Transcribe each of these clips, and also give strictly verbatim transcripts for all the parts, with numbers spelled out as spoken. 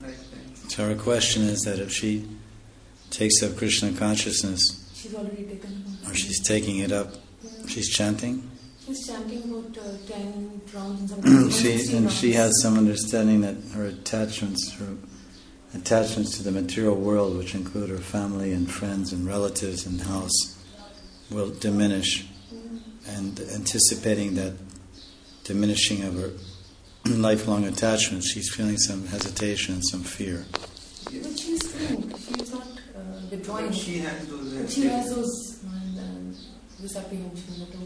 So her question is that if she takes up Krishna consciousness, she's already taken it. Or she's taking it up, yeah. She's chanting? She's chanting about uh, ten rounds and something. she, and she has some understanding that her attachments, her attachments to the material world, which include her family and friends and relatives and house, will diminish. Mm. And anticipating that diminishing of her lifelong attachments, she's feeling some hesitation and some fear. But she's feeling, she's not uh, withdrawing. But she has those. But she has those and uh, this apprehension at all.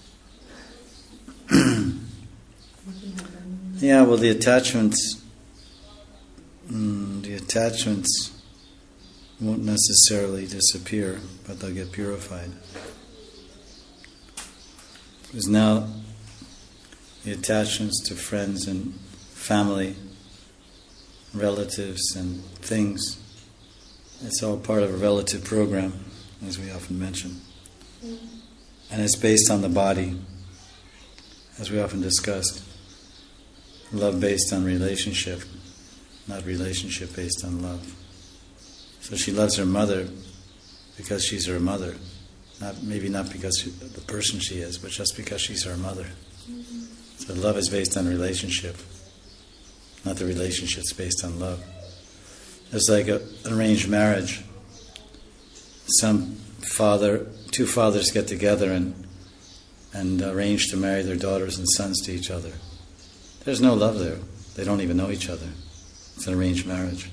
Yeah, well, the attachments, mm, the attachments won't necessarily disappear, but they'll get purified. Because now the attachments to friends and family, relatives and things, it's all part of a relative program, as we often mention. Mm. And it's based on the body, as we often discussed. Love based on relationship, not relationship based on love. So she loves her mother because she's her mother. Not maybe not because she, the person she is, but just because she's her mother. Mm-hmm. So love is based on relationship, not the relationship's based on love. It's like a, an arranged marriage. Some father, two fathers get together and and arrange to marry their daughters and sons to each other. There's no love there. They don't even know each other. It's an arranged marriage.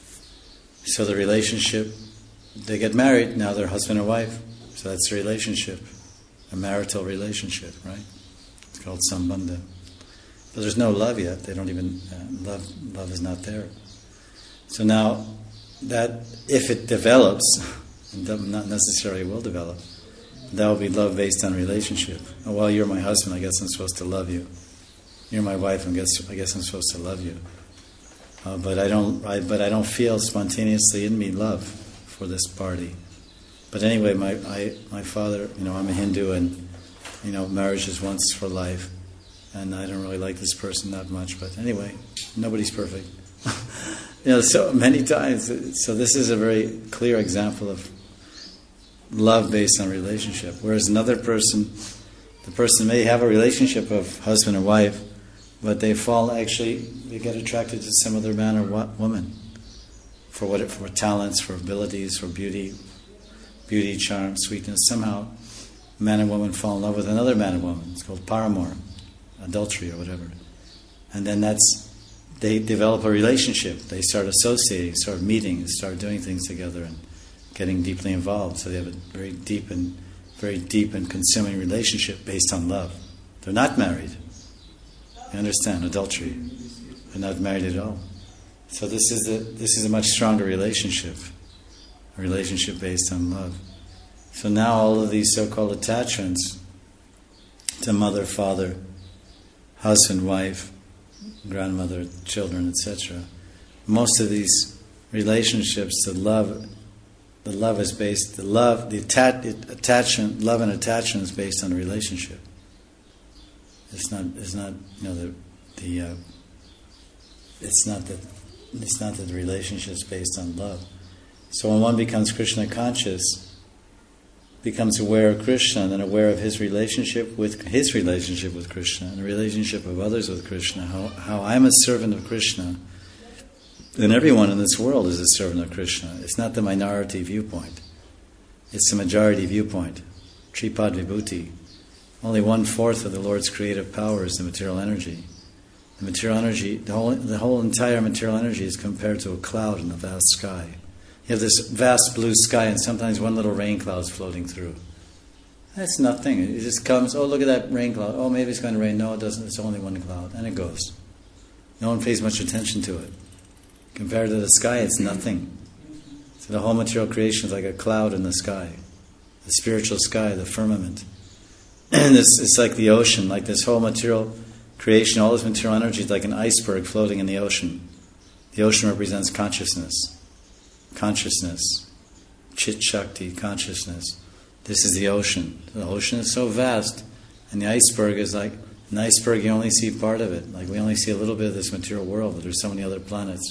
So the relationship, they get married, now they're husband and wife. So that's a relationship, a marital relationship, right? It's called sambandha. But there's no love yet. They don't even, uh, love love is not there. So now, that, if it develops, and not necessarily will develop, that will be love based on relationship. Oh, well, you're my husband, I guess I'm supposed to love you. You're my wife, I guess I guess I'm supposed to love you. Uh, but I don't. I, but I don't feel spontaneously in me love for this party. But anyway, my I, my father, you know, I'm a Hindu, and you know, marriage is once for life, and I don't really like this person that much. But anyway, nobody's perfect. You know, so many times. So this is a very clear example of love based on relationship. Whereas another person, the person may have a relationship of husband and wife, but they fall, actually, they get attracted to some other man or wo- woman for what, for talents, for abilities, for beauty, beauty, charm, sweetness. Somehow, man and woman fall in love with another man and woman. It's called paramour, adultery or whatever. And then that's, they develop a relationship. They start associating, start meeting, start doing things together and getting deeply involved. So they have a very deep and very deep and consuming relationship based on love. They're not married. You understand? Adultery. They're not married at all. So this is a this is a much stronger relationship. A relationship based on love. So now all of these so-called attachments to mother, father, husband, wife, grandmother, children, et cetera. Most of these relationships, the love the love is based the love the atta- attachment love and attachment is based on a relationship. It's not. It's not. You know the the. Uh, it's not that. It's not that the relationship is based on love. So when one becomes Krishna conscious, becomes aware of Krishna, and then aware of his relationship with his relationship with Krishna, and the relationship of others with Krishna. How how I'm a servant of Krishna, and everyone in this world is a servant of Krishna. It's not the minority viewpoint. It's the majority viewpoint. Tripad Vibhuti. Only one-fourth of the Lord's creative power is the material energy. The material energy, the whole, the whole entire material energy is compared to a cloud in the vast sky. You have this vast blue sky, and sometimes one little rain cloud is floating through. That's nothing. It just comes, oh, look at that rain cloud. Oh, maybe it's going to rain. No, it doesn't. It's only one cloud. And it goes. No one pays much attention to it. Compared to the sky, it's nothing. So the whole material creation is like a cloud in the sky. The spiritual sky, the firmament. And it's, it's like the ocean, like this whole material creation, all this material energy is like an iceberg floating in the ocean. The ocean represents consciousness. Consciousness. Chit Shakti, consciousness. This is the ocean. The ocean is so vast, and the iceberg is like, an iceberg, you only see part of it. Like we only see a little bit of this material world, but there's so many other planets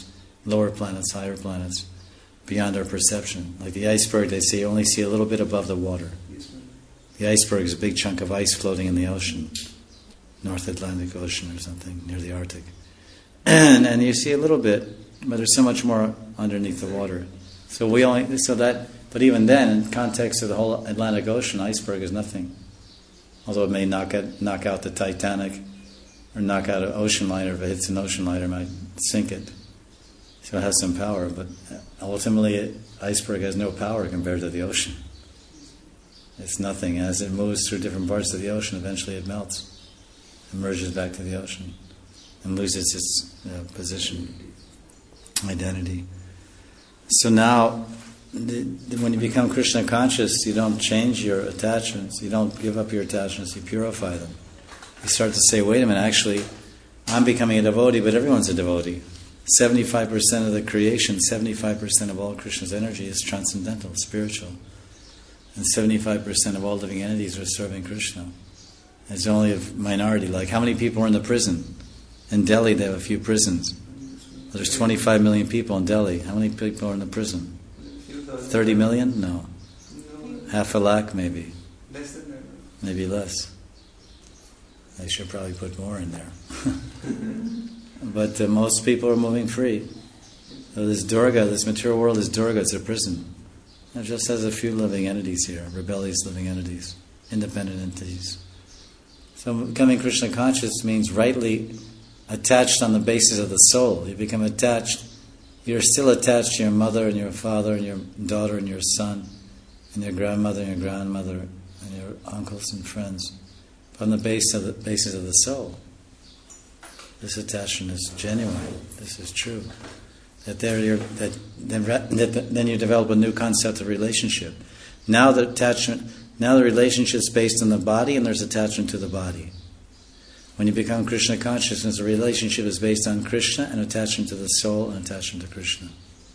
lower planets, higher planets, beyond our perception. Like the iceberg, they say you only see a little bit above the water. The iceberg is a big chunk of ice floating in the ocean, North Atlantic Ocean or something, near the Arctic. And, and you see a little bit, but there's so much more underneath the water. So we only, so that, but even then, in context of the whole Atlantic Ocean, iceberg is nothing. Although it may knock out, knock out the Titanic, or knock out an ocean liner. If it hits an ocean liner, it might sink it. So it has some power, but ultimately, it, iceberg has no power compared to the ocean. It's nothing. As it moves through different parts of the ocean, eventually it melts, emerges back to the ocean, and loses its you know, position, identity. So now, the, the, when you become Krishna conscious, you don't change your attachments. You don't give up your attachments. You purify them. You start to say, wait a minute, actually, I'm becoming a devotee, but everyone's a devotee. seventy-five percent of the creation, seventy-five percent of all Krishna's energy is transcendental, spiritual. And seventy-five percent of all living entities are serving Krishna. It's only a minority. Like, how many people are in the prison? In Delhi, they have a few prisons. There's twenty-five million people in Delhi. How many people are in the prison? thirty million? No. Half a lakh, maybe. Less than that. Maybe less. They should probably put more in there. But uh, most people are moving free. So this Durga, this material world is Durga, it's a prison. It just has a few living entities here, rebellious living entities, independent entities. So becoming Krishna conscious means rightly attached on the basis of the soul. You become attached. You're still attached to your mother and your father and your daughter and your son and your grandmother and your grandmother and your uncles and friends. But on the basis of the basis of the soul. This attachment is genuine. This is true. That there you're, that then that then you develop a new concept of relationship. Now the attachment, now the relationship is based on the body, and there's attachment to the body. When you become Krishna consciousness, the relationship is based on Krishna and attachment to the soul and attachment to Krishna.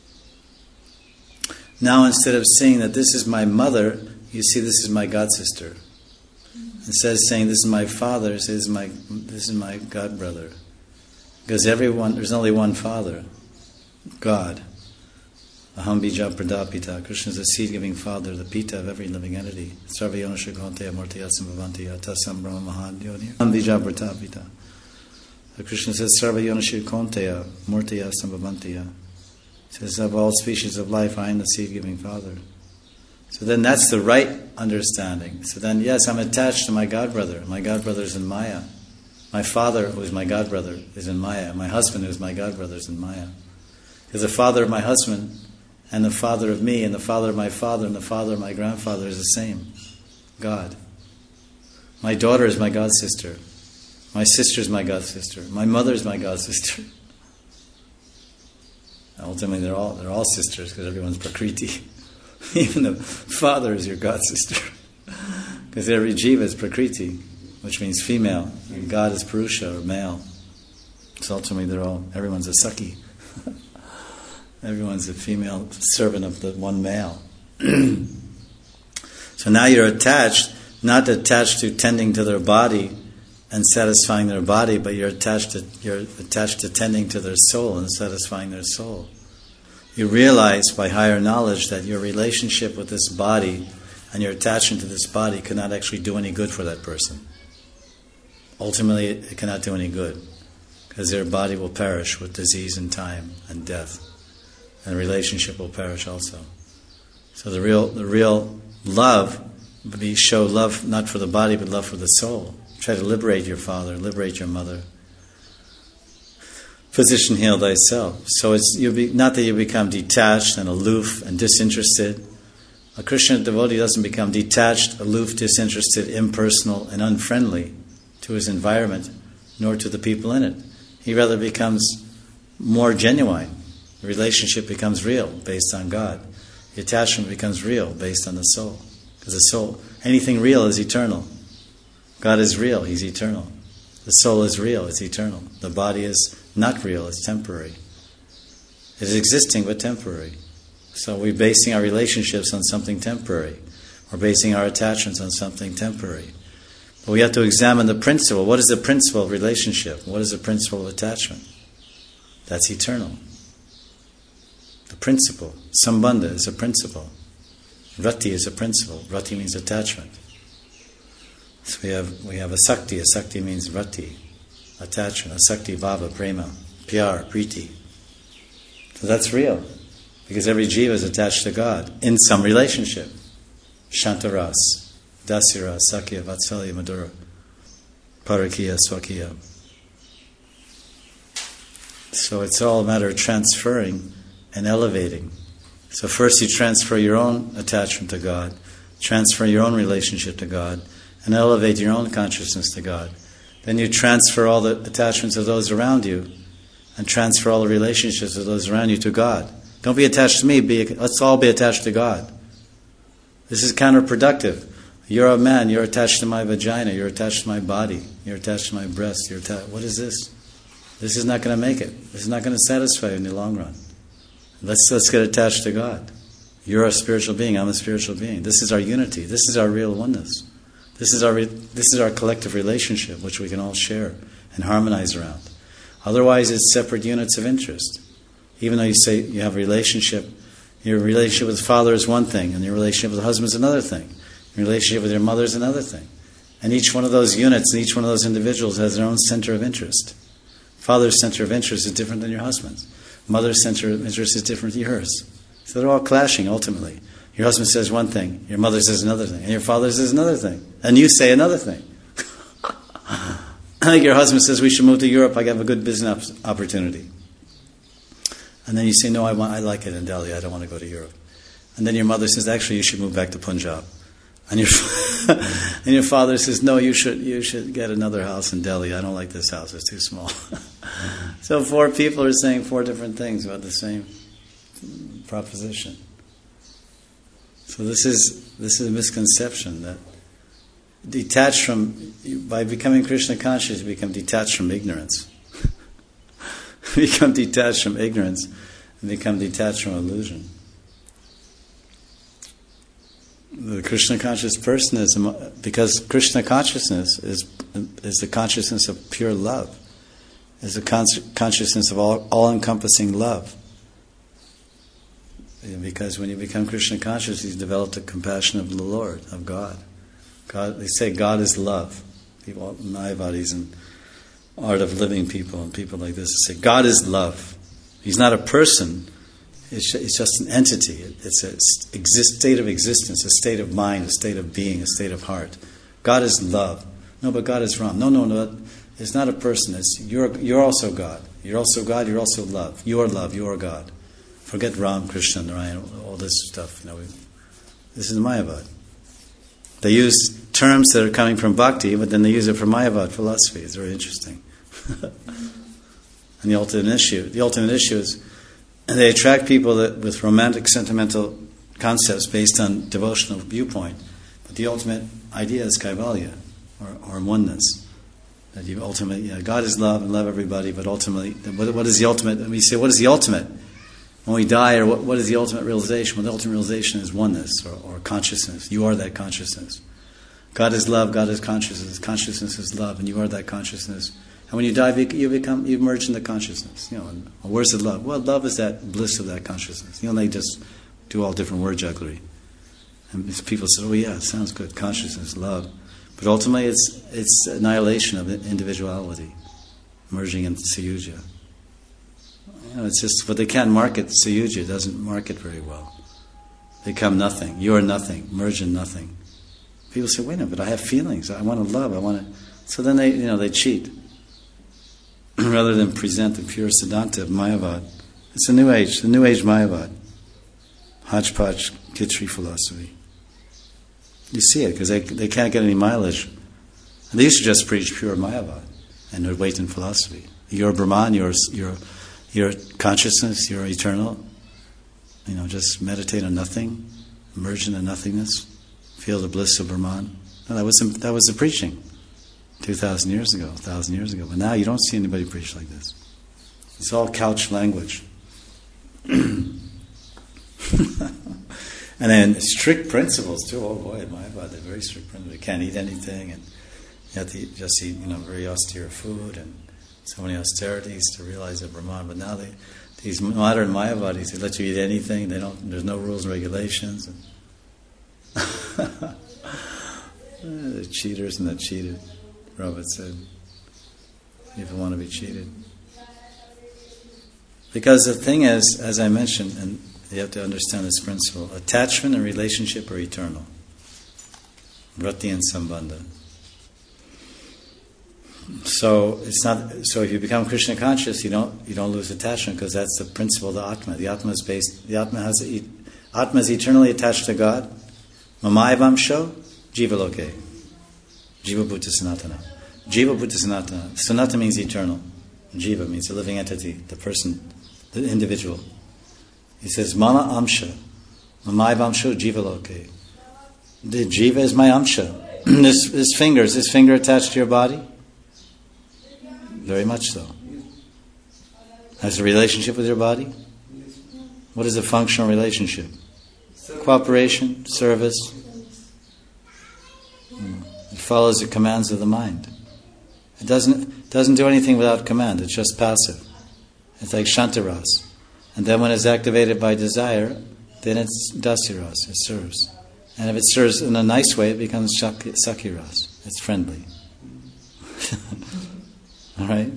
Now, instead of saying that this is my mother, you see this is my god sister. Instead of saying this is my father, you say this is my this is my god brother. Because everyone, there's only one father, God. Aham bija pradapita. Krishna is the seed-giving father, the pita of every living entity. Sarvayona shagonteya morteya sambhavantiya tasam brahma mahadhyoni. Aham bija pradapita. Krishna says, Sarvayona shagonteya morteya sambhavantiya. He says, of all species of life, I am the seed-giving father. So then that's the right understanding. So then, yes, I'm attached to my god brother. My god brother is in Maya. My father, who is my god brother, is in Maya. My husband, who is my god brother, is in Maya. Because the father of my husband and the father of me and the father of my father and the father of my grandfather is the same. God. My daughter is my god sister. My sister is my god sister. My mother is my god sister. Ultimately, they're all they're all sisters because everyone's Prakriti. Even the father is your god sister. Because every jiva is Prakriti, which means female, and God is Purusha, or male. So ultimately, they're all everyone's a Sakhi. Everyone's a female servant of the one male. So now you're attached, not attached to tending to their body and satisfying their body, but you're attached to you're attached to tending to their soul and satisfying their soul. You realize by higher knowledge that your relationship with this body and your attachment to this body cannot actually do any good for that person. Ultimately, it cannot do any good because their body will perish with disease and time and death. And the relationship will perish also. So the real the real love would be show love not for the body but love for the soul. Try to liberate your father, liberate your mother. Physician, heal thyself. So it's you be, not that you become detached and aloof and disinterested. A Krishna devotee doesn't become detached, aloof, disinterested, impersonal, and unfriendly to his environment, nor to the people in it. He rather becomes more genuine. The relationship becomes real, based on God. The attachment becomes real, based on the soul. Because the soul, anything real is eternal. God is real, He's eternal. The soul is real, it's eternal. The body is not real, it's temporary. It is existing, but temporary. So we're basing our relationships on something temporary. We're basing our attachments on something temporary. But we have to examine the principle. What is the principle of relationship? What is the principle of attachment? That's eternal. the principle. Sambandha is a principle. Rati is a principle. Rati means attachment. So we have we have asakti. Asakti means rati, attachment. Asakti, bhava, prema, pyar, priti. So that's real. Because every jiva is attached to God in some relationship. Shantaras, dasira, sakya, vatsalya, madhura, parakiya, swakiya. So it's all a matter of transferring and elevating. So first you transfer your own attachment to God, transfer your own relationship to God, and elevate your own consciousness to God. Then you transfer all the attachments of those around you, and transfer all the relationships of those around you to God. Don't be attached to me, be, let's all be attached to God. This is counterproductive. You're a man, you're attached to my vagina, you're attached to my body, you're attached to my breast, you're attached, what is this? This is not going to make it. This is not going to satisfy you in the long run. Let's let's get attached to God. You're a spiritual being, I'm a spiritual being. This is our unity, this is our real oneness. This is our re, this is our collective relationship which we can all share and harmonize around. Otherwise it's separate units of interest. Even though you say you have a relationship, your relationship with the father is one thing, and your relationship with the husband is another thing. Your relationship with your mother is another thing. And each one of those units, and each one of those individuals has their own center of interest. Father's center of interest is different than your husband's. Mother's center of interest is different than yours. So they're all clashing ultimately. Your husband says one thing, your mother says another thing, and your father says another thing, and you say another thing. I think your husband says we should move to Europe, I have a good business opportunity. And then you say, no, I want, I like it in Delhi, I don't want to go to Europe. And then your mother says, actually you should move back to Punjab. And your and your father says, no, you should you should get another house in Delhi. I don't like this house, it's too small. So four people are saying four different things about the same proposition. So this is this is a misconception that detached from, by becoming Krishna conscious, you become detached from ignorance. Become detached from ignorance and become detached from illusion. The Krishna conscious person is, because Krishna consciousness is is the consciousness of pure love, is the con- consciousness of all all-encompassing love. Because when you become Krishna conscious, you've developed a compassion of the Lord, of God. God, they say God is love. People, Mayavadis and Art of Living people and people like this say God is love. He's not a person. It's, it's just an entity. It's a exist, state of existence, a state of mind, a state of being, a state of heart. God is love. No, but God is Ram. No, no, no. It's not a person. It's you're. You're also God. You're also God. You're also love. You are love. You are God. Forget Ram, Krishna, Narayan, all this stuff. You know, we, this is Mayavad. They use terms that are coming from Bhakti, but then they use it for Mayavad philosophy. It's very interesting. And the ultimate issue, the ultimate issue is, and they attract people that, with romantic, sentimental concepts based on devotional viewpoint. But the ultimate idea is Kaivalya, or, or oneness. That you ultimately, yeah, God is love and love everybody, but ultimately, what, what is the ultimate? And we say, what is the ultimate? When we die, or what, what is the ultimate realization? Well, the ultimate realization is oneness, or, or consciousness. You are that consciousness. God is love, God is consciousness, consciousness is love, and you are that consciousness. And when you die, you become you merge in the consciousness. You know, and where's the love? Well, love is that bliss of that consciousness. You know, they just do all different word jugglery. And people say, "Oh, yeah, it sounds good. Consciousness, love," but ultimately, it's it's annihilation of individuality, merging into Sayuja. You know, it's just, but they can't market Sayuja. It doesn't market very well. They become nothing. You are nothing. Merge in nothing. People say, "Wait a minute, but I have feelings. I want to love. I want to." So then they, you know, they cheat. Rather than present the pure Siddhanta of Mayavad. It's a new age, the new age Mayavad. Hodgepodge, Khichdi philosophy. You see it, because they, they can't get any mileage. And they used to just preach pure Mayavad and Advaitin philosophy. You're Brahman, you're, you're, you're consciousness, you're eternal. You know, just meditate on nothing, merge into nothingness, feel the bliss of Brahman. No, that was that was the preaching. Two thousand years ago, a thousand years ago. But now you don't see anybody preach like this. It's all couch language. And then strict principles too. Oh boy, Mayavad, they're very strict principles. You can't eat anything, and you have to eat, just eat, you know, very austere food and so many austerities to realize that Brahman. But now they, These modern Mayavadis, they let you eat anything. They don't. There's no rules and regulations. The cheaters and the cheated. Prabhupada said, if you want to be cheated. Because the thing is, as I mentioned, and you have to understand this principle, attachment and relationship are eternal. Vrati and Sambandha. So it's not. So if you become Krishna conscious, you don't you don't lose attachment, because that's the principle of the Atma. The Atma is based. The Atma has a, Atma is eternally attached to God. Mamayavamsho jivaloke. Jiva Bhuta Sanatana. Jiva Bhuta Sanatana. Sanatana means eternal. Jiva means a living entity, the person, the individual. He says, Mama Amsha. Mamayavamsho jivaloke. The Jiva is my Amsha. this, this finger, is this finger attached to your body? Very much so. Has a relationship with your body? What is a functional relationship? Cooperation, service. It follows the commands of the mind. It doesn't doesn't do anything without command. It's just passive. It's like Shantaras. And then when it's activated by desire, then it's Dasiras. It serves. And if it serves in a nice way, it becomes Sakiras. It's friendly. All right?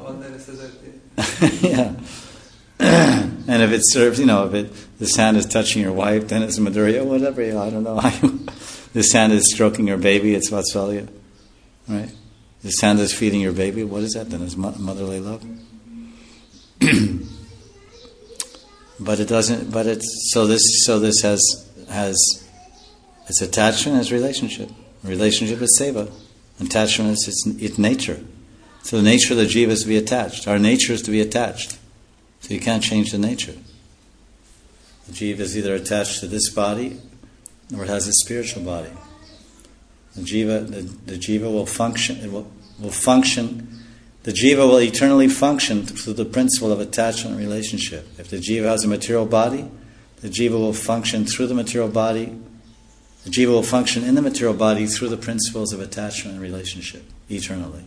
Yeah. And if it serves, you know, if it this hand is touching your wife, then it's Madhurya, whatever, you know, I don't know. This hand is stroking your baby, it's Vatsalya. Right? This hand is feeding your baby, what is that? Then it's motherly love. But it doesn't, but it's, so this, so this has, has, it's attachment, it's relationship. Relationship is seva. Attachment is its, its nature. So the nature of the jiva is to be attached. Our nature is to be attached. So you can't change the nature. The jiva is either attached to this body or it has a spiritual body. The jiva, the, the jiva will function, it will, will function, the jiva will eternally function through the principle of attachment and relationship. If the jiva has a material body, the jiva will function through the material body, the jiva will function in the material body through the principles of attachment and relationship, eternally.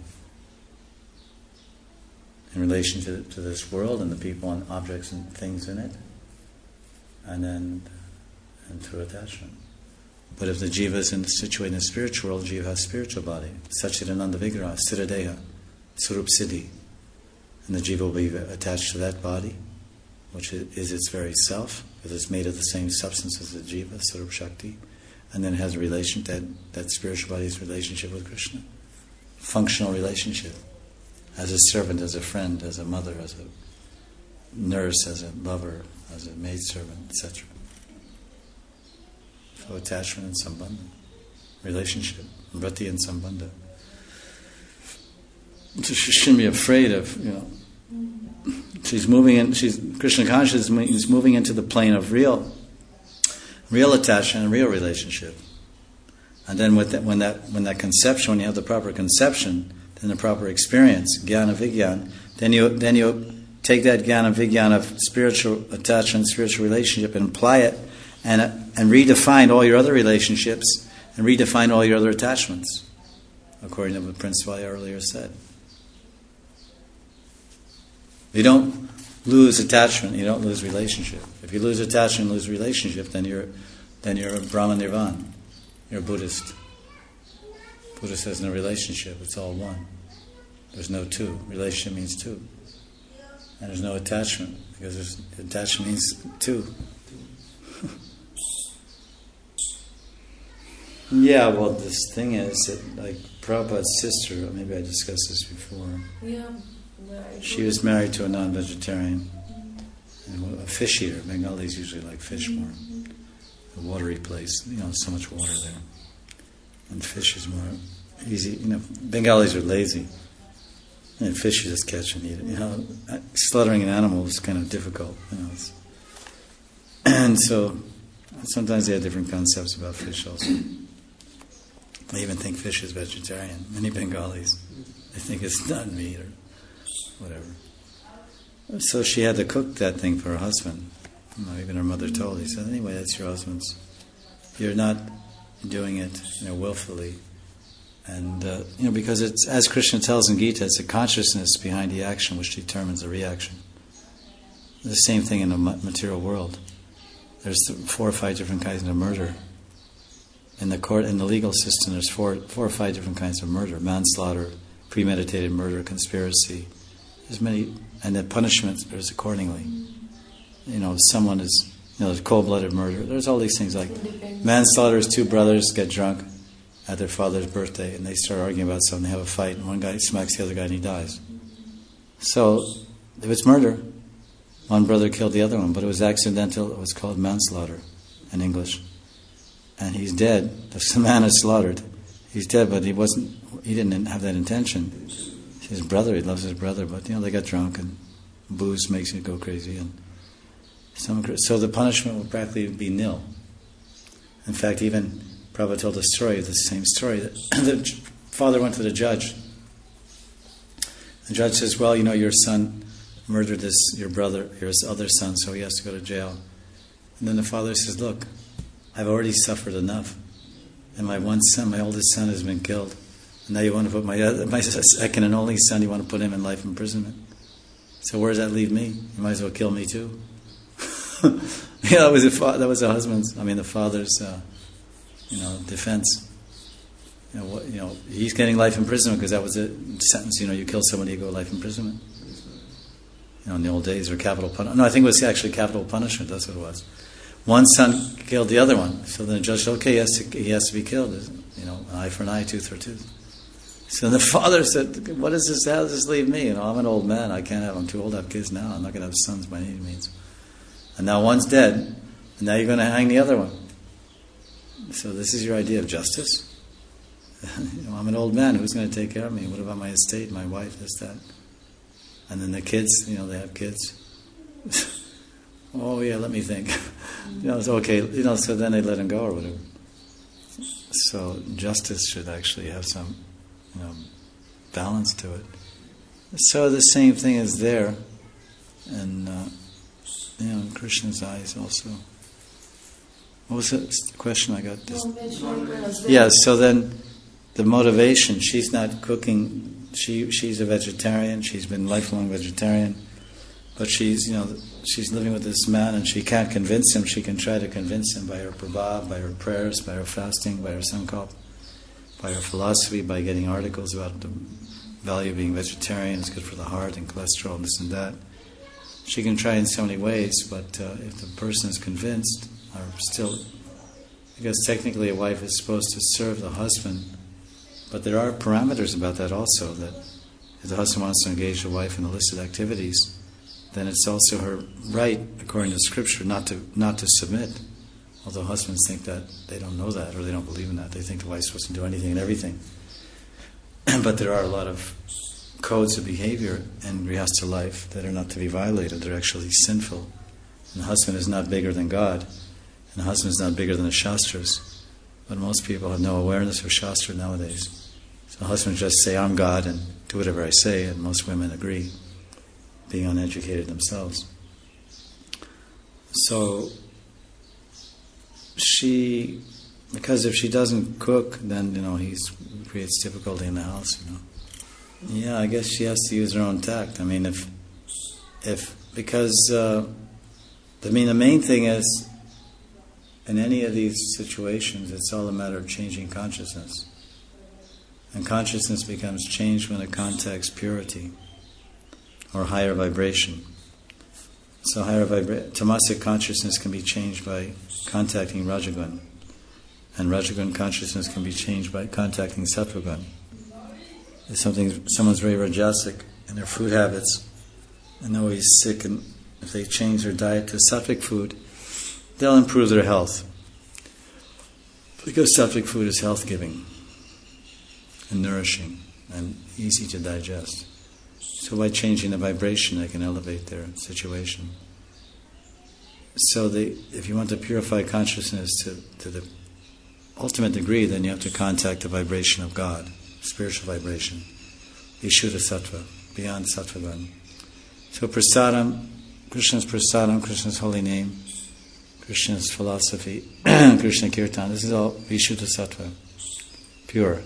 In relation to, to this world and the people and objects and things in it, and then and through attachment. But if the jiva is in, situated in the spiritual world, jiva has spiritual body. Satchidananda Vigraha, Siddhadeha, Surup Siddhi. And the jiva will be attached to that body, which is its very self, because it's made of the same substance as the jiva, Surup Shakti. And then it has a relation, that, that spiritual body's relationship with Krishna. Functional relationship. As a servant, as a friend, as a mother, as a nurse, as a lover, as a maidservant, et cetera. So attachment and sambandha, relationship, vrati and sambandha. So she shouldn't be afraid of, you know. She's moving in. She's Krishna conscious is moving into the plane of real, real attachment and real relationship. And then with that, when that when that conception, when you have the proper conception, then the proper experience, jnana vigyan, then you then you take that jnana vigyan of spiritual attachment, spiritual relationship, and apply it, and and redefine all your other relationships, and redefine all your other attachments, according to what Prince Vali earlier said. You don't lose attachment, you don't lose relationship. If you lose attachment, lose relationship, then you're then you're a Brahma Nirvana. You're a Buddhist. Buddhist has no relationship, it's all one. There's no two. Relationship means two. And there's no attachment, because there's, attachment means two. Yeah, well, this thing is that, like, Prabhupada's sister, maybe I discussed this before. Yeah. She was married to a non-vegetarian, and a fish eater. Bengalis usually like fish more. A watery place, you know, so much water there. And fish is more easy. You know, Bengalis are lazy. And fish you just catch and eat it. You know, slaughtering an animal is kind of difficult. You know, it's, and so sometimes they have different concepts about fish also. They even think fish is vegetarian. Many Bengalis, they think it's not meat or whatever. So she had to cook that thing for her husband. You know, even her mother told her, he said, anyway, that's your husband's. You're not doing it, you know, willfully. And, uh, you know, because it's, as Krishna tells in Gita, it's a consciousness behind the action which determines the reaction. The same thing in the material world. There's four or five different kinds of murder. In the court, in the legal system, there's four, four or five different kinds of murder: manslaughter, premeditated murder, conspiracy. There's many, and the punishment is accordingly. You know, if someone is, you know, there's cold-blooded murder. There's all these things like manslaughter is two brothers get drunk at their father's birthday, and they start arguing about something. They have a fight, and one guy smacks the other guy, and he dies. So, if it's murder, one brother killed the other one, but it was accidental. It was called manslaughter in English. And he's dead. The man is slaughtered. He's dead, but he wasn't. He didn't have that intention. His brother, he loves his brother, but you know they got drunk, and booze makes you go crazy. And some, so the punishment would practically be nil. In fact, even Prabhupada told a story, the same story, that the father went to the judge. The judge says, "Well, you know, your son murdered this, your brother, your other son, so he has to go to jail." And then the father says, "Look, I've already suffered enough, and my one son, my oldest son, has been killed. And now you want to put my other, my second and only son, you want to put him in life imprisonment. So where does that leave me? You might as well kill me too." Yeah, that was a fa- that was a husband's, I mean, the father's, uh, you know, defense. You know, what, you know, he's getting life imprisonment because that was a sentence. You know, you kill somebody, you go life imprisonment. You know, in the old days, or capital punishment. No, I think it was actually capital punishment. That's what it was. One son killed the other one, so then the judge said, "Okay, he has to, he has to be killed. You know, an eye for an eye, tooth for a tooth." So the father said, "What does this? How does this leave me? You know, I'm an old man. I can't have. I'm too old to have kids now. I'm not going to have sons by any means. And now one's dead, and now you're going to hang the other one. So this is your idea of justice? You know, I'm an old man. Who's going to take care of me? What about my estate, my wife, this, that? And then the kids. You know, they have kids." "Oh yeah, let me think." You know, it's okay. You know, so then they let him go or whatever. So justice should actually have some, you know, balance to it. So the same thing is there, and uh, you know, in Krishna's eyes also. What was the question I got? Just, yeah. So then, the motivation. She's not cooking. She she's a vegetarian. She's been lifelong vegetarian, but she's you know she's living with this man, and she can't convince him. She can try to convince him by her prabha, by her prayers, by her fasting, by her sankalp, by her philosophy, by getting articles about the value of being vegetarian. It's good for the heart and cholesterol and this and that. She can try in so many ways, but uh, if the person is convinced, or still, because technically a wife is supposed to serve the husband, but there are parameters about that also, that if the husband wants to engage the wife in illicit activities, then it's also her right, according to Scripture, not to not to submit. Although husbands think that they don't know that, or they don't believe in that. They think the wife's supposed to do anything and everything. But there are a lot of codes of behavior in Grihastha life that are not to be violated. They're actually sinful. And the husband is not bigger than God, and the husband is not bigger than the Shastras. But most people have no awareness of Shastra nowadays. So husbands just say, "I'm God," and do whatever I say, and most women agree, being uneducated themselves. So she, because if she doesn't cook, then you know he creates difficulty in the house. You know, yeah, I guess she has to use her own tact. I mean, if if because uh, I mean the main thing is, in any of these situations, it's all a matter of changing consciousness, and consciousness becomes changed when it contacts purity or higher vibration. So higher vibration, tamasic consciousness can be changed by contacting Rajagun, and Rajagun consciousness can be changed by contacting Sattvagun. If something, someone's very rajasic in their food habits, and they're always sick, and if they change their diet to sattvic food, they'll improve their health. Because sattvic food is health-giving and nourishing and easy to digest. So by changing the vibration, they can elevate their situation. So they, if you want to purify consciousness to, to the ultimate degree, then you have to contact the vibration of God, spiritual vibration, Vishuddha Sattva, beyond Sattvagun. So prasadam, Krishna's prasadam, Krishna's holy name, Krishna's philosophy, Krishna Kirtan, this is all Vishuddha Sattva, pure,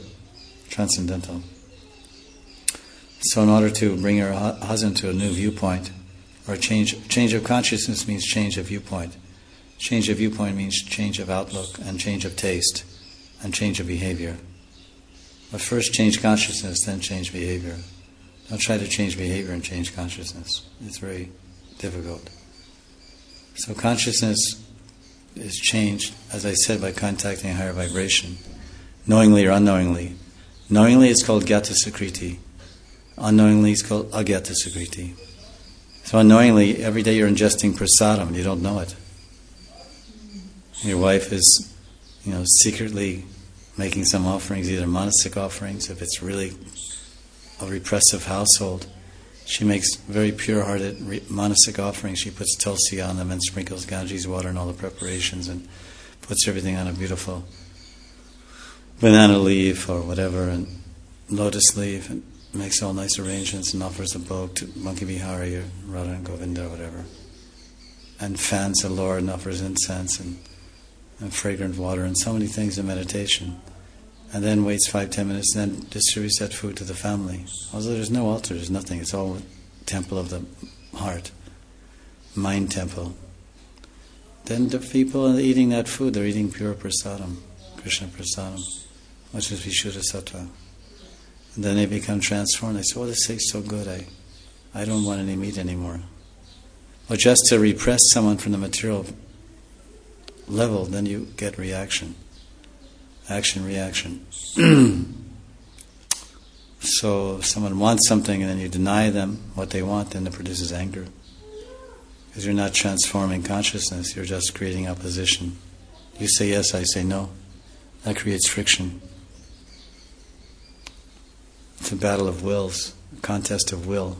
transcendental. So in order to bring her husband to a new viewpoint, Or change change of consciousness means change of viewpoint. Change of viewpoint means change of outlook and change of taste and change of behavior. But first change consciousness, then change behavior. Don't try to change behavior and change consciousness. It's very difficult. So consciousness is changed, as I said, by contacting a higher vibration, knowingly or unknowingly. Knowingly it's called Gyata Sukriti. Unknowingly it's called Agyata Sukriti. So unknowingly, every day you're ingesting prasadam and you don't know it. Your wife is, you know, secretly making some offerings, either monastic offerings, if it's really a repressive household. She makes very pure-hearted re- monastic offerings. She puts tulsi on them and sprinkles Ganges water and all the preparations and puts everything on a beautiful banana leaf or whatever, and lotus leaf, and makes all nice arrangements and offers a bhog to Monkey Bihari or Radha and Govinda or whatever. And fans the Lord and offers incense and, and fragrant water and so many things in meditation. And then waits five, ten minutes and then distributes that food to the family. Although there's no altar, there's nothing. It's all temple of the heart, mind temple. Then the people eating that food, they're eating pure prasadam, Krishna prasadam, which is Vishuddha Sattva. And then they become transformed. They say, oh, this tastes so good, I, I don't want any meat anymore. Or just to repress someone from the material level, then you get reaction. Action, reaction. So if someone wants something and then you deny them what they want, then it produces anger. Because you're not transforming consciousness, you're just creating opposition. You say yes, I say no. That creates friction. It's a battle of wills, a contest of will.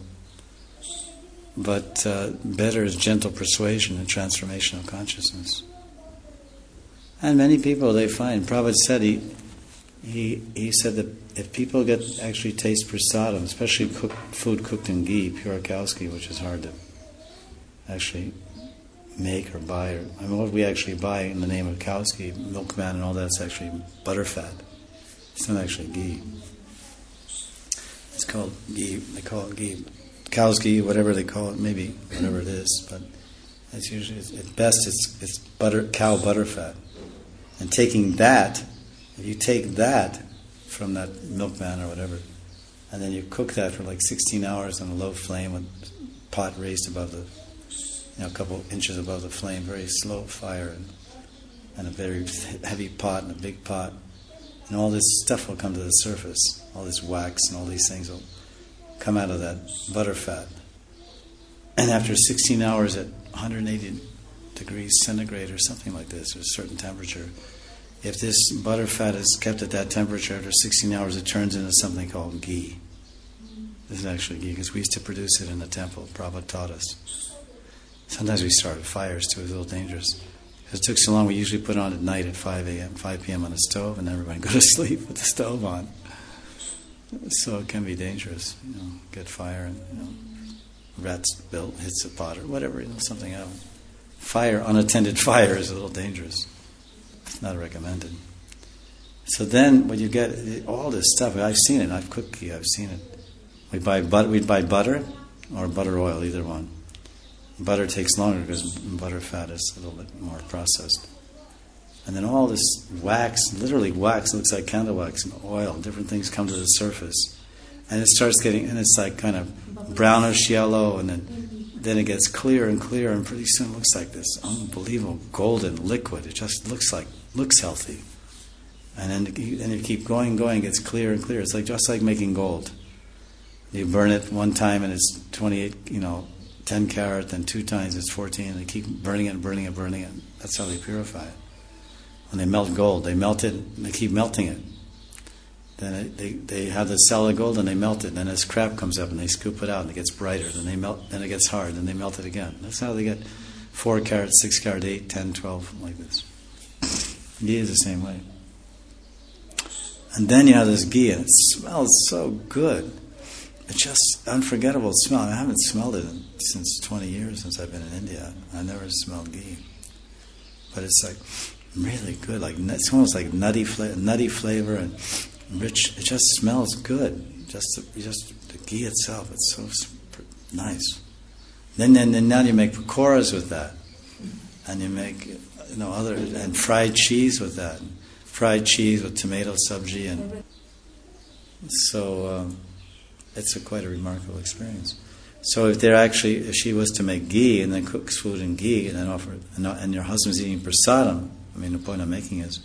But uh, better is gentle persuasion and transformation of consciousness. And many people, they find, Prabhupada said, he, he, he said that if people get actually taste prasadam, especially cooked, food cooked in ghee, pure cow's ghee, which is hard to actually make or buy, or, I mean, what we actually buy in the name of cow's ghee, milkman and all that's actually butterfat. It's not actually ghee. It's called ghee, they call it ghee. Cow's ghee, whatever they call it, maybe, whatever it is, but it's usually, at best, it's, it's butter, cow butterfat. And taking that, if you take that from that milkman or whatever, and then you cook that for like sixteen hours on a low flame with pot raised above the, you know, a couple inches above the flame, very slow fire, and, and a very heavy pot and a big pot, and all this stuff will come to the surface. All this wax and all these things will come out of that butterfat. And after sixteen hours at one hundred eighty degrees centigrade or something like this, or a certain temperature, if this butterfat is kept at that temperature after sixteen hours, it turns into something called ghee. This is actually ghee, because we used to produce it in the temple. Prabhupada taught us. Sometimes we started fires too. It was a little dangerous. Because it took so long, we usually put it on at night at five a.m., five p.m. on the stove, and everybody go to sleep with the stove on. So it can be dangerous, you know, get fire and, you know, rats built, hits the pot or whatever, you know, something happens. Fire, unattended fire is a little dangerous. It's not recommended. So then when you get all this stuff, I've seen it, I've cooked ghee, I've seen it. We buy but we'd buy butter or butter oil, either one. Butter takes longer because butter fat is a little bit more processed. And then all this wax, literally wax, looks like candle wax and oil, different things come to the surface. And it starts getting, and it's like kind of brownish yellow, and then then it gets clearer and clearer, and pretty soon it looks like this unbelievable golden liquid. It just looks like, looks healthy. And then then you keep going, going, it gets clearer and clearer. It's like just like making gold. You burn it one time and it's twenty-eight, you know, ten carat, then two times it's fourteen, and they keep burning it, burning it, burning it. That's how they purify it. When they melt gold, they melt it and they keep melting it. Then it, they they have the solid gold and they melt it. And then as crap comes up and they scoop it out and it gets brighter. Then they melt. Then it gets hard. Then they melt it again. That's how they get four carat, six carat, eight, ten, twelve, like this. Ghee is the same way. And then you have this ghee, and it smells so good. It's just unforgettable smell. I haven't smelled it since twenty years since I've been in India. I never smelled ghee, but it's like really good. Like it's almost like nutty, fla- nutty flavor and rich. It just smells good. Just, the, just the ghee itself. It's so nice. Then, then, then now you make pakoras with that, and you make, you know, other and fried cheese with that, fried cheese with tomato sabji, and so um, it's a quite a remarkable experience. So if they're actually, if she was to make ghee and then cooks food in ghee and then offer, and, and your husband's eating prasadam, I mean, the point I'm making is,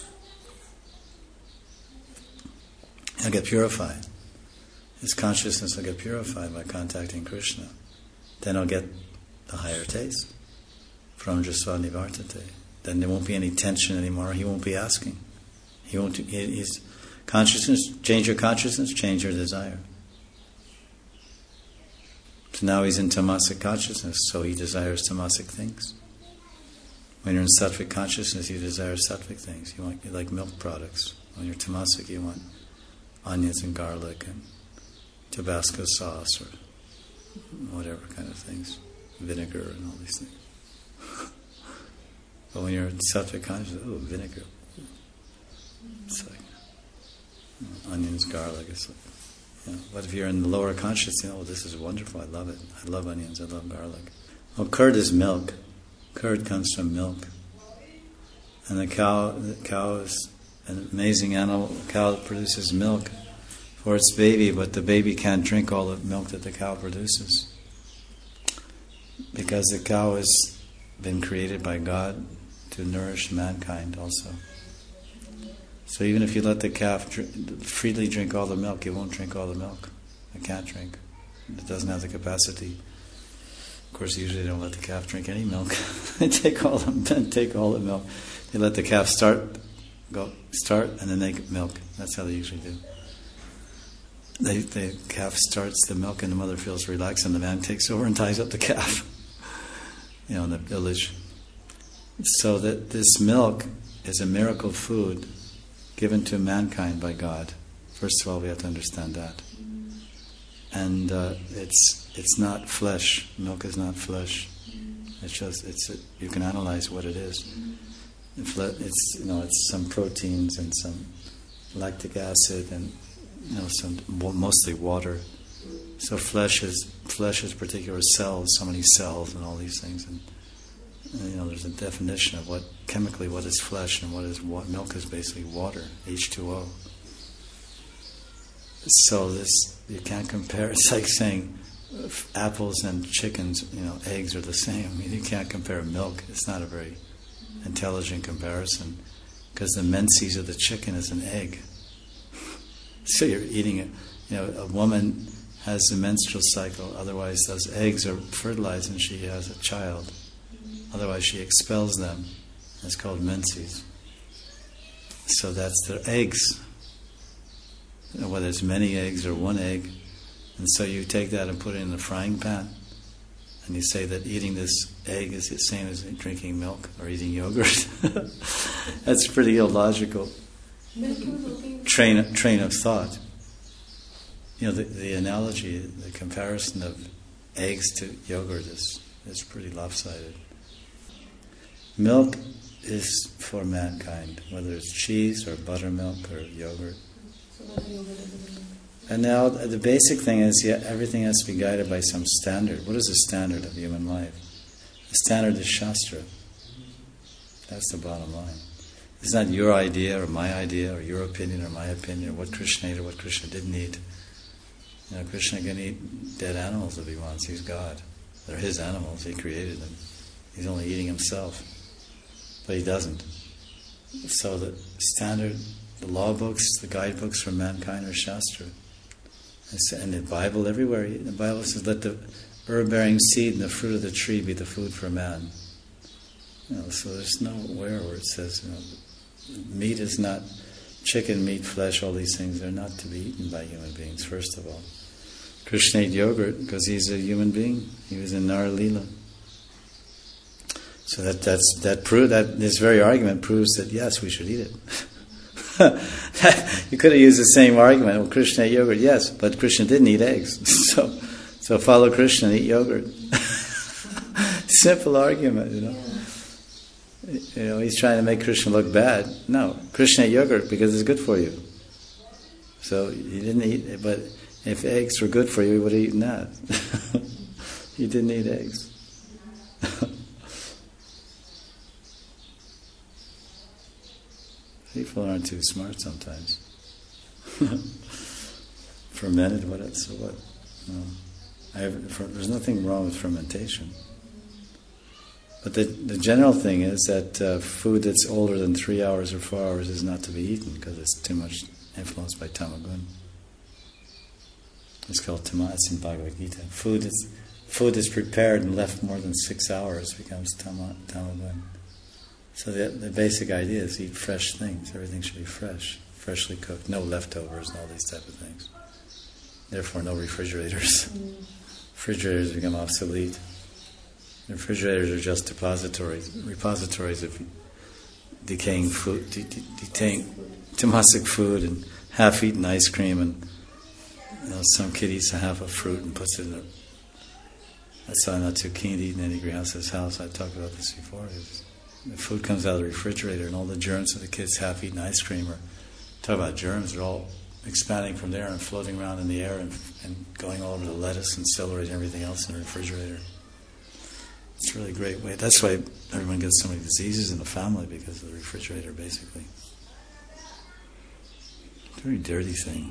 he'll get purified. His consciousness will get purified by contacting Krishna. Then he'll get the higher taste from Jasva Nivartate. Then there won't be any tension anymore. He won't be asking. He won't. He, his consciousness, change your consciousness, change your desire. So now he's in tamasic consciousness, so he desires tamasic things. When you're in sattvic consciousness, you desire sattvic things. You want, you like milk products. When you're tamasic, you want onions and garlic and Tabasco sauce or whatever kind of things, vinegar and all these things. But when you're in sattvic consciousness, oh, vinegar. It's like you know, onions, garlic. It's like, you know, but if you're in the lower consciousness, you know, oh, this is wonderful. I love it. I love onions. I love garlic. Well, curd is milk. Curd comes from milk, and the cow, the cow is an amazing animal. The cow produces milk for its baby, but the baby can't drink all the milk that the cow produces because the cow has been created by God to nourish mankind also. So even if you let the calf dr- freely drink all the milk, it won't drink all the milk. It can't drink. It doesn't have the capacity. Of course, usually they don't let the calf drink any milk. They take all the take all the milk. They let the calf start, go start, and then they get milk. That's how they usually do. They, the calf starts the milk, and the mother feels relaxed, and the man takes over and ties up the calf. You know, in the village. So that this milk is a miracle food given to mankind by God. First of all, we have to understand that. And uh, it's it's not flesh. Milk is not flesh. It's just it's a, you can analyze what it is. It's you know it's some proteins and some lactic acid and you know some mostly water. So flesh is flesh is particular cells, so many cells and all these things. And, and you know there's a definition of what chemically what is flesh and what is what milk is basically water, H two O. So this you can't compare. It's like saying apples and chickens, you know, eggs are the same. I mean, you can't compare milk. It's not a very intelligent comparison because the menses of the chicken is an egg. So you're eating it. You know, a woman has a menstrual cycle. Otherwise, those eggs are fertilized and she has a child. Otherwise, she expels them. It's called menses. So that's their eggs. You know, whether it's many eggs or one egg. And so you take that and put it in the frying pan, and you say that eating this egg is the same as drinking milk or eating yogurt. That's pretty illogical train train of thought. You know, the, the analogy, the comparison of eggs to yogurt is is pretty lopsided. Milk is for mankind, whether it's cheese or buttermilk or yogurt. And now the basic thing is, yeah, everything has to be guided by some standard. What is the standard of human life? The standard is Shastra. That's the bottom line. It's not your idea or my idea or your opinion or my opinion or what Krishna ate or what Krishna didn't eat. You know, Krishna can eat dead animals if he wants. He's God. They're his animals. He created them. He's only eating himself. But he doesn't. So the standard, the law books, the guidebooks for mankind are Shastra. And the Bible everywhere, the Bible says, let the herb-bearing seed and the fruit of the tree be the food for man. You know, so there's nowhere where it says, you know, meat is not, chicken, meat, flesh, all these things are not to be eaten by human beings, first of all. Krishna ate yogurt because he's a human being. He was in Nara Leela. So that that's that prove that this very argument proves that yes, we should eat it. You could have used the same argument. Well, Krishna ate yogurt, yes, but Krishna didn't eat eggs. So, so follow Krishna and eat yogurt. Simple argument, you know. You know, he's trying to make Krishna look bad. No, Krishna ate yogurt because it's good for you. So he didn't eat it, but if eggs were good for you, he would have eaten that. He didn't eat eggs. People aren't too smart sometimes. Fermented, what? So what? No. I have, for, there's nothing wrong with fermentation. But the, the general thing is that uh, food that's older than three hours or four hours is not to be eaten because it's too much influenced by tamagun. It's called tama. It's in Bhagavad Gita. Food is food is prepared and left more than six hours becomes tama, tamagun. So the, the basic idea is eat fresh things. Everything should be fresh, freshly cooked. No leftovers and all these type of things. Therefore, no refrigerators. Mm. Refrigerators become obsolete. Refrigerators are just depositories, repositories of decaying food, de- de- decaying tamasic food and half-eaten ice cream, and you know, some kid eats a half a fruit and puts it in a. That's why I'm not too keen to eat in any Grihastha's house. I talked about this before. It's, the food comes out of the refrigerator, and all the germs of the kids' half-eaten ice cream are. Talk about germs; they're all expanding from there and floating around in the air and, and going all over the lettuce and celery and everything else in the refrigerator. It's a really great way. That's why everyone gets so many diseases in the family, because of the refrigerator, basically. It's a very dirty thing.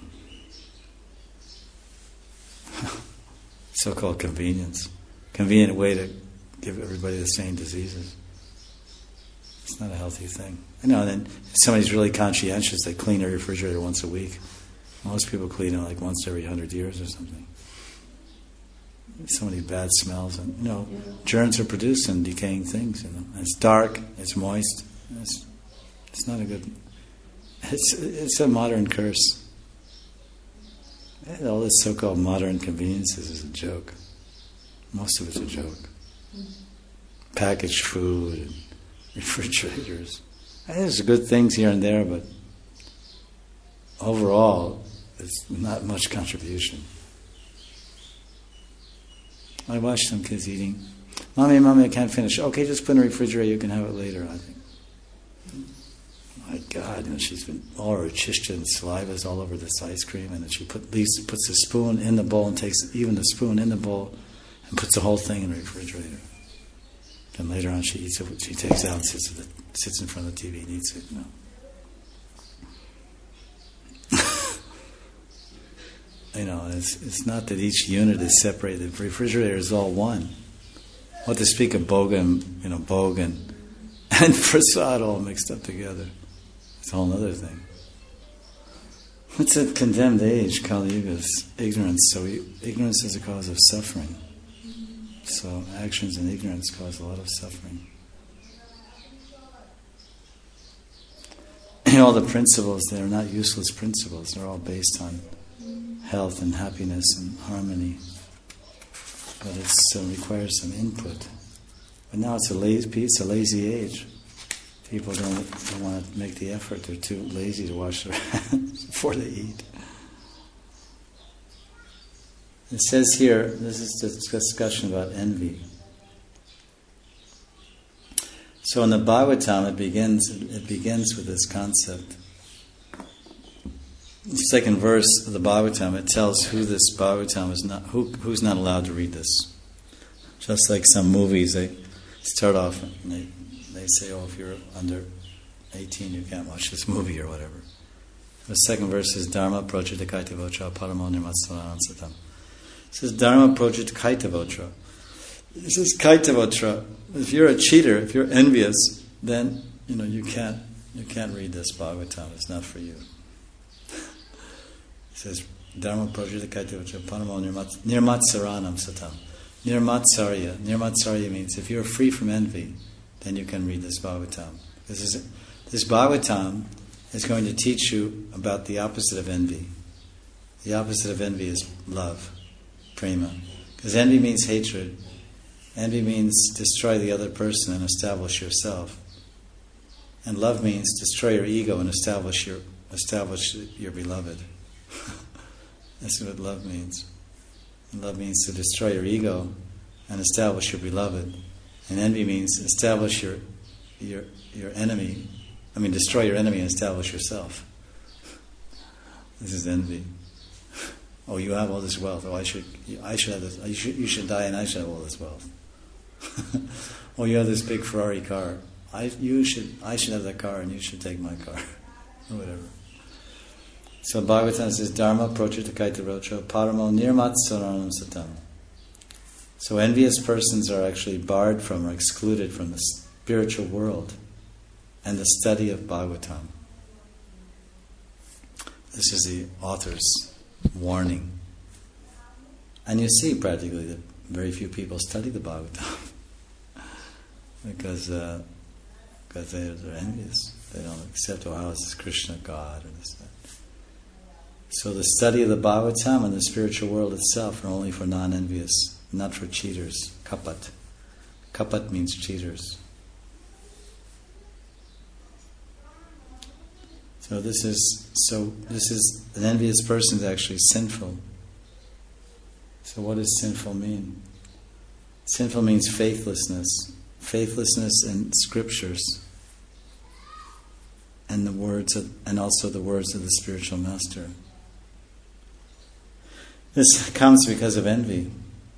So-called convenience. Convenient way to give everybody the same diseases. It's not a healthy thing. I know, and then if somebody's really conscientious, they clean their refrigerator once a week. Most people clean it like once every hundred years or something. So many bad smells, and you know, germs are produced in decaying things. You know, and it's dark, it's moist. It's, it's not a good. It's it's a modern curse. All this so-called modern conveniences is a joke. Most of it's a joke. Packaged food and refrigerators. There's good things here and there, but overall, it's not much contribution. I watched some kids eating. Mommy, mommy, I can't finish. Okay, just put it in the refrigerator. You can have it later. I think. My God, you know, she's been all her chishta and saliva's all over this ice cream, and then she put leaves, puts the spoon in the bowl and takes even the spoon in the bowl and puts the whole thing in the refrigerator. Then later on, she eats it. She takes it out and sits, at the, sits in front of the T V and eats it. You know. You know, it's it's not that each unit is separated. The refrigerator is all one. What to speak of boga and, you know, bog and, and prasad all mixed up together. It's a whole other thing. What's a condemned age? Kali Yuga is ignorance. So we, ignorance is a cause of suffering. So actions and ignorance cause a lot of suffering. And all the principles, they're not useless principles. They're all based on health and happiness and harmony, but it uh, requires some input. But now it's a lazy, it's a lazy age. People don't, don't want to make the effort. They're too lazy to wash their hands before they eat. It says here, this is the discussion about envy. So in the Bhagavatam, it begins. It begins with this concept. The second verse of the Bhagavatam, it tells who this Bhagavatam is not, who who's not allowed to read this. Just like some movies, they start off and they they say, "Oh, if you're under eighteen, you can't watch this movie or whatever." The second verse is Dharma projita kaitavotra paramo nirmatsaranam satam. It says Dharma projita kaitavotra. It says kaitavotra. If you're a cheater, if you're envious, then you know you can't you can't read this Bhagavatam. It's not for you. It says, Dharma projita kaitavotra panamo nirmatsaranam satam. Nirmatsarya. Nirmatsarya means if you're free from envy, then you can read this Bhagavatam. This is this Bhagavatam is going to teach you about the opposite of envy. The opposite of envy is love, prema. Because envy means hatred. Envy means destroy the other person and establish yourself. And love means destroy your ego and establish your establish your beloved. That's what love means. And love means to destroy your ego and establish your beloved. And envy means establish your your your enemy. I mean, destroy your enemy and establish yourself. This is envy. Oh, you have all this wealth. Oh, I should, I should have this. You should, you should die, and I should have all this wealth. Oh, you have this big Ferrari car. I, you should, I should have that car, and you should take my car, or whatever. So Bhagavatam says, Dharma prochita kaita rocho paramo nirmat saranam satam. So envious persons are actually barred from or excluded from the spiritual world and the study of Bhagavatam. This is the author's warning. And you see practically that very few people study the Bhagavatam because uh, because they're, they're envious. They don't accept, oh, how is this Krishna God or this, that. So the study of the Bhagavatam and the spiritual world itself are only for non-envious, not for cheaters. Kapat. Kapat means cheaters. So this is so this is an envious person is actually sinful. So what does sinful mean? Sinful means faithlessness. Faithlessness in scriptures and the words of, and also the words of the spiritual master. This comes because of envy.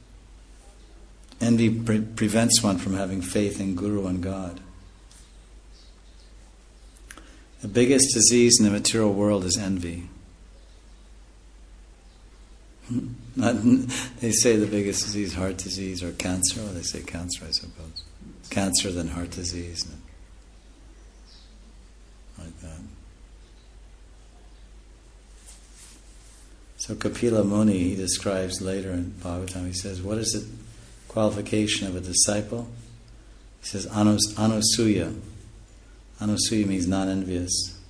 Envy pre- prevents one from having faith in Guru and God. The biggest disease in the material world is envy. Not, they say the biggest disease, heart disease or cancer. Or they say cancer, I suppose. Cancer, then heart disease. Like that. So Kapila Muni, he describes later in Bhagavatam, he says, what is the qualification of a disciple? He says, anus, anusuya. Anusuya means non-envious.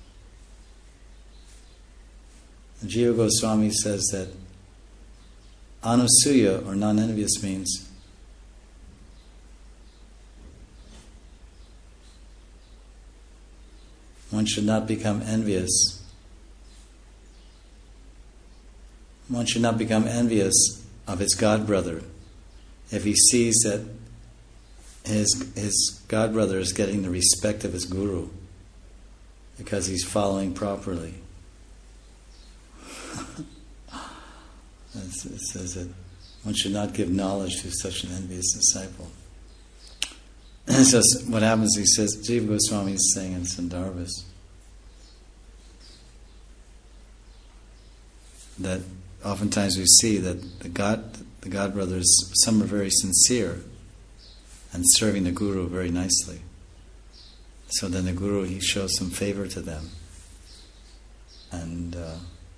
And Jiva Goswami says that anusuya, or non-envious, means one should not become envious. One should not become envious of his god brother if he sees that his his god brother is getting the respect of his guru because he's following properly. It says that one should not give knowledge to such an envious disciple. So what happens, he says, Jiva Goswami is saying in Sandarbhas that oftentimes we see that the God, the God brothers, some are very sincere and serving the Guru very nicely. So then the Guru, he shows some favor to them, and uh,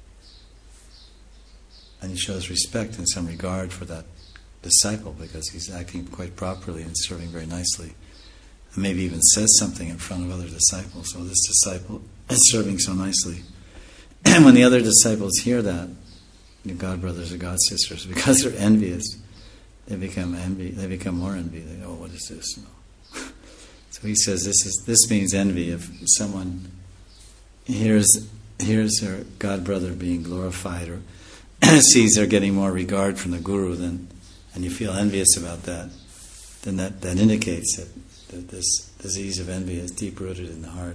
and he shows respect and some regard for that disciple because he's acting quite properly and serving very nicely, and maybe even says something in front of other disciples. So this disciple is serving so nicely, and when the other disciples hear that, the God brothers or God sisters, because they're envious, they become envy. They become more envy. They go, oh, what is this? No. So he says this is this means envy. If someone hears hears their God brother being glorified or sees they're getting more regard from the Guru, then and you feel envious about that, then that, that indicates that, that this disease of envy is deep rooted in the heart.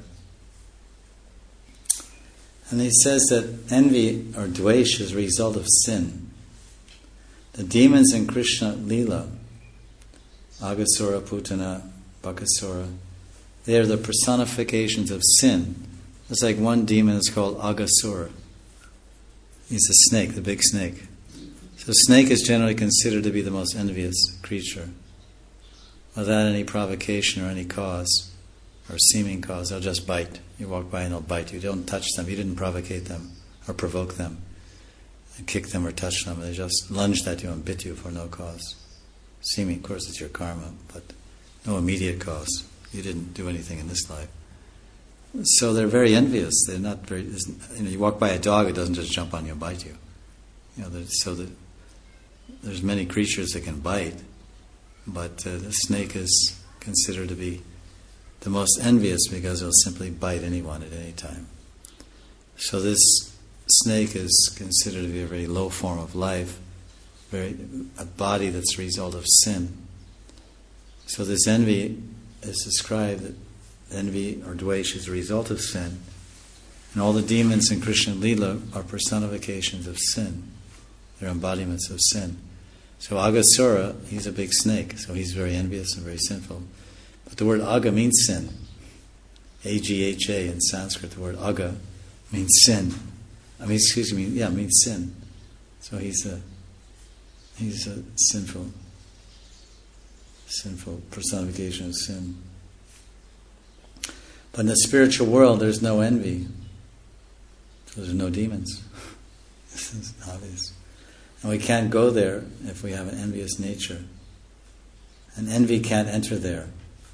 And he says that envy or dvesh is a result of sin. The demons in Krishna Leela, Aghasura, Putana, Bakasura, they are the personifications of sin. It's like one demon is called Aghasura. He's a snake, the big snake. So snake is generally considered to be the most envious creature. Without any provocation or any cause, or seeming cause, they'll just bite. You walk by and they'll bite you. You don't touch them. You didn't provocate them or provoke them, and kick them or touch them. They just lunged at you and bit you for no cause. Seeming, of course, it's your karma, but no immediate cause. You didn't do anything in this life. So they're very envious. They're not very. You know, you walk by a dog, it doesn't just jump on you and bite you. You know, so that there's many creatures that can bite, but uh, the snake is considered to be the most envious because it'll simply bite anyone at any time. So this snake is considered to be a very low form of life, very a body that's a result of sin. So this envy is described that envy or dvesh is a result of sin, and all the demons in Krishna Leela are personifications of sin. They're embodiments of sin. So Aghasura, he's a big snake, so he's very envious and very sinful. But the word Agha means sin. A G H A in Sanskrit, the word Agha means sin. I mean, excuse me, yeah, means sin. So he's a he's a sinful, sinful personification of sin. But in the spiritual world, there's no envy. So there's no demons. This is obvious. And we can't go there if we have an envious nature. And envy can't enter there.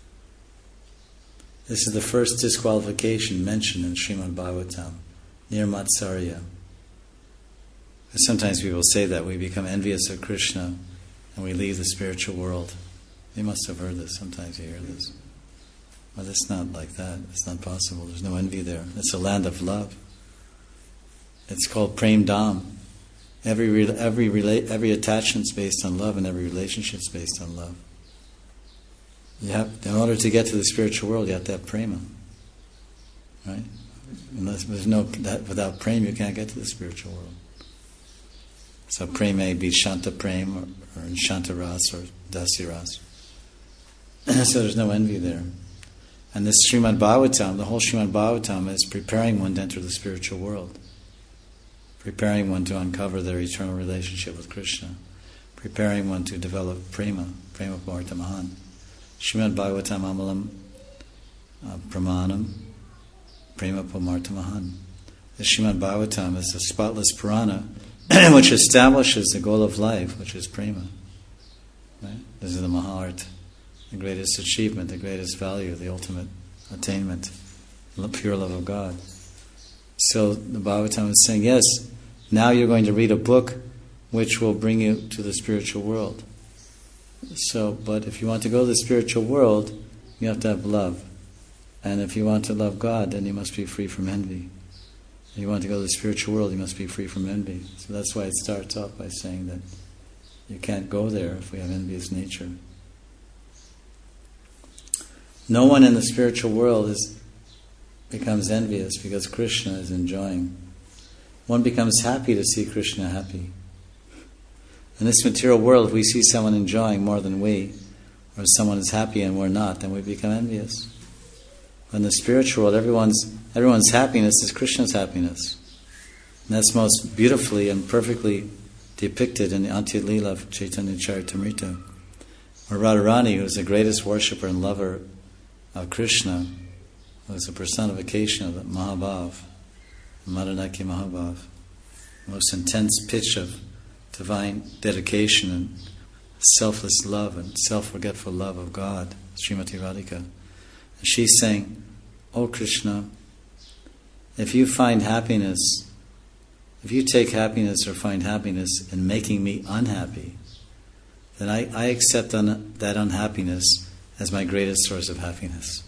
This is the first disqualification mentioned in Srimad Bhagavatam, Nirmatsarya. Sometimes people say that we become envious of Krishna and we leave the spiritual world. You must have heard this. Sometimes you hear this. But it's not like that. It's not possible. There's no envy there. It's a land of love. It's called Prem Dham. Every re- every rela- every attachment's based on love, and every relationship's based on love. You have, in order to get to the spiritual world, you have to have prema, right? Unless there's no that, without prema, you can't get to the spiritual world. So prema may be shanta prem or, or shanta ras or dasi ras. So there's no envy there. And this Srimad Bhagavatam, the whole Srimad Bhagavatam is preparing one to enter the spiritual world. Preparing one to uncover their eternal relationship with Krishna. Preparing one to develop prema, prema bharta mahan. Srimad Bhagavatam amalam uh, pramanam prema pamarta mahan. The Srimad Bhagavatam is a spotless Purana which establishes the goal of life, which is prema. Right? This is the Mahaart, the greatest achievement, the greatest value, the ultimate attainment, the pure love of God. So the Bhagavatam is saying, yes, now you're going to read a book which will bring you to the spiritual world. So, but if you want to go to the spiritual world, you have to have love. And if you want to love God, then you must be free from envy. If you want to go to the spiritual world, you must be free from envy. So that's why it starts off by saying that you can't go there if we have envious nature. No one in the spiritual world is becomes envious because Krishna is enjoying. One becomes happy to see Krishna happy. In this material world, if we see someone enjoying more than we, or someone is happy and we're not, then we become envious. But in the spiritual world, everyone's everyone's happiness is Krishna's happiness. And that's most beautifully and perfectly depicted in the Antya Leela of Chaitanya Charitamrita, where Radharani, who is the greatest worshipper and lover of Krishna, who is a personification of the Mahabhav, Madanaki Mahabhav, the most intense pitch of divine dedication and selfless love and self-forgetful love of God, Srimati Radhika. And she's saying, "Oh Krishna, if you find happiness, if you take happiness or find happiness in making me unhappy, then I, I accept un- that unhappiness as my greatest source of happiness."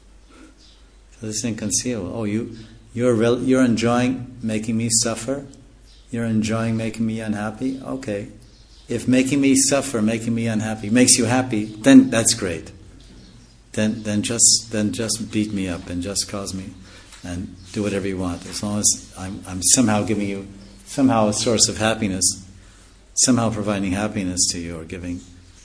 So this is inconceivable. Oh, you, you're re- you're enjoying making me suffer? You're enjoying making me unhappy? Okay. If making me suffer, making me unhappy makes you happy, then that's great. Then then just then just beat me up and just cause me and do whatever you want. As long as I'm I'm somehow giving you somehow a source of happiness, somehow providing happiness to you or giving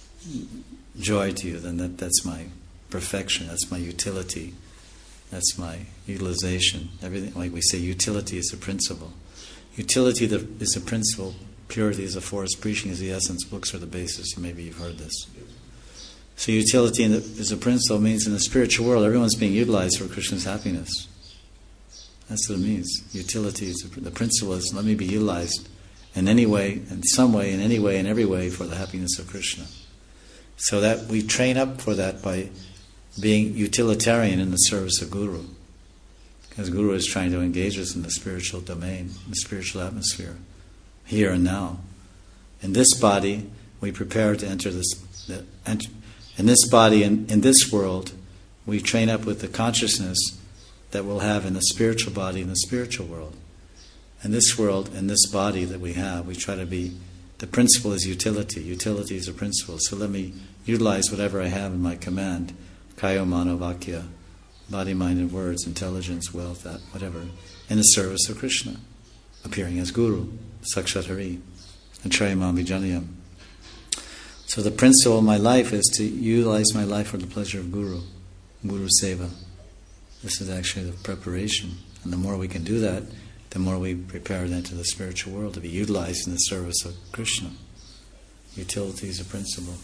joy to you, then that, that's my perfection, that's my utility, that's my utilization. Everything, like we say, utility is a principle. Utility is a principle, purity is a force, preaching is the essence, books are the basis. Maybe you've heard this. So utility is a principle means in the spiritual world, everyone's being utilized for Krishna's happiness. That's what it means. Utility is the principle is, let me be utilized in any way, in some way, in any way, in every way for the happiness of Krishna. So that we train up for that by being utilitarian in the service of Guru. Because Guru is trying to engage us in the spiritual domain, the spiritual atmosphere, here and now. In this body, we prepare to enter this. The, enter, in this body, in, in this world, we train up with the consciousness that we'll have in the spiritual body in the spiritual world. In this world, in this body that we have, we try to be. The principle is utility. Utility is a principle. So let me utilize whatever I have in my command, kayo mano vakya, body, mind, and words, intelligence, wealth, that, whatever, in the service of Krishna, appearing as Guru, Sakshat Hari, Atrayamam Vijanayam. So the principle of my life is to utilize my life for the pleasure of Guru, Guru Seva. This is actually the preparation. And the more we can do that, the more we prepare then to the spiritual world to be utilized in the service of Krishna. Utility is a principle.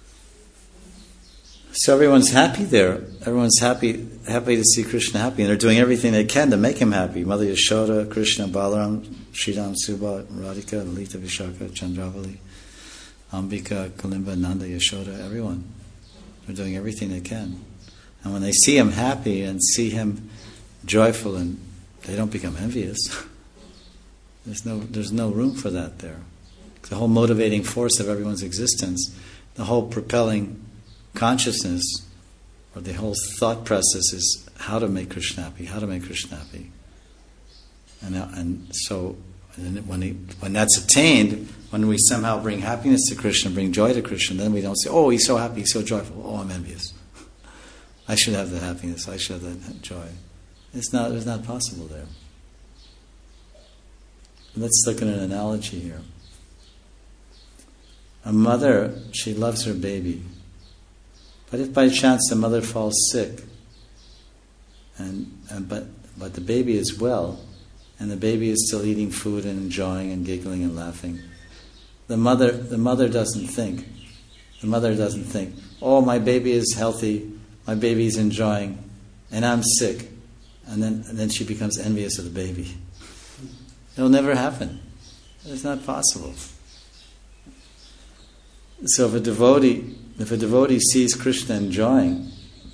So everyone's happy there. Everyone's happy happy to see Krishna happy. And they're doing everything they can to make him happy. Mother Yashoda, Krishna, Balaram, Sridham, Subha, Radhika, Lalita, Vishaka, Chandravali, Ambika, Kalimba, Nanda, Yashoda, everyone. They're doing everything they can. And when they see him happy and see him joyful, and they don't become envious, there's no there's no room for that there. The whole motivating force of everyone's existence, the whole propelling consciousness, or the whole thought process is how to make Krishna happy, how to make Krishna happy. And and so and when he, when that's attained, when we somehow bring happiness to Krishna, bring joy to Krishna, then we don't say, oh, he's so happy, he's so joyful, oh, I'm envious. I should have that happiness, I should have that joy. It's not, it's not possible there. Let's look at an analogy here. A mother, she loves her baby. But if by chance the mother falls sick, and, and but but the baby is well, and the baby is still eating food and enjoying and giggling and laughing, the mother the mother doesn't think. The mother doesn't think, oh, my baby is healthy, my baby is enjoying, and I'm sick. And then and then she becomes envious of the baby. It'll never happen. It's not possible. So if a devotee if a devotee sees Krishna enjoying,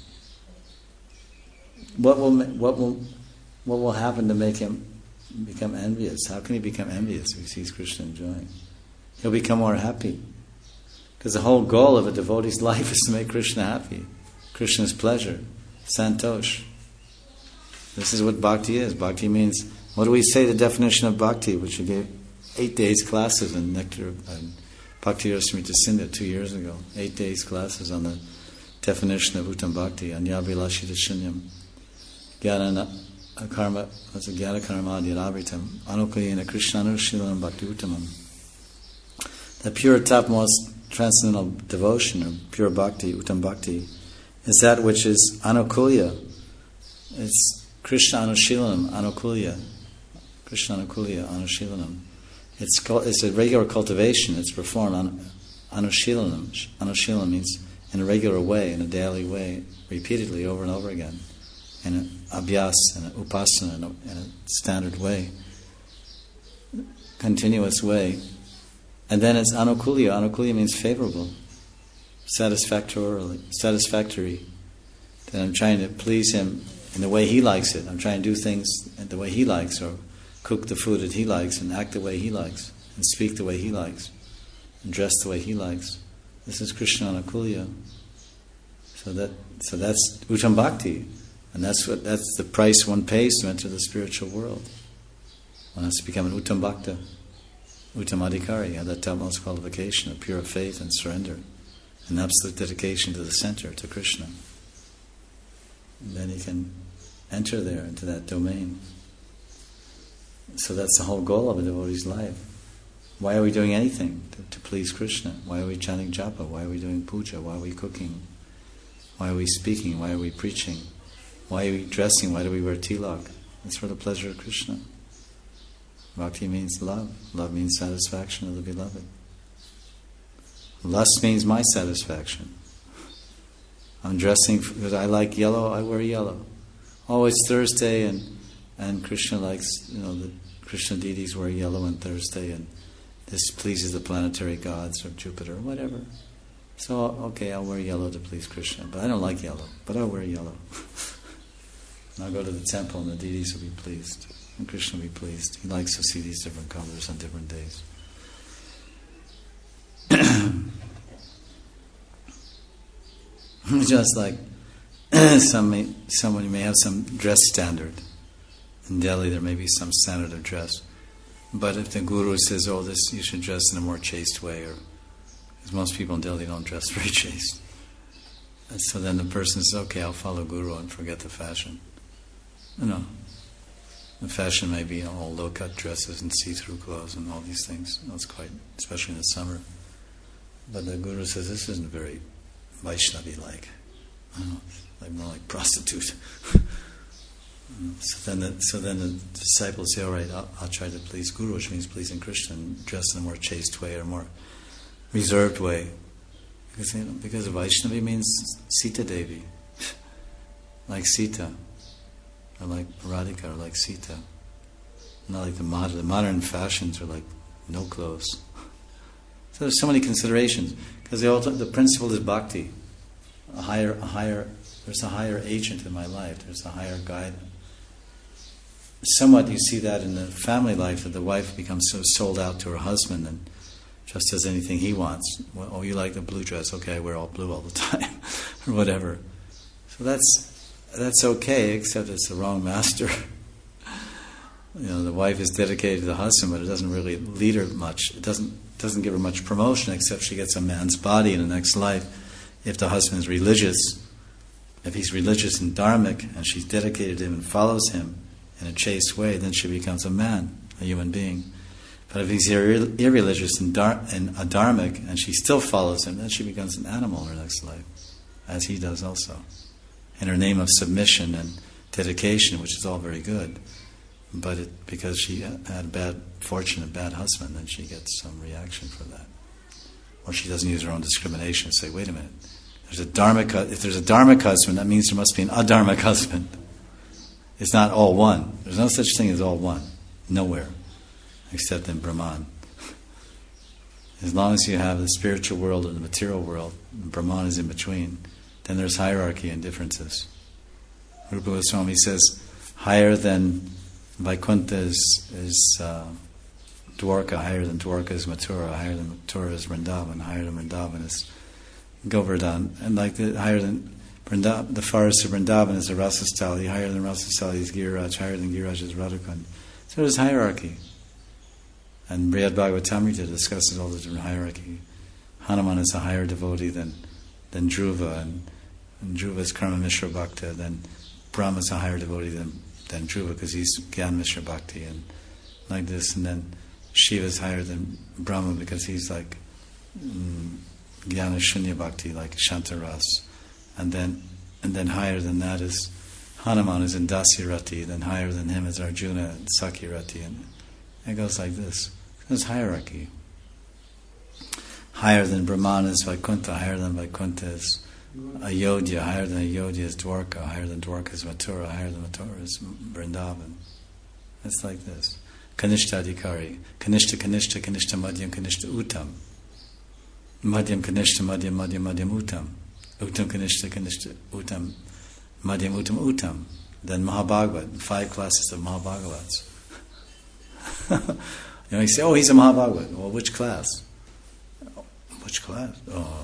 what will what will what will happen to make him become envious? How can he become envious if he sees Krishna enjoying? He'll become more happy. Because the whole goal of a devotee's life is to make Krishna happy. Krishna's pleasure, santosh. This is what bhakti is. Bhakti means, what do we say the definition of bhakti, which we gave eight days classes in Nectar and Bhakti Rasamrita Sindhu two years ago. Eight days classes on the definition of Uttam Bhakti, Anyabhilashita Shunyam, Jnana Karma, that's a Jnana Karma Adhyarabritam, Anukayena Krishnanushilanam Bhakti Uttamam. The pure topmost transcendental devotion, or pure bhakti, Uttam Bhakti, is that which is anukulya. It's Krishna Anushilanam, Anukulya. Krishna Anukulya, Anushilanam. It's it's a regular cultivation. It's performed on Anushilanam. Anushilanam means in a regular way, in a daily way, repeatedly over and over again, in an abhyas, in an upasana, in a, in a standard way, continuous way. And then it's anukulya. Anukulya means favorable, satisfactorily, satisfactory. That I'm trying to please him in the way he likes it. I'm trying to do things the way he likes, or cook the food that he likes, and act the way he likes, and speak the way he likes, and dress the way he likes. This is Krishna Anukulya. So that so that's Uttam Bhakti, and that's what that's the price one pays to enter the spiritual world. One has to become an Uttam Bhakta, Uttam Adhikari, have that topmost qualification of pure faith and surrender, and absolute dedication to the center, to Krishna. And then he can enter there into that domain. So that's the whole goal of a devotee's life. Why are we doing anything? To, to please Krishna. Why are we chanting japa? Why are we doing puja? Why are we cooking? Why are we speaking? Why are we preaching? Why are we dressing? Why do we wear tilak? It's for the pleasure of Krishna. Bhakti means love. Love means satisfaction of the beloved. Lust means my satisfaction. I'm dressing because I like yellow, I wear yellow. Oh, it's Thursday and And Krishna likes, you know, the Krishna deities wear yellow on Thursday, and this pleases the planetary gods or Jupiter or whatever. So, okay, I'll wear yellow to please Krishna, but I don't like yellow, but I'll wear yellow. And I'll go to the temple and the deities will be pleased, and Krishna will be pleased. He likes to see these different colors on different days. Just like some may, someone may have some dress standard. In Delhi, there may be some standard of dress, but if the guru says, "Oh, this you should dress in a more chaste way," or because most people in Delhi don't dress very chaste, and so then the person says, "Okay, I'll follow guru and forget the fashion." No, The fashion may be all low-cut dresses and see-through clothes and all these things. That's quite, especially in the summer. But the Guru says this isn't very Vaishnavi-like. Oh, like more like prostitute. so then, the, so then the disciples say, "All right, I'll, I'll try to please Guru," which means pleasing Krishna, and dress in a more chaste way or more reserved way. Because, you know, because Vaishnavi means Sita Devi, like Sita, or like Radhika, or like Sita. Not like the modern, the modern fashions are like no clothes. So there's so many considerations, because the, the principle is bhakti. A higher, a higher, there's a higher agent in my life. There's a higher guide. Somewhat you see that in the family life, that the wife becomes so sold out to her husband and just does anything he wants. Well, oh, you like the blue dress? Okay, I wear all blue all the time, or whatever. So that's that's okay, except it's the wrong master. You know, the wife is dedicated to the husband, but it doesn't really lead her much. It doesn't doesn't give her much promotion, except she gets a man's body in the next life. If the husband is religious, if he's religious and dharmic, and she's dedicated to him and follows him in a chaste way, then she becomes a man, a human being. But if he's irre- irreligious and, dar- and adharmic, and she still follows him, then she becomes an animal in her next life, as he does also. In her name of submission and dedication, which is all very good. But it, because she had bad fortune, a bad husband, then she gets some reaction for that. Or she doesn't use her own discrimination and say, wait a minute, there's a dharmic, if there's a dharmic husband, that means there must be an adharmic husband. It's not all one. There's no such thing as all one. Nowhere. Except in Brahman. As long as you have the spiritual world and the material world, and Brahman is in between, then there's hierarchy and differences. Rupa Goswami says, higher than Vaikuntha is, is uh, Dwarka, higher than Dwarka is Mathura, higher than Mathura is Vrindavan, higher than Vrindavan is Govardhan, and like the, higher than Vrindavan, the forest of Vrindavan is the Rasastali, higher than Rasastali is Giriraj, higher than Giriraj is Radhakund. So there's hierarchy. And Brihad Bhagavatamrita discusses all the different hierarchy. Hanuman is a higher devotee than than Dhruva, and, and Dhruva is Karma Mishra Bhakta, then Brahma is a higher devotee than, than Dhruva because he's Gyan Mishra Bhakti, and like this, and then Shiva is higher than Brahma because he's like mm, Jnana Shunya Bhakti, like Shantaras, and then and then higher than that is Hanuman is in Dasirati, then higher than him is Arjuna and Sakirati, and it goes like this. There's hierarchy. Higher than Brahman is Vaikuntha, higher than Vaikuntha is Ayodhya, higher than Ayodhya is Dwarka, higher than Dwarka is Mathura, higher than Mathura is Vrindavan. It's like this. Kanishta Adhikari, Kanishta Kanishta, Kanishta Madhyam, Kanishta Uttam. Madhyam Kanishta, Madhyam, Madhyam, Madhyam Uttam. Uttam Kanishta, Kanishta Uttam. Madhyam Uttam Uttam. Then Mahabhagavat, five classes of Mahabhagavats. You know, you say, oh, he's a Mahabhagavat. Well, which class? Which class? Oh,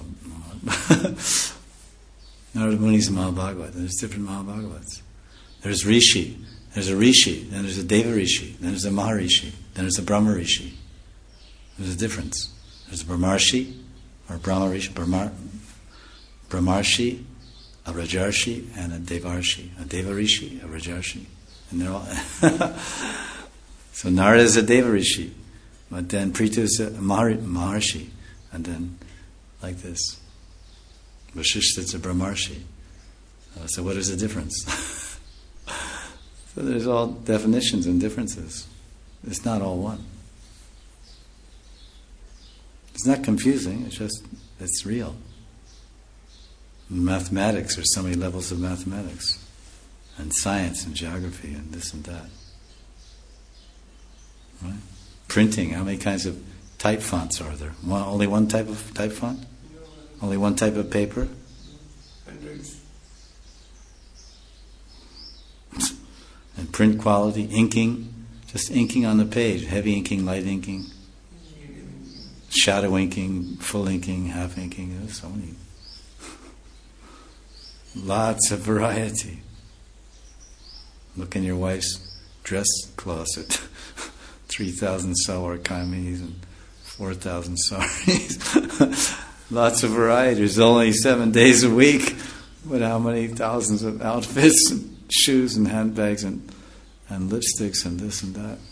Narada Muni's a Mahabhagavat. There's different Mahabhagavats. There's Rishi. There's a Rishi. Then there's a Deva Rishi. Then there's a Maharishi. Then there's a Brahma Rishi. There's a difference. There's a Brahmarshi, or Brahma Rishi, Brahmar, Brahmarshi, a Rajarshi, and a Devarshi. A Deva Rishi, a Rajarshi. And they're all... So Narada is a Deva Rishi, but then Prithu is a Mahar- Maharshi, and then like this. Vashishta is a Brahmarshi. Uh, so what is the difference? So there's all definitions and differences. It's not all one. It's not confusing, it's just, it's real. In mathematics, there's so many levels of mathematics, and science and geography and this and that. Right? Printing, how many kinds of type fonts are there? One, only one type of type font? Only one type of paper? Hundreds. And print quality, inking, just inking on the page, heavy inking, light inking, shadow inking, full inking, half inking, there's so many. Lots of variety. Look in your wife's dress closet. three thousand salwar kameez and four thousand saris. Lots of variety. There's only seven days a week, but how many thousands of outfits and shoes and handbags and and lipsticks and this and that.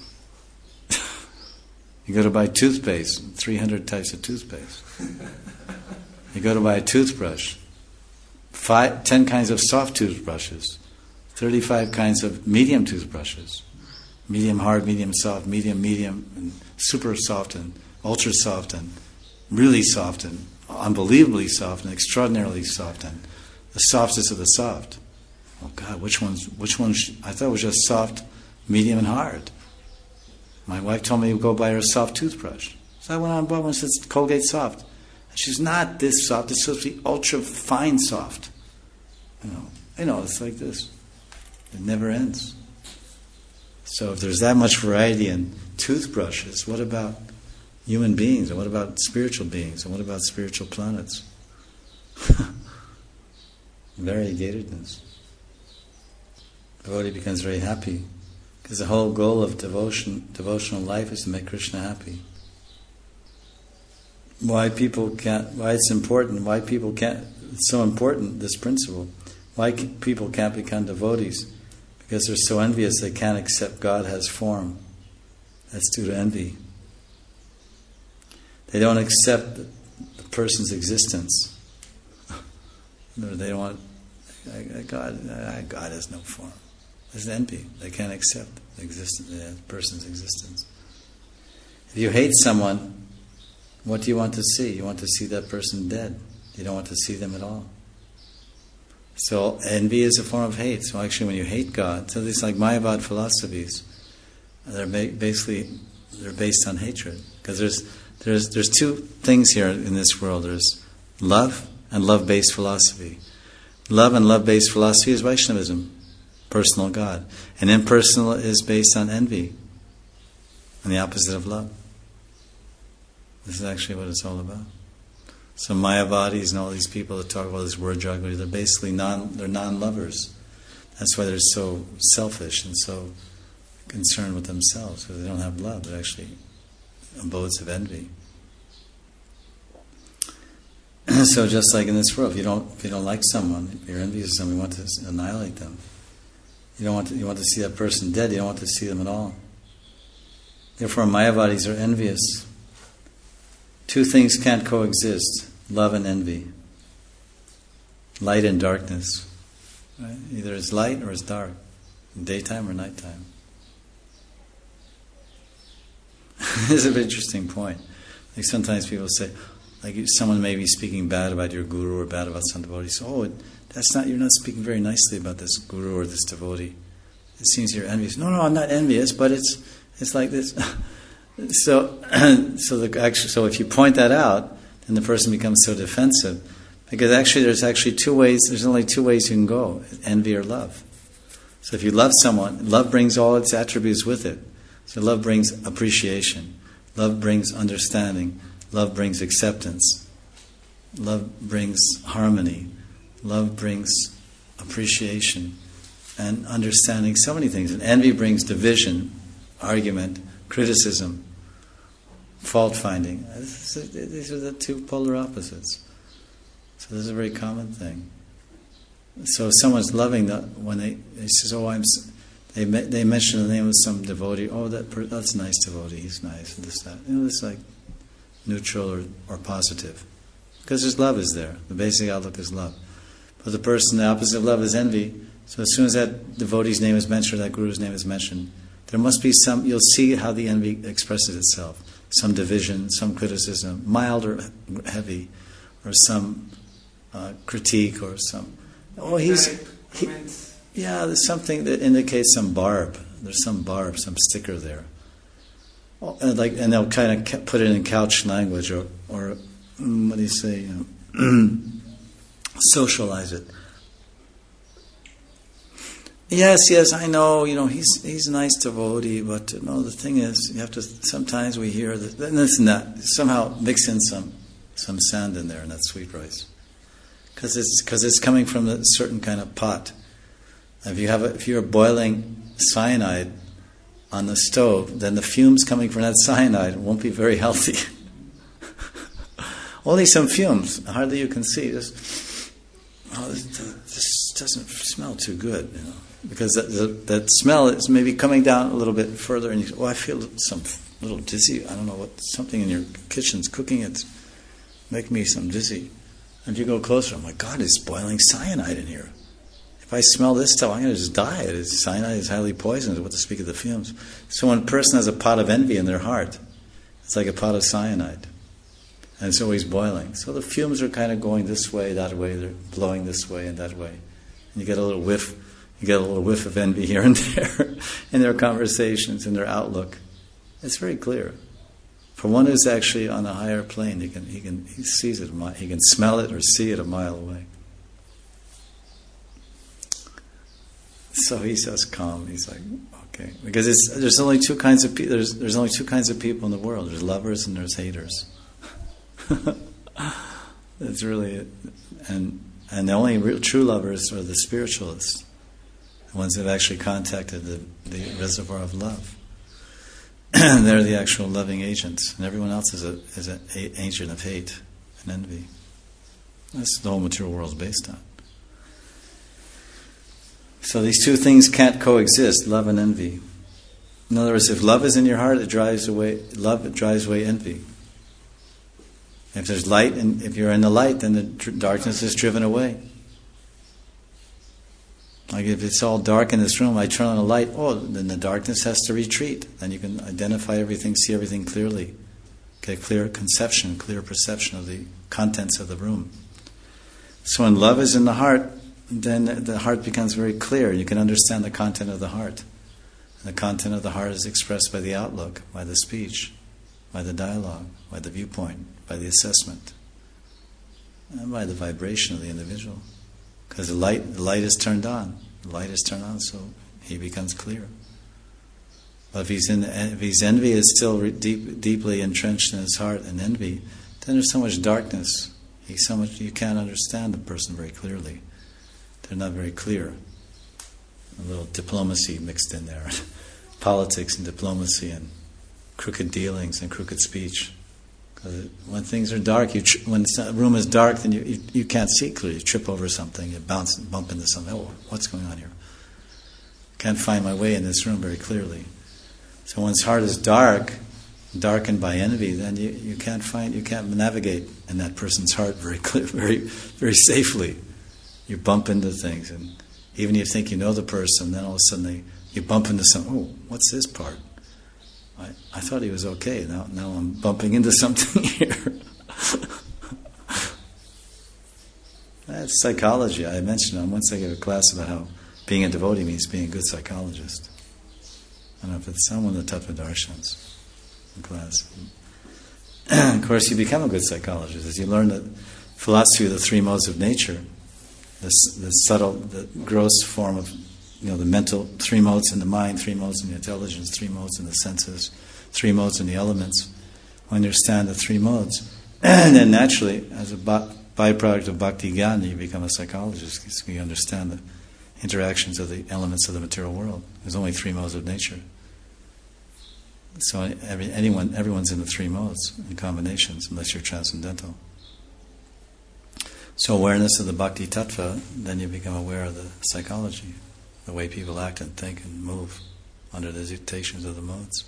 You go to buy toothpaste, three hundred types of toothpaste. You go to buy a toothbrush, five, ten kinds of soft toothbrushes, thirty-five kinds of medium toothbrushes, medium hard, medium soft, medium, medium, and super soft, and ultra soft, and really soft, and unbelievably soft, and extraordinarily soft, and the softest of the soft. Oh God, which one's, which one's, I thought it was just soft, medium, and hard. My wife told me to go buy her a soft toothbrush. So I went on and bought one that says Colgate Soft. And she's not this soft, it's supposed to be ultra fine soft. You know, you know, it's like this. It never ends. So if there's that much variety in toothbrushes, what about human beings? And what about spiritual beings? And what about spiritual planets? Variegatedness. Devotee becomes very happy. Because the whole goal of devotion, devotional life is to make Krishna happy. Why people can't, why it's important, why people can't, it's so important, this principle. Why people can't become devotees? Because they're so envious they can't accept God has form. That's due to envy. They don't accept the person's existence. They don't want, God, God has no form. There's envy. They can't accept the existence, the person's existence. If you hate someone, what do you want to see? You want to see that person dead. You don't want to see them at all. So envy is a form of hate. So actually when you hate God, so these like Mayavad philosophies, they're basically, they're based on hatred. Because there's, there's, there's two things here in this world. There's love and love-based philosophy. Love and love-based philosophy is Vaishnavism. Personal God. And impersonal is based on envy. And the opposite of love. This is actually what it's all about. So Mayavadis and all these people that talk about this word jugglery, they're basically non, they're non-lovers. That's why they're so selfish and so concerned with themselves, because they don't have love. They're actually abodes of envy. So just like in this world, if you don't, if you don't like someone, if you're envious of someone, you want to annihilate them. You don't want to, you want to see that person dead. You don't want to see them at all. Therefore, Mayavadis are envious. Two things can't coexist: love and envy. Light and darkness. Right? Either it's light or it's dark, daytime or nighttime. This is an interesting point. Like sometimes people say, like someone may be speaking bad about your guru or bad about some devotee. So, oh, that's not, you're not speaking very nicely about this guru or this devotee. It seems you're envious. No, no, I'm not envious, but it's it's like this. so, so the actually, so if you point that out, then the person becomes so defensive, because actually there's actually two ways. There's only two ways you can go: envy or love. So if you love someone, love brings all its attributes with it. So love brings appreciation, love brings understanding, love brings acceptance, love brings harmony, love brings appreciation and understanding so many things. And envy brings division, argument, criticism, fault finding. These are the two polar opposites. So this is a very common thing. So if someone's loving, the, when they, they says, oh, I'm, they they mention the name of some devotee, oh, that per, that's a nice devotee, he's nice, and this, that. You know, it's like neutral or, or positive. Because there's love is there. The basic outlook is love. But the person, the opposite of love is envy. So as soon as that devotee's name is mentioned, or that guru's name is mentioned, there must be some, you'll see how the envy expresses itself. Some division, some criticism, mild or heavy, or some uh, critique, or some, oh, he's, he, yeah, there's something that indicates some barb. There's some barb, some sticker there. Oh, and, like, and they'll kind of put it in couch language, or, or what do you say, um, socialize it. Yes, yes, I know, you know, he's he's a nice devotee, but you know, the thing is, you have to, sometimes we hear that, and this and that, somehow mix in some some sand in there, and that's sweet rice. Because it's, cause it's coming from a certain kind of pot. If you have a, if you're boiling cyanide on the stove, then the fumes coming from that cyanide won't be very healthy. Only some fumes, hardly you can see. Just, oh, this, this doesn't smell too good, you know, because that, that, that smell is maybe coming down a little bit further, and you say, oh, I feel some little dizzy. I don't know what, something in your kitchen's cooking. It's making me some dizzy. And you go closer, I'm like, God, it's boiling cyanide in here. If I smell this stuff, I'm going to just die. It's, cyanide is highly poisonous, what to speak of the fumes. So when a person has a pot of envy in their heart, it's like a pot of cyanide. And it's always boiling. So the fumes are kind of going this way, that way, they're blowing this way and that way. And you get a little whiff, you get a little whiff of envy here and there in their conversations, in their outlook. It's very clear. For one who's actually on a higher plane, he can he can he sees it, he can smell it or see it a mile away. So he's just calm. He's like, okay, because it's there's only two kinds of people. There's there's only two kinds of people in the world. There's lovers and there's haters. That's really it. And and the only real true lovers are the spiritualists, the ones that have actually contacted the, the reservoir of love. They're the actual loving agents, and everyone else is a is an agent of hate and envy. That's the whole material world is based on. So these two things can't coexist: love and envy. In other words, if love is in your heart, it drives away love. It drives away envy. If there's light, and if you're in the light, then the tr- darkness is driven away. Like if it's all dark in this room, I turn on the light, oh, then the darkness has to retreat. Then you can identify everything, see everything clearly. Get a clear conception, clear perception of the contents of the room. So when love is in the heart, then the heart becomes very clear. You can understand the content of the heart. And the content of the heart is expressed by the outlook, by the speech, by the dialogue, by the viewpoint, by the assessment, and by the vibration of the individual. Because the light, the light is turned on. The light is turned on, so he becomes clear. But if he's in, if his envy is still re- deep, deeply entrenched in his heart, and envy, then there's so much darkness. He's so much you can't understand the person very clearly. They're not very clear. A little diplomacy mixed in there, politics and diplomacy and crooked dealings and crooked speech. When things are dark, you tr- when the room is dark, then you, you you can't see clearly. You trip over something, you bounce and bump into something. Oh, what's going on here? Can't find my way in this room very clearly. So when his heart is dark, darkened by envy, then you, you can't find, you can't navigate in that person's heart very clear, very very safely. You bump into things, and even if you think you know the person, then all of a sudden they, you bump into something. Oh, what's this part? I, I thought he was okay. Now, now I'm bumping into something here. That's psychology. I mentioned on once I gave a class about how being a devotee means being a good psychologist. I don't know if it's someone of the Tattva Darshans in class. Of course, you become a good psychologist as you learn the philosophy of the three modes of nature, the, the subtle, the gross form of, you know, the mental, three modes in the mind, three modes in the intelligence, three modes in the senses, three modes in the elements. We understand the three modes. And then naturally, as a byproduct of bhakti jnana, you become a psychologist because you understand the interactions of the elements of the material world. There's only three modes of nature. So every, anyone, everyone's in the three modes in combinations, unless you're transcendental. So awareness of the bhakti tattva, then you become aware of the psychology, the way people act and think and move under the dictations of the modes.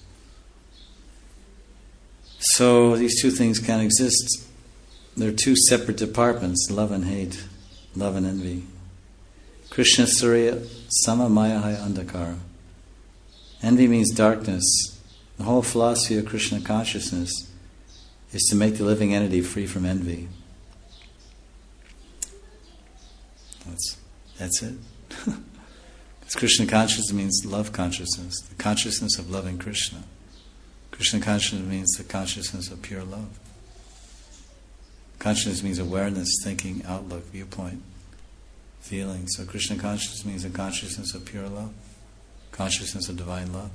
So these two things can't exist. They're two separate departments, love and hate, love and envy. Krishna Surya Sama Mayahaya Andhakara. Envy means darkness. The whole philosophy of Krishna consciousness is to make the living entity free from envy. That's, that's it. Because Krishna consciousness means love consciousness, the consciousness of loving Krishna. Krishna consciousness means the consciousness of pure love. Consciousness means awareness, thinking, outlook, viewpoint, feeling. So Krishna consciousness means the consciousness of pure love, consciousness of divine love.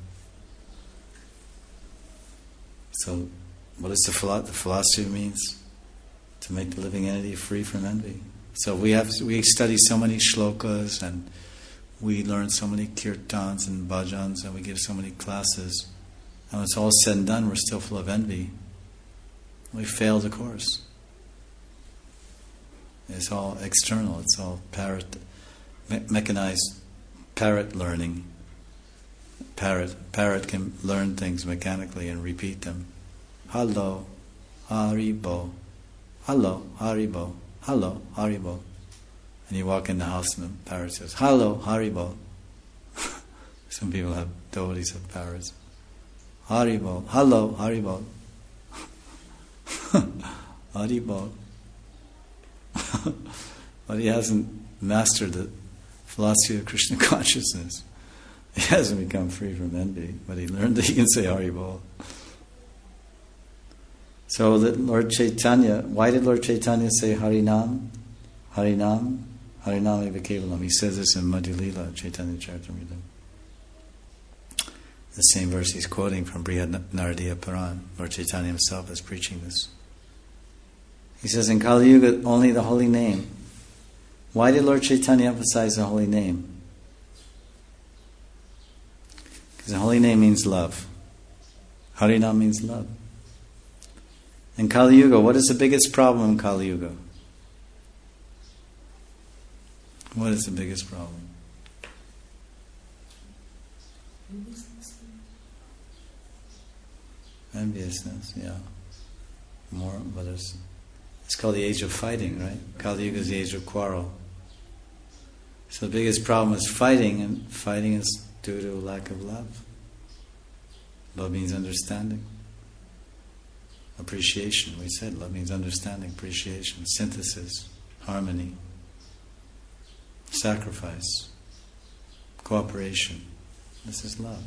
So what is the philosophy? The philosophy means to make the living entity free from envy. So we have we study so many shlokas and we learn so many kirtans and bhajans and we give so many classes. And when it's all said and done, we're still full of envy. We failed the course. It's all external. It's all para- me- mechanized parrot learning. Parrot, parrot can learn things mechanically and repeat them. Hello, Haribo. Hello, Haribo. Hello, Haribo. And you walk in the house and the parrot says, Hello, Haribo. Some people have devotees of parrots. Haribo. Hello, Haribo. Haribo. But he hasn't mastered the philosophy of Krishna consciousness. He hasn't become free from envy, but he learned that he can say Haribol. So that Lord Chaitanya, why did Lord Chaitanya say Harinam? Harinam? Harinam eva kevalam. He says this in Madhya Lila, Chaitanya Charitamrita. The same verse he's quoting from Brihad Naradiya Puran. Lord Chaitanya himself is preaching this. He says in Kali Yuga, only the holy name. Why did Lord Chaitanya emphasize the holy name? Because the holy name means love. Harinam means love. In Kali Yuga, what is the biggest problem in Kali Yuga? What is the biggest problem? Enviousness, yeah. More, but it's, it's called the age of fighting, right? Kali Yuga is the age of quarrel. So the biggest problem is fighting, and fighting is due to a lack of love. Love means understanding. Appreciation, we said love means understanding, appreciation, synthesis, harmony, sacrifice, cooperation. This is love.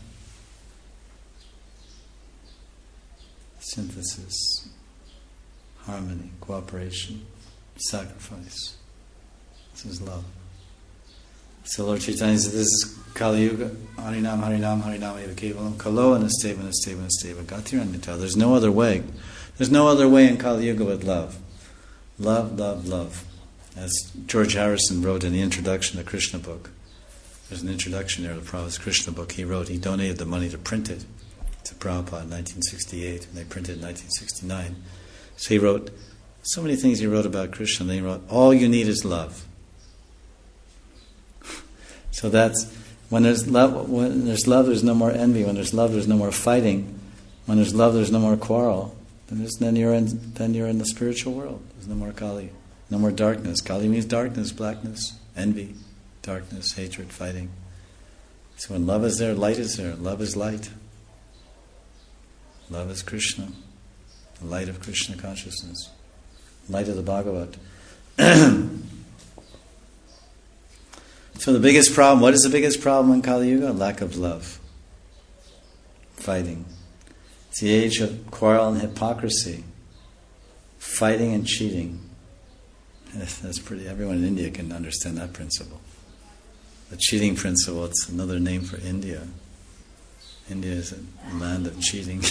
Synthesis, harmony, cooperation, sacrifice. This is love. So Lord Chaitanya said, this is Kali Yuga, Harinam, Harinam, Harinam, Eva Kevalam, Kalo, Anasteva, Anasteva, Anasteva, Gatiranyata. There's no other way. There's no other way in Kali Yuga but love. Love, love, love. As George Harrison wrote in the introduction to the Krishna book. There's an introduction there to Prabhupada's Krishna book. He wrote, he donated the money to print it to Prabhupada in nineteen sixty-eight, and they printed it in nineteen sixty-nine. So he wrote, so many things he wrote about Krishna, and then he wrote, all you need is love. So that's, when there's love, when there's love, there's no more envy. When there's love, there's no more fighting. When there's love, there's no more quarrel. Then, there's, then you're in, then you're in the spiritual world. There's no more Kali, no more darkness. Kali means darkness, blackness, envy, darkness, hatred, fighting. So when love is there, light is there. Love is light. Love is Krishna, the light of Krishna consciousness, light of the Bhagavat. So the biggest problem, what is the biggest problem in Kali Yuga? Lack of love. Fighting. It's the age of quarrel and hypocrisy. Fighting and cheating. That's pretty, everyone in India can understand that principle. The cheating principle, it's another name for India. India is a land of cheating.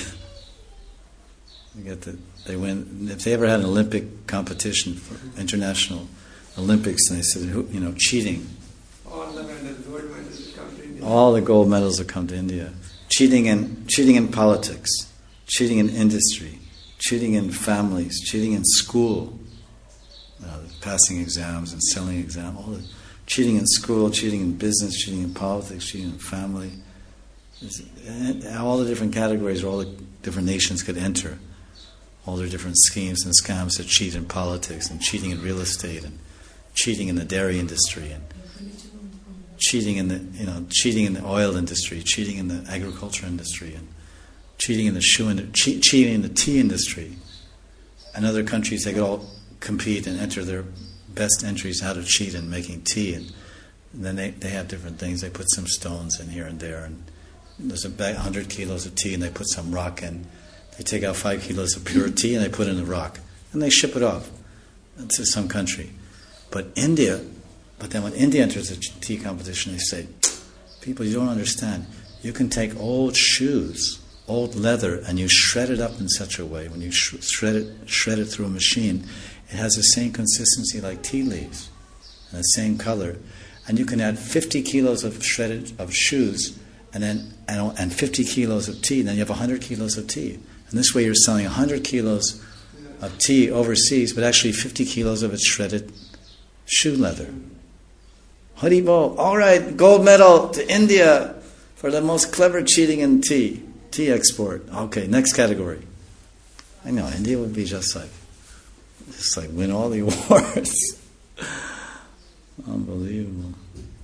You get the, they win, if they ever had an Olympic competition for international Olympics, and they said, who, you know, cheating. All the medals, gold medals come to India. All the gold medals will come to India. Cheating in cheating in politics, cheating in industry, cheating in families, cheating in school, uh, passing exams and selling exams, all the cheating in school, cheating in business, cheating in politics, cheating in family. It's, all the different categories where all the different nations could enter. All their different schemes and scams to cheat in politics, and cheating in real estate, and cheating in the dairy industry, and cheating in the you know cheating in the oil industry, cheating in the agriculture industry, and cheating in the shoe industry, che- cheating in the tea industry. And other countries, they could all compete and enter their best entries how to cheat in making tea, and then they, they have different things. They put some stones in here and there, and there's a bag, one hundred kilos of tea, and they put some rock in. They take out five kilos of pure tea and they put it in the rock, and they ship it off to some country. But India, but then when India enters a tea competition, they say, people, you don't understand. You can take old shoes, old leather, and you shred it up in such a way. When you sh- shred it, shred it through a machine, it has the same consistency like tea leaves, and the same color. And you can add fifty kilos of shredded of shoes, and then and, and fifty kilos of tea. And then you have one hundred kilos of tea. And this way, you're selling one hundred kilos of tea overseas, but actually fifty kilos of it shredded shoe leather. one Haribo, all right, gold medal to India for the most clever cheating in tea. Tea export. Okay, next category. I know, India would be just like, just like win all the awards. Unbelievable.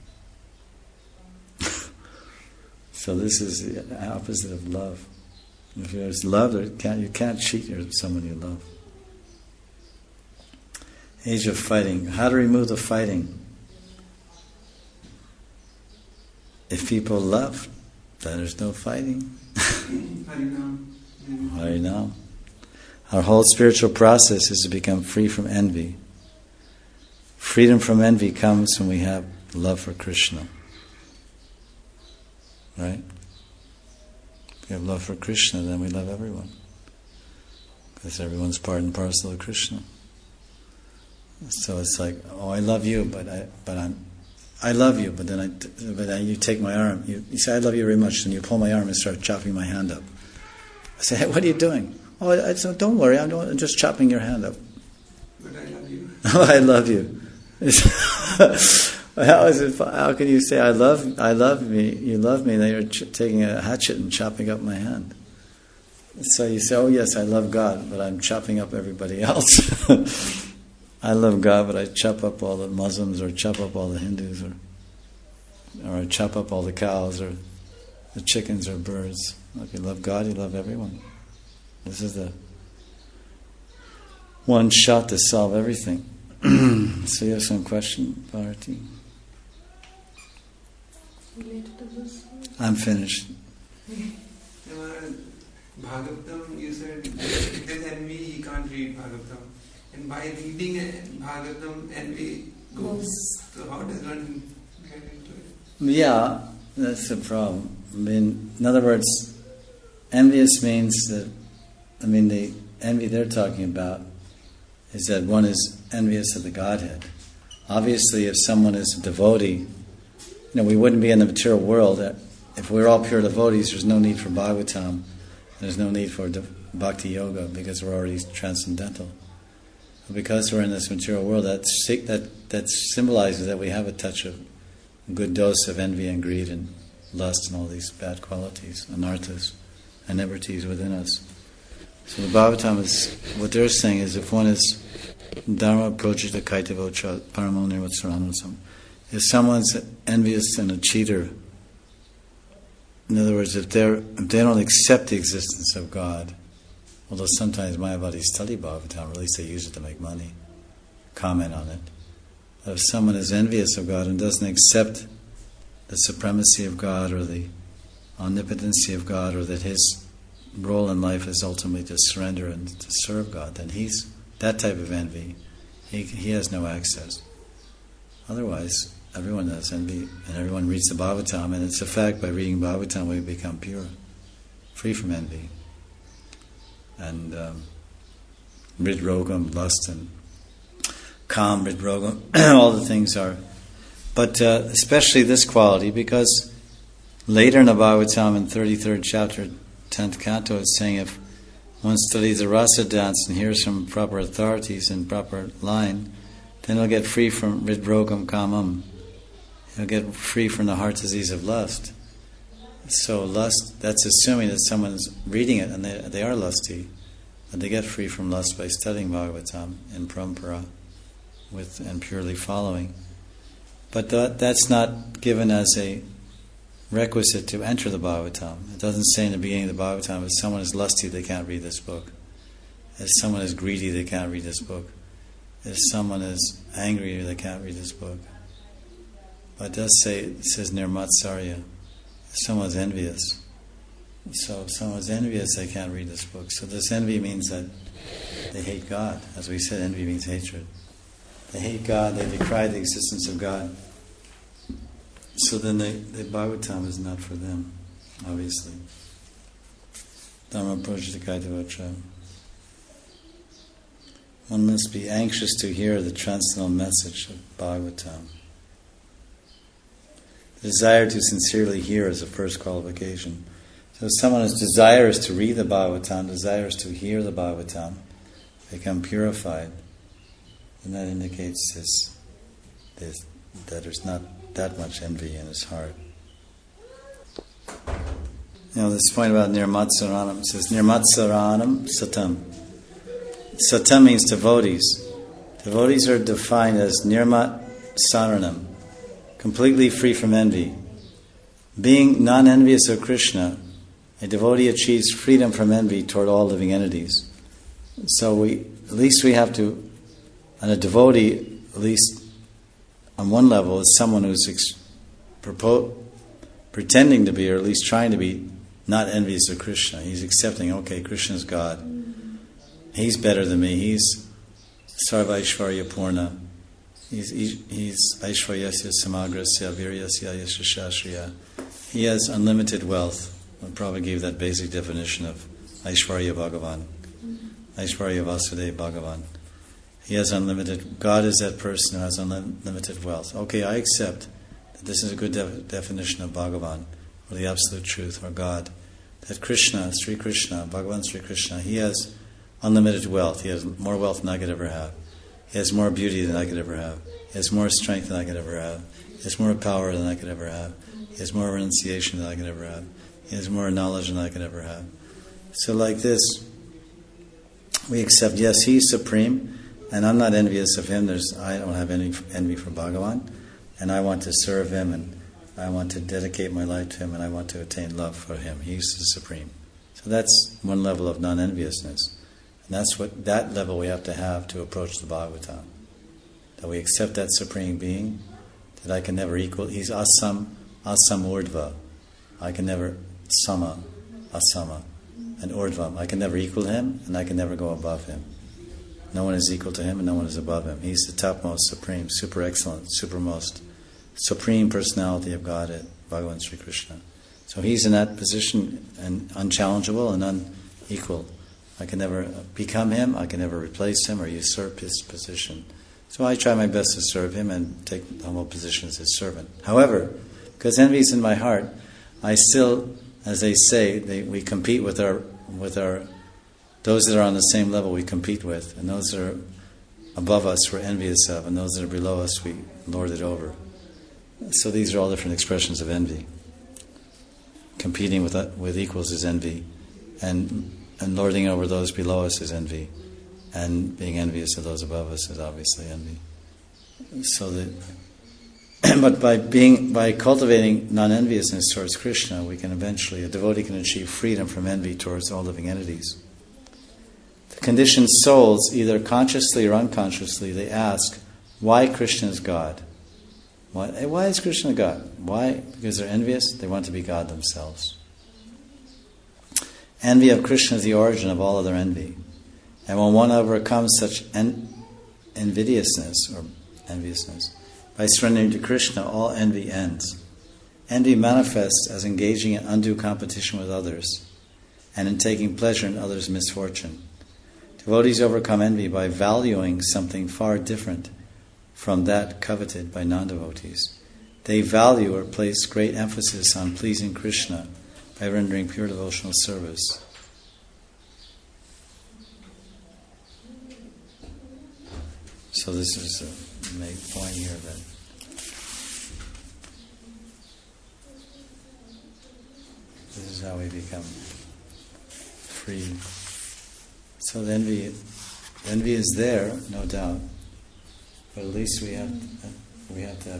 So this is the opposite of love. If there's love, there can't, you can't cheat someone you love. Age of fighting. How to remove the fighting? If people love, then there's no fighting. Harinam. Our whole spiritual process is to become free from envy. Freedom from envy comes when we have love for Krishna. Right? If we have love for Krishna, then we love everyone. Because everyone's part and parcel of Krishna. So it's like, oh, I love you, but I, but I'm, I love you, but then I, but then you take my arm. You, you say, I love you very much, and you pull my arm and start chopping my hand up. I say, hey, what are you doing? Oh, I, I said, don't worry, I'm, I'm just chopping your hand up. But I love you. Oh, I love you. How is it? How can you say I love? I love me. You love me. And then you're ch- taking a hatchet and chopping up my hand. So you say, "Oh yes, I love God, but I'm chopping up everybody else." I love God, but I chop up all the Muslims, or chop up all the Hindus, or or I chop up all the cows, or the chickens, or birds. If you love God, you love everyone. This is the one shot to solve everything. So you have some question, Bharati? Related to this? I'm finished. Uh, Bhagavatam, you said if there's envy, he can't read Bhagavatam. And by reading Bhagavatam, envy goes. So how does one get into it? Yeah, that's the problem. I mean, in other words, envious means that, I mean, the envy they're talking about is that one is envious of the Godhead. Obviously, if someone is a devotee, you know, we wouldn't be in the material world. If we're all pure devotees, there's no need for Bhagavatam. There's no need for Bhakti Yoga because we're already transcendental. But because we're in this material world, that, that, that symbolizes that we have a touch of a good dose of envy and greed and lust and all these bad qualities, anarthas, inebrities within us. So the Bhagavatam is, what they're saying is if one is Dharma projita kaitavocha paramonir vatsaranasam, if someone's envious and a cheater, in other words, if they're if they don't accept the existence of God, although sometimes Mayavadis study Bhagavatam, or at least they use it to make money, comment on it. But if someone is envious of God and doesn't accept the supremacy of God or the omnipotency of God, or that his role in life is ultimately to surrender and to serve God, then he's that type of envy. He he has no access. Otherwise, everyone has envy, and everyone reads the Bhagavatam, and it's a fact, by reading Bhagavatam we become pure, free from envy. And um, Ridrogam, lust, and Kam, Ridrogam, all the things are. But uh, especially this quality, because later in the Bhagavatam, in thirty-third chapter, tenth canto, it's saying if one studies the rasa dance and hears from proper authorities in proper line, then he'll get free from Ridrogam Kamam. He'll get free from the heart disease of lust. So lust, that's assuming that someone's reading it and they, they are lusty, and they get free from lust by studying Bhagavatam in parampara with and purely following. But that, that's not given as a requisite to enter the Bhagavatam. It doesn't say in the beginning of the Bhagavatam, if someone is lusty, they can't read this book. If someone is greedy, they can't read this book. If someone is angry, they can't read this book. But it does say, it says Nirmatsarya, if someone's envious. So if someone's envious, they can't read this book. So this envy means that they hate God. As we said, envy means hatred. They hate God, they decry the existence of God. So then they, the Bhagavatam is not for them, obviously. Dharma Projitakaitavacha. One must be anxious to hear the transcendental message of Bhagavatam. The desire to sincerely hear is the first qualification. So if someone is desirous to read the Bhagavatam, desirous to hear the Bhagavatam, become purified, then that indicates this, this, that there's not that much envy in his heart. You know, this point about Nirmatsaranam, it says Nirmatsaranam Satam. Satam means devotees. Devotees are defined as Nirmat Saranam, completely free from envy. Being non-envious of Krishna, a devotee achieves freedom from envy toward all living entities. So we, at least we have to, and a devotee, at least on one level, is someone who's ex- propo- pretending to be, or at least trying to be, not envious of Krishna. He's accepting, okay, Krishna's God. He's better than me. He's Sarva Aishvarya Purna. He's, he's Aishvaryasya Samagrasya Viryasya Yashashashriya. He has unlimited wealth. I probably gave that basic definition of Aishvarya Bhagavan. Aishvarya Vasudeva Bhagavan. He has unlimited, God is that person who has unlimited wealth. Okay, I accept that this is a good def- definition of Bhagavan, or the absolute truth, or God. That Krishna, Sri Krishna, Bhagavan Sri Krishna, he has unlimited wealth. He has more wealth than I could ever have. He has more beauty than I could ever have. He has more strength than I could ever have. He has more power than I could ever have. He has more renunciation than I could ever have. He has more knowledge than I could ever have. So like this, we accept, yes, he's supreme, and I'm not envious of him. There's, I don't have any envy for Bhagavan, and I want to serve him, and I want to dedicate my life to him, and I want to attain love for him. He's the supreme. So that's one level of non-enviousness. And that's what, that level we have to have to approach the Bhagavatam. That we accept that supreme being, that I can never equal. He's asam, asam urdhva. I can never, sama, asama, and urdhvam. I can never equal him, and I can never go above him. No one is equal to him, and no one is above him. He's the topmost, supreme, super excellent, supermost, supreme personality of Godhead, Bhagavan Sri Krishna. So he's in that position, and unchallengeable and unequal. I can never become him, I can never replace him or usurp his position. So I try my best to serve him and take the humble position as his servant. However, because envy is in my heart, I still, as they say, they, we compete with our, with our, those that are on the same level we compete with, and those that are above us we're envious of, and those that are below us we lord it over. So these are all different expressions of envy. Competing with with equals is envy, and and lording over those below us is envy, and being envious of those above us is obviously envy. So that, but by being by cultivating non-enviousness towards Krishna, we can eventually, a devotee can achieve freedom from envy towards all living entities. The conditioned souls, either consciously or unconsciously, they ask, why Krishna is God? Why, why is Krishna God? Why? Because they're envious? They want to be God themselves. Envy of Krishna is the origin of all other envy. And when one overcomes such en- envidiousness or enviousness, by surrendering to Krishna, all envy ends. Envy manifests as engaging in undue competition with others and in taking pleasure in others' misfortune. Devotees overcome envy by valuing something far different from that coveted by non-devotees. They value or place great emphasis on pleasing Krishna by rendering pure devotional service. So this is a main point here that this is how we become free. So the envy, envy is there, no doubt, but at least we have we have to have.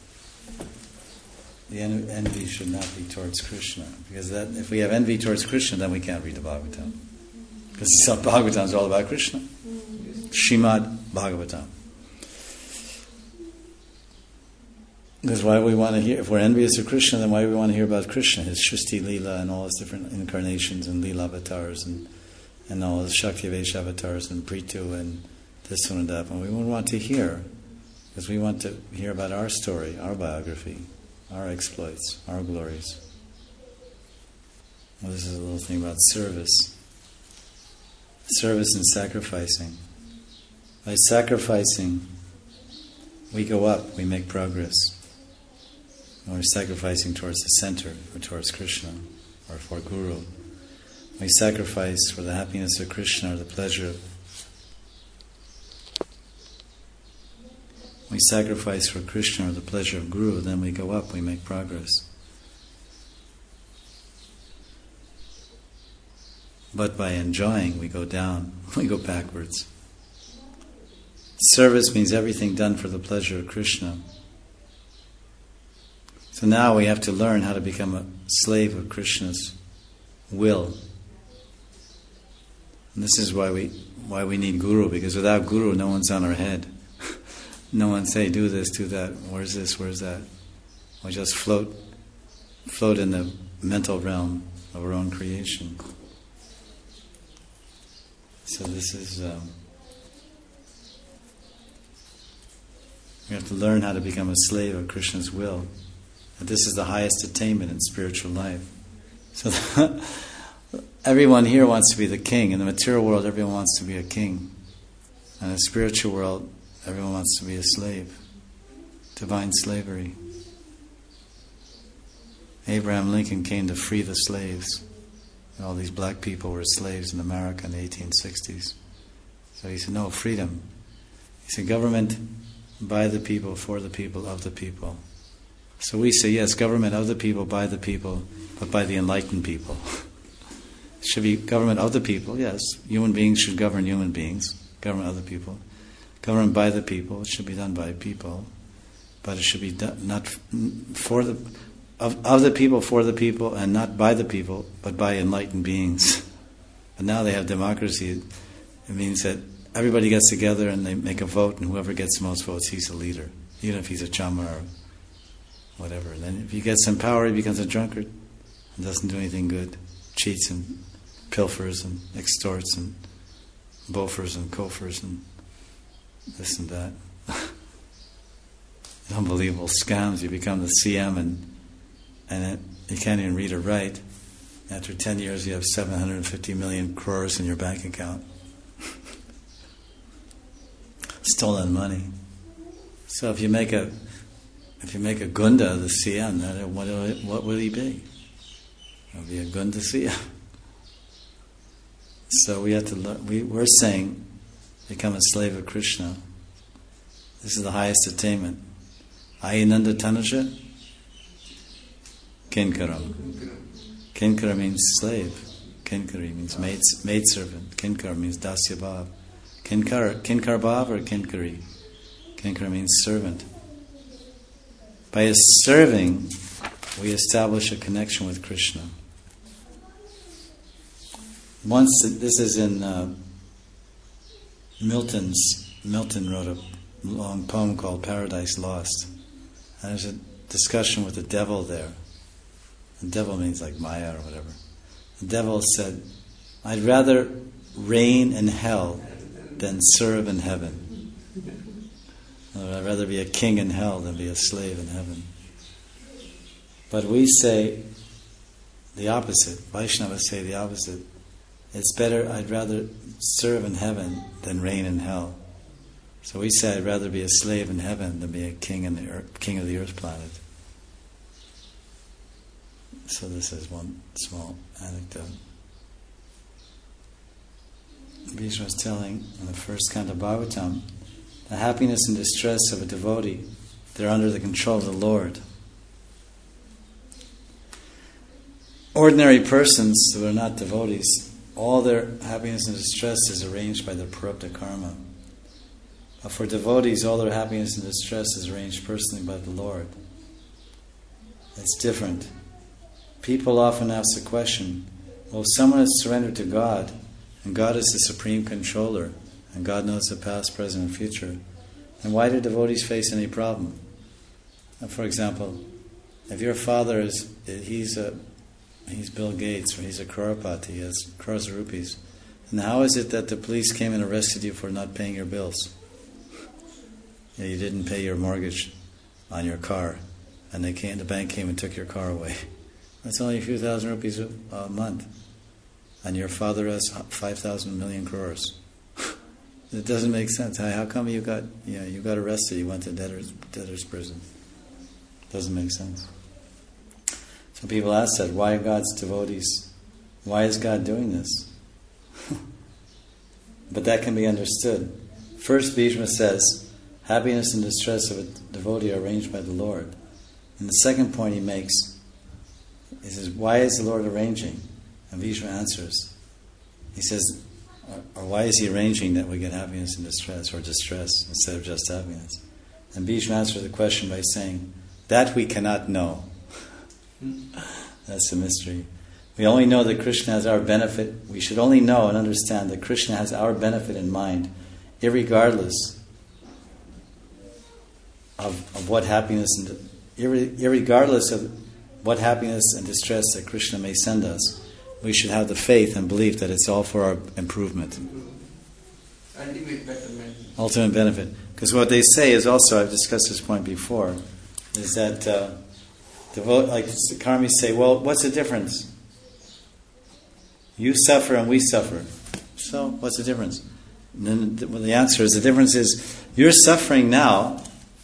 The envy should not be towards Krishna, because that if we have envy towards Krishna, then we can't read the Bhagavatam, because the Bhagavatam is all about Krishna. Srimad Bhagavatam. Because why do we want to hear? If we're envious of Krishna, then why do we want to hear about Krishna, his Shristi Leela and all his different incarnations and Leela avatars and and all his Shakti Vesha avatars and Prithu and this one and that one? We wouldn't want to hear, because we want to hear about our story, our biography, our exploits, our glories. Well, this is a little thing about service. Service and sacrificing. By sacrificing, we go up, we make progress. When we're sacrificing towards the center, or towards Krishna, or for Guru. We sacrifice for the happiness of Krishna, or the pleasure of we sacrifice for Krishna or the pleasure of Guru, then we go up, we make progress. But by enjoying, we go down, we go backwards. Service means everything done for the pleasure of Krishna. So now we have to learn how to become a slave of Krishna's will. And this is why we why we need Guru, because without Guru, no one's on our head. No one say, do this, do that, where's this, where's that. We just float, float in the mental realm of our own creation. So this is, um, we have to learn how to become a slave of Krishna's will. And this is the highest attainment in spiritual life. So the, everyone here wants to be the king. In the material world, everyone wants to be a king. And in the spiritual world, everyone wants to be a slave. Divine slavery. Abraham Lincoln came to free the slaves. All these black people were slaves in America in the eighteen sixties. So he said, no, freedom. He said, government by the people, for the people, of the people. So we say, yes, government of the people, by the people, but by the enlightened people. It should be government of the people, yes. Human beings should govern human beings. Government of the people. Government by the people, it should be done by people. But it should be done not for the... Of, of the people, for the people, and not by the people, but by enlightened beings. But now they have democracy. It means that everybody gets together and they make a vote, and whoever gets the most votes, he's the leader. Even if he's a chamar or whatever. And then if he gets in power, he becomes a drunkard and doesn't do anything good. Cheats and pilfers and extorts and bofers and kofers and this and that. Unbelievable scams. You become the C M and and it, you can't even read or write. After ten years, you have seven hundred fifty million crores in your bank account. Stolen money. So if you make a if you make a Gunda the C M, then what what will he be? He'll be a Gunda C M. So we have to learn. We we're saying, become a slave of Krishna. This is the highest attainment. Ayinanda Tanuja. Kinkaram. Kinkara means slave. Kinkari means maid, maidservant. Kinkara means dasya bhav. Kinkar, kinkar bhav or kinkari? Kinkara means servant. By serving, we establish a connection with Krishna. Once, this is in uh, Milton's, Milton wrote a long poem called Paradise Lost. And there's a discussion with the devil there. The devil means like Maya or whatever. The devil said, I'd rather reign in hell than serve in heaven. I'd rather be a king in hell than be a slave in heaven. But we say the opposite. Vaishnavas say the opposite. It's better, I'd rather serve in heaven than reign in hell. So we say I'd rather be a slave in heaven than be a king in the earth, king of the earth planet. So this is one small anecdote. Bhishma was telling in the first canto of Bhagavatam, the happiness and distress of a devotee, they're under the control of the Lord. Ordinary persons who are not devotees, all their happiness and distress is arranged by their prarabdha karma. But for devotees, all their happiness and distress is arranged personally by the Lord. It's different. People often ask the question, well, if someone has surrendered to God, and God is the supreme controller, and God knows the past, present, and future, then why do devotees face any problem? And for example, if your father is, he's a, he's Bill Gates, or he's a crorepati, he has crores of rupees, then how is it that the police came and arrested you for not paying your bills? Yeah, you didn't pay your mortgage on your car, and they came, the bank came and took your car away. That's only a few thousand rupees a, a month. And your father has five thousand million crores. It doesn't make sense. How, how come you got you know, you got arrested, you went to debtor's, debtor's prison? Doesn't make sense. So people ask that, why are God's devotees? Why is God doing this? But that can be understood. First, Bhishma says, happiness and distress of a devotee are arranged by the Lord. And the second point he makes, he says, why is the Lord arranging? And Vishnu answers, he says, or, or why is he arranging that we get happiness and distress, or distress instead of just happiness? And Vishnu answers the question by saying, that we cannot know. That's the mystery. We only know that Krishna has our benefit. We should only know and understand that Krishna has our benefit in mind, irregardless of, of what happiness and irre, irregardless of what happiness and distress that Krishna may send us. We should have the faith and belief that it's all for our improvement. Ultimate betterment. Ultimate benefit. Because what they say is also, I've discussed this point before, is that uh, the, like the karmis say, well, what's the difference? You suffer and we suffer. So, what's the difference? And then the, well, the answer is, the difference is, you're suffering now,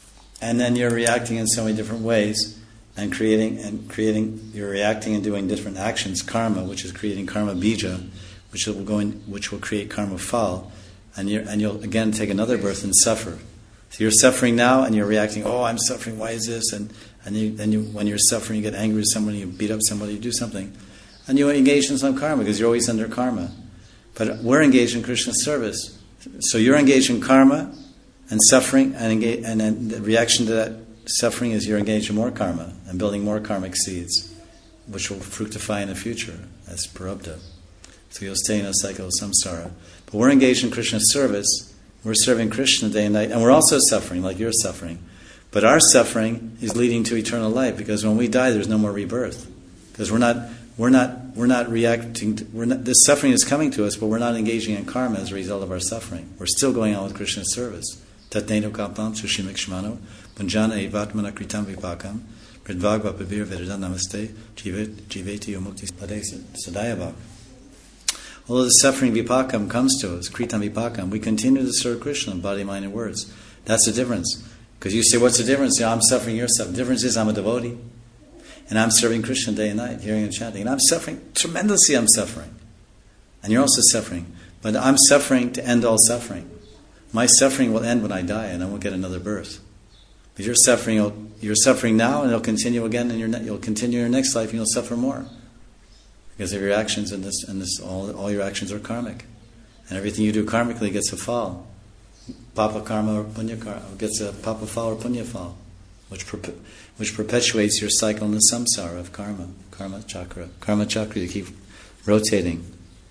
and then you're reacting in so many different ways, and creating, and creating, you're reacting and doing different actions, karma, which is creating karma bija, which will go in, which will create karma phal, and you and you'll again take another birth and suffer. So you're suffering now, and you're reacting, oh, I'm suffering, why is this? And and you, then you, when you're suffering, you get angry with somebody, you beat up somebody, you do something. And you engage in some karma, because you're always under karma. But we're engaged in Krishna's service. So you're engaged in karma and suffering, and engage, and then the reaction to that suffering is you're engaged in more karma and building more karmic seeds, which will fructify in the future as prarabdha. So you'll stay in a cycle of samsara. But we're engaged in Krishna's service. We're serving Krishna day and night, and we're also suffering, like you're suffering. But our suffering is leading to eternal life, because when we die, there's no more rebirth. Because we're not, we're not, we're not reacting. To, we're not. This suffering is coming to us, but we're not engaging in karma as a result of our suffering. We're still going on with Krishna's service. Tatneno kapam sushimikshmano punjana evatmana kritam vipakam pridvagva pavir vedadan namaste jiveti yomukti sadayava. Although the suffering vipakam comes to us, kritam vipakam, we continue to serve Krishna in body, mind, and words. That's the difference. Because you say, what's the difference? You know, I'm suffering, you're suffering. The difference is I'm a devotee. And I'm serving Krishna day and night, hearing and chanting. And I'm suffering, tremendously I'm suffering. And you're also suffering. But I'm suffering to end all suffering. My suffering will end when I die, and I won't get another birth. But you're suffering, you're suffering now, and it'll continue again, and your you'll continue in your next life, and you'll suffer more. Because of your actions, and this, and this, all, all your actions are karmic. And everything you do karmically gets a fall. Papa karma or punya karma gets a papa phal or punya phal, which perpe- which perpetuates your cycle in the samsara of karma, karma chakra, karma chakra. You keep rotating.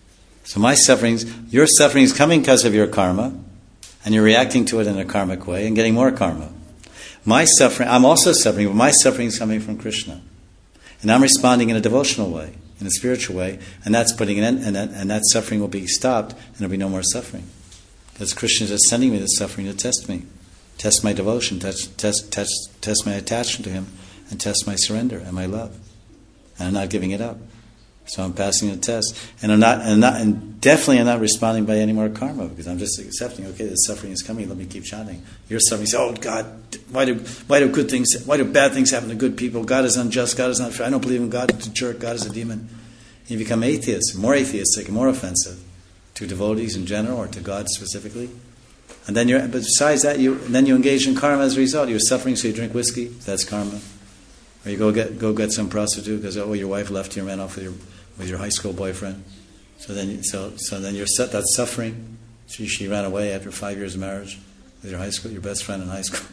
So my sufferings, your suffering is coming because of your karma, and you're reacting to it in a karmic way and getting more karma. My suffering, I'm also suffering, but my suffering is coming from Krishna, and I'm responding in a devotional way, in a spiritual way, and that's putting an end, and that, and that suffering will be stopped, and there'll be no more suffering. Because Krishna is sending me this suffering to test me, test my devotion, test, test, test, test my attachment to Him, and test my surrender and my love. And I'm not giving it up. So I'm passing the test, and I'm not, and not, and definitely I'm not responding by any more karma, because I'm just accepting. Okay, this suffering is coming. Let me keep chanting. You're suffering. You say, "Oh God, why do why do good things? Why do bad things happen to good people? God is unjust. God is not fair. I don't believe in God. It's a jerk. God is a demon." And you become atheist, more atheistic, and more offensive to devotees in general, or to God specifically. And then you're, but besides that, you then you engage in karma as a result. You're suffering, so you drink whiskey. That's karma. Or you go get go get some prostitute because oh, your wife left you and ran off with your with your high school boyfriend. So then, so so then you're set. That's suffering. She she ran away after five years of marriage with your high school, your best friend in high school.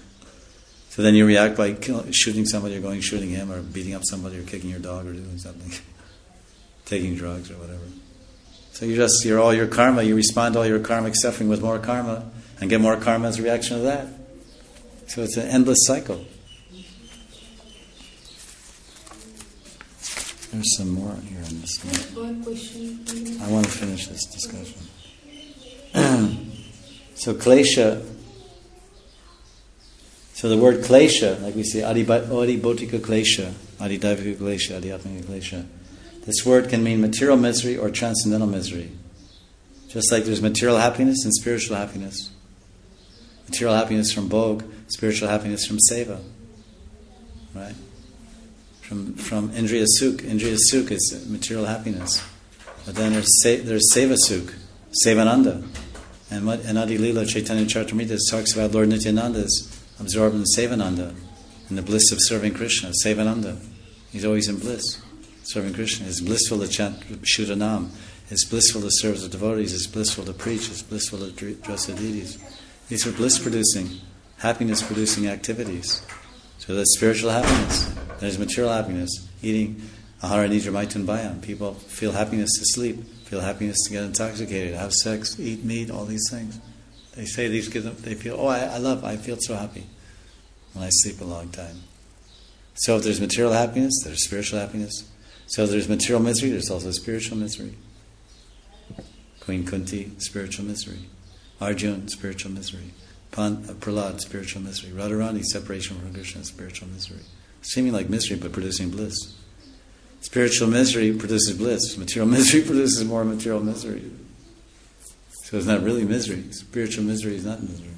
So then you react by kill, shooting somebody, or going shooting him, or beating up somebody, or kicking your dog, or doing something, taking drugs, or whatever. So you just you're all your karma. You respond to all your karmic suffering with more karma, and get more karma as a reaction to that. So it's an endless cycle. There's some more here in this one. One question. I want to finish this discussion. So klesha. So the word klesha, like we say, adi bodhika klesha, adi daivika klesha, adi atmika klesha. This word can mean material misery or transcendental misery. Just like there's material happiness and spiritual happiness. Material happiness from bhog, spiritual happiness from seva. Right? From from indriya sukh. Indriya sukh is material happiness. But then there's se- there's seva sukh, sevananda, And what and Adi Lila Chaitanya Charitamrita talks about Lord Nityananda is absorbed in Sevananda, in the bliss of serving Krishna, Sevananda. He's always in bliss, serving Krishna. It's blissful to chant Shuddhanam. It's blissful to serve the devotees. It's blissful to preach. It's blissful to dress the deities. These are bliss-producing, happiness-producing activities. So that's spiritual happiness. There's material happiness. Eating ahara nidra maitun bayam. People feel happiness to sleep, feel happiness to get intoxicated, have sex, eat meat, all these things. They say these give them, they feel, oh, I, I love, I feel so happy when I sleep a long time. So if there's material happiness, there's spiritual happiness. So if there's material misery, there's also spiritual misery. Queen Kunti, spiritual misery. Arjun, spiritual misery. Pan, uh, Prahlad, spiritual misery. Radharani, separation from Krishna, spiritual misery. Seeming like misery, but producing bliss. Spiritual misery produces bliss. Material misery produces more material misery. So it's not really misery. Spiritual misery is not misery.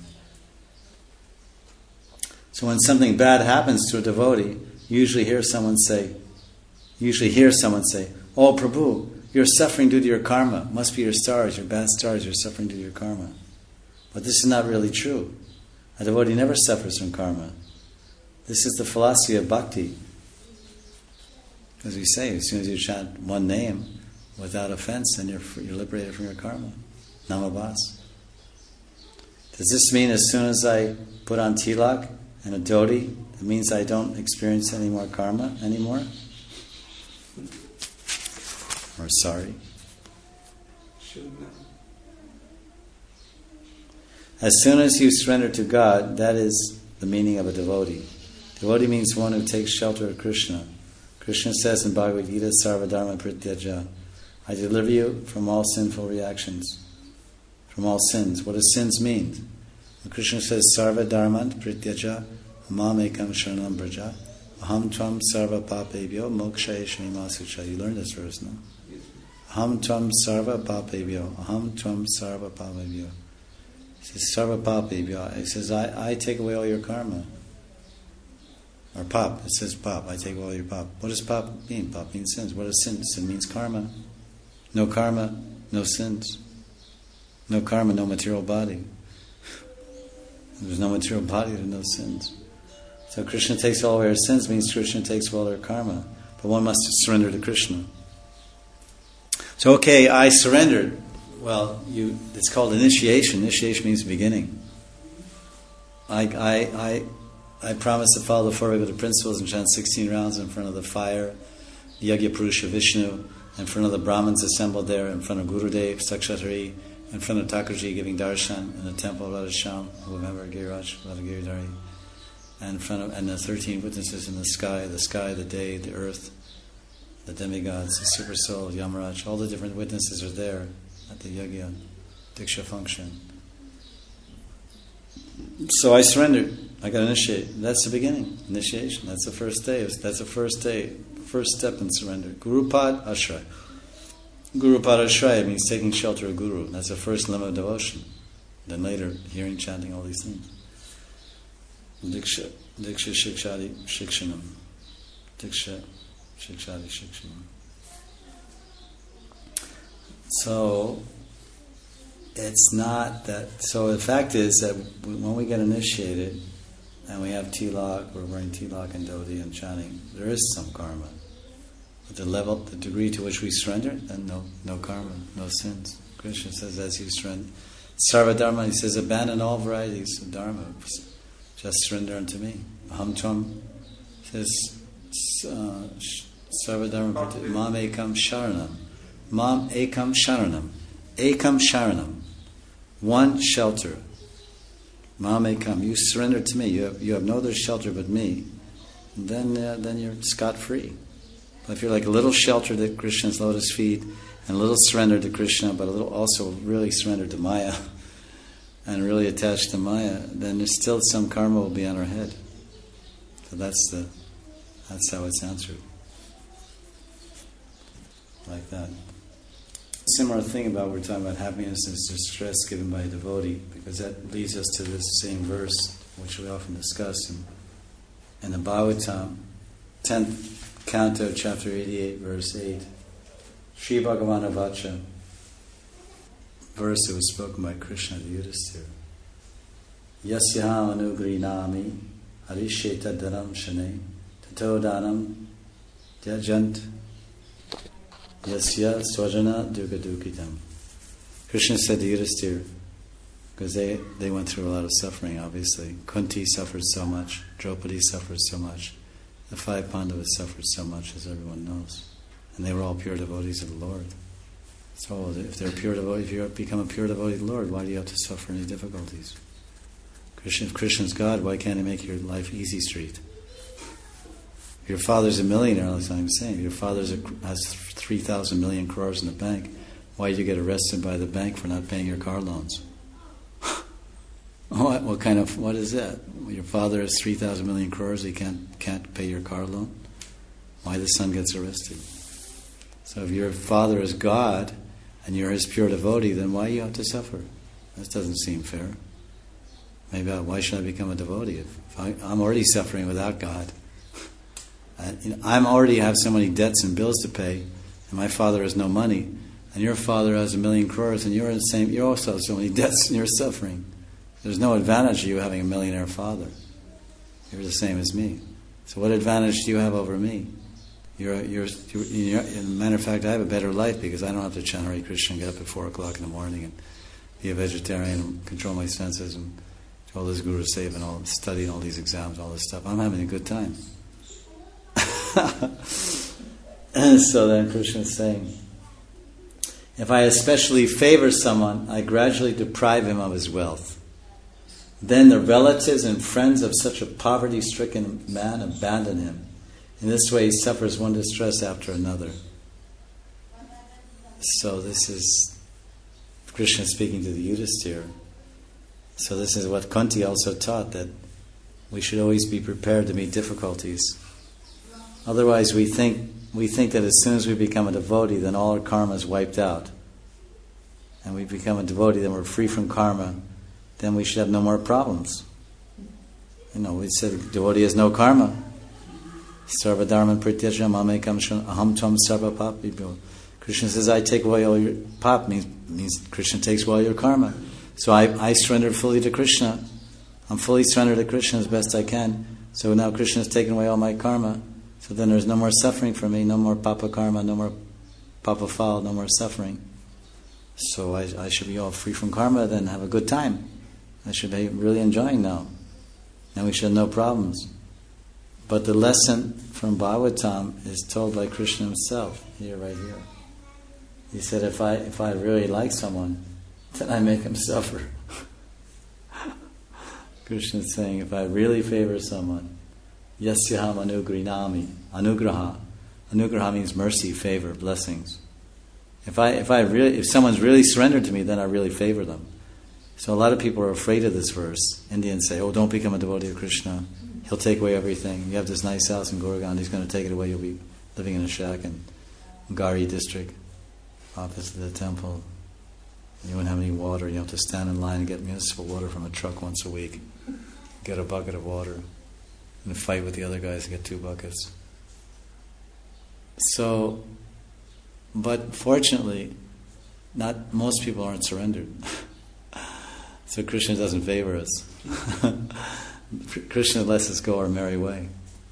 So when something bad happens to a devotee, you usually hear someone say, you usually hear someone say, "Oh Prabhu, you're suffering due to your karma. Must be your stars, your bad stars, you're suffering due to your karma." But this is not really true. A devotee never suffers from karma. This is the philosophy of bhakti. As we say, as soon as you chant one name without offense, then you're, you're liberated from your karma. Namabhas. Does this mean as soon as I put on tilak and a dhoti, it means I don't experience any more karma anymore? Or sorry? As soon as you surrender to God, that is the meaning of a devotee. Devotee means one who takes shelter of Krishna. Krishna says in Bhagavad Gita, Sarva Dharma Prityaja, I deliver you from all sinful reactions, from all sins. What does sins mean? When Krishna says, Sarva Dharma Prityaja, Mam Ekam Sharanam Braja, Aham Tvam Sarva Papebhyo, Mokshaye Shrimasucha. You learned this verse, no? Aham Tvam Sarva Papebhyo, Aham Tvam Sarva Papebhyo. He says, Sarva Papebhyo. He says, I, I take away all your karma. Or pop, it says pop, I take all your pop. What does pop mean? Pop means sins. What does sin? Sin means karma. No karma, no sins. No karma, no material body. If there's no material body, there's no sins. So Krishna takes all our sins means Krishna takes all our karma. But one must surrender to Krishna. So okay, I surrendered. Well, you it's called initiation. Initiation means beginning. I I I I promise to follow the four regular principles and chant sixteen rounds in front of the fire, Yagya Purusha Vishnu, in front of the Brahmins assembled there, in front of Gurudev, Sakshatari, in front of Thakurji giving darshan in the temple of Radhasham, whomever, Giriraj, Radhagiridhari, and in front of and the thirteen witnesses in the sky, the sky, the day, the earth, the demigods, the super soul, Yamaraj, all the different witnesses are there at the Yagya Diksha function. So I surrendered. I got initiated. That's the beginning. Initiation. That's the first day. That's the first day. First step in surrender. Gurupad Ashray. Gurupad Ashray means taking shelter of Guru. That's the first limb of devotion. Then later, hearing, chanting, all these things. Diksha. Diksha Shikshadi Shikshanam. Diksha Shikshadi Shikshanam. So, it's not that... So the fact is that when we get initiated, and we have tilak, we're wearing tilak and dhoti and chanting, there is some karma. But the level, the degree to which we surrender, then no no karma, no sins. Krishna says, as you surrender, Sarva Dharma, he says, abandon all varieties of dharma, just surrender unto me. Aham Tvam says, uh, Sarva Dharma, Mam Ekam Sharanam. Mam Ekam Sharanam. Ekam Sharanam. One shelter. Ma may come. You surrender to me. You have, you have no other shelter but me. And then uh, then you're scot-free. But if you're like a little sheltered at Krishna's lotus feet, and a little surrendered to Krishna, but a little also really surrendered to Maya, and really attached to Maya, then there's still some karma will be on our head. So that's the that's how it's answered. Like that. Similar thing about we're talking about happiness and distress given by a devotee, because that leads us to this same verse which we often discuss in, in the Bhagavatam, tenth canto, chapter eighty-eight, verse eight. Sri Bhagavana Vacha verse that was spoken by Krishna to Yudhisthira. Yasyaham anugrinami harisheta dhanam shane tato dhanam tyajant yasya swajana dugadukitam. Krishna said to Yudhisthira, because they, they went through a lot of suffering, obviously. Kunti suffered so much, Draupadi suffered so much, the five Pandavas suffered so much, as everyone knows. And they were all pure devotees of the Lord. So if they're pure devotees, if you become a pure devotee of the Lord, why do you have to suffer any difficulties? Krishna, if Krishna's God, why can't He make your life easy street? If your father's a millionaire, like I'm saying, if your father has three thousand million crores in the bank, why did you get arrested by the bank for not paying your car loans? what, what kind of, what is that? Your father has three thousand million crores, he can't, can't pay your car loan? Why the son gets arrested? So if your father is God, and you're His pure devotee, then why do you have to suffer? That doesn't seem fair. Maybe I, why should I become a devotee? If I, I'm already suffering without God. I, you know, I'm already have so many debts and bills to pay, and my father has no money, and your father has a million crores, and you're in the same. You also have so many debts, and you're suffering. There's no advantage to you having a millionaire father. You're the same as me. So what advantage do you have over me? You're, you're, you're, you're, as a matter of fact, I have a better life because I don't have to chant Hare Krishna and get up at four o'clock in the morning and be a vegetarian and control my senses and do all this Guru Seva and all, studying all these exams, all this stuff. I'm having a good time. And so then Krishna is saying, if I especially favor someone, I gradually deprive him of his wealth. Then the relatives and friends of such a poverty-stricken man abandon him. In this way, he suffers one distress after another. So this is Krishna speaking to the Yudhisthira. So this is what Kunti also taught, that we should always be prepared to meet difficulties. Otherwise, we think we think that as soon as we become a devotee, then all our karma is wiped out, and we become a devotee, then we're free from karma. Then we should have no more problems. You know, we said devotee has no karma. Sarva dharma prityaja mamekam aham tvam sarva papibhyo. Krishna says, I take away all your pap, means, means Krishna takes away all your karma. So I, I surrendered fully to Krishna. I'm fully surrendered to Krishna as best I can. So now Krishna has taken away all my karma. So then there's no more suffering for me, no more papa karma, no more papa phal, no more suffering. So I, I should be all free from karma, then have a good time. I should be really enjoying now. Now we should have no problems. But the lesson from Bhagavatam is told by Krishna himself, here, right here. He said, if I if I really like someone, then I make him suffer. Krishna is saying, if I really favor someone, yasyaham anugrinami, anugraha. Anugraha means mercy, favor, blessings. If I if I really if someone's really surrendered to me, then I really favor them. So a lot of people are afraid of this verse. Indians say, oh, don't become a devotee of Krishna. He'll take away everything. You have this nice house in Gurgaon, he's going to take it away. You'll be living in a shack in Gari district, opposite the temple. You won't have any water. You have to stand in line and get municipal water from a truck once a week. Get a bucket of water and fight with the other guys to get two buckets. So, but fortunately, not most people aren't surrendered. So Krishna doesn't favor us. Krishna lets us go our merry way.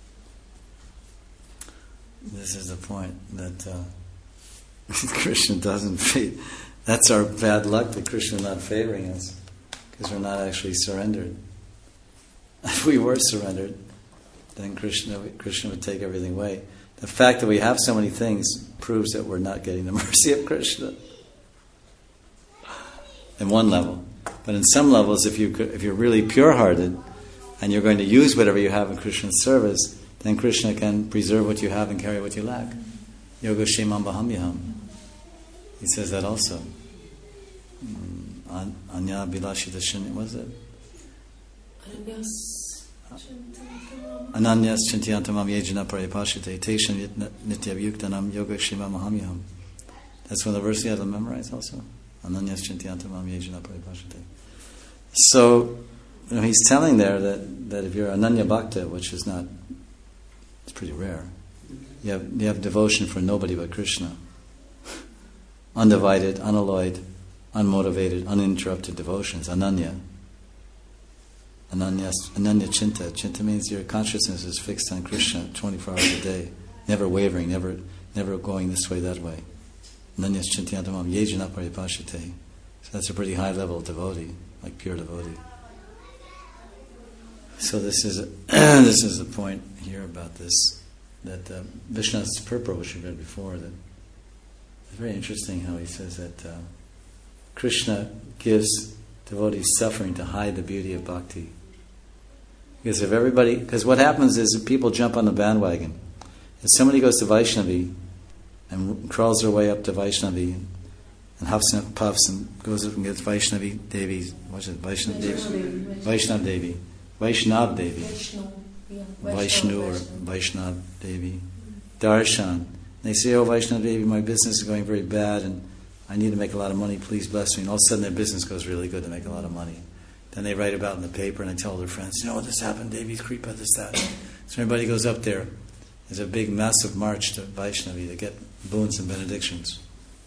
This is the point, that uh, Krishna doesn't favor. That's our bad luck, that Krishna is not favoring us, because we're not actually surrendered. If we were surrendered, then Krishna, Krishna would take everything away. The fact that we have so many things proves that we're not getting the mercy of Krishna. In one level. But in some levels, if you if you're really pure-hearted, and you're going to use whatever you have in Krishna's service, then Krishna can preserve what you have and carry what you lack. Yoga shemam bahamyaham. He says that also. Anya bilashita shin, what is it? Ananyas chintiyantamam yejana parayapashite teshan nityavyuktanam yoga shemam bahamyaham. That's one of the verses you have to memorize also. Ananyas chintiyantamam yejana parayapashite. So, you know, he's telling there that, that if you're Ananya Bhakta, which is not, it's pretty rare, you have you have devotion for nobody but Krishna. Undivided, unalloyed, unmotivated, uninterrupted devotions, ananya. Ananya, ananya chinta. Chinta means your consciousness is fixed on Krishna twenty-four hours a day, never wavering, never never going this way, that way. Ananya chintayantamam yejana paripashite. So that's a pretty high level devotee, like pure devotee. So this is a, this is the point here about this, that uh, Vishnu's purport, which we read before, that it's very interesting how he says that uh, Krishna gives devotees suffering to hide the beauty of bhakti. Because if everybody, because what happens is that people jump on the bandwagon. If somebody goes to Vaishnavi and crawls their way up to Vaishnavi and huffs and puffs and goes up and gets Vaishnavi Devi, what's it, Vaishnav Devi? Vaishnav Devi. Vaishnav Devi. Vaishnu, yeah. Vaishnu or Vaishnav Devi. Darshan. They say, oh, Vaishnav Devi, my business is going very bad and I need to make a lot of money, please bless me. And all of a sudden their business goes really good, to make a lot of money. Then they write about it in the paper and they tell their friends, you know, this happened, Devi's Kripa, this, that. So everybody goes up there. There's a big, massive march to Vaishnavi to get boons and benedictions.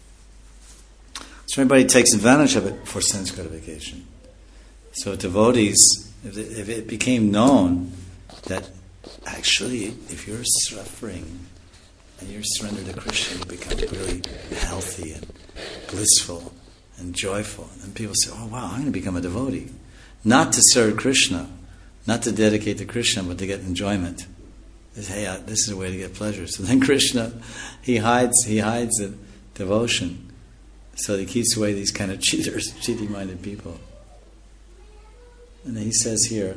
So everybody takes advantage of it for sense gratification. So devotees, if it, if it became known that actually if you're suffering and you're surrendered to Krishna, you become really healthy and blissful and joyful. And people say, oh wow, I'm going to become a devotee. Not to serve Krishna, not to dedicate to Krishna, but to get enjoyment. It's, hey, uh, this is a way to get pleasure. So then Krishna, he hides, he hides the devotion. So he keeps away these kind of cheaters, cheating-minded people. And he says here,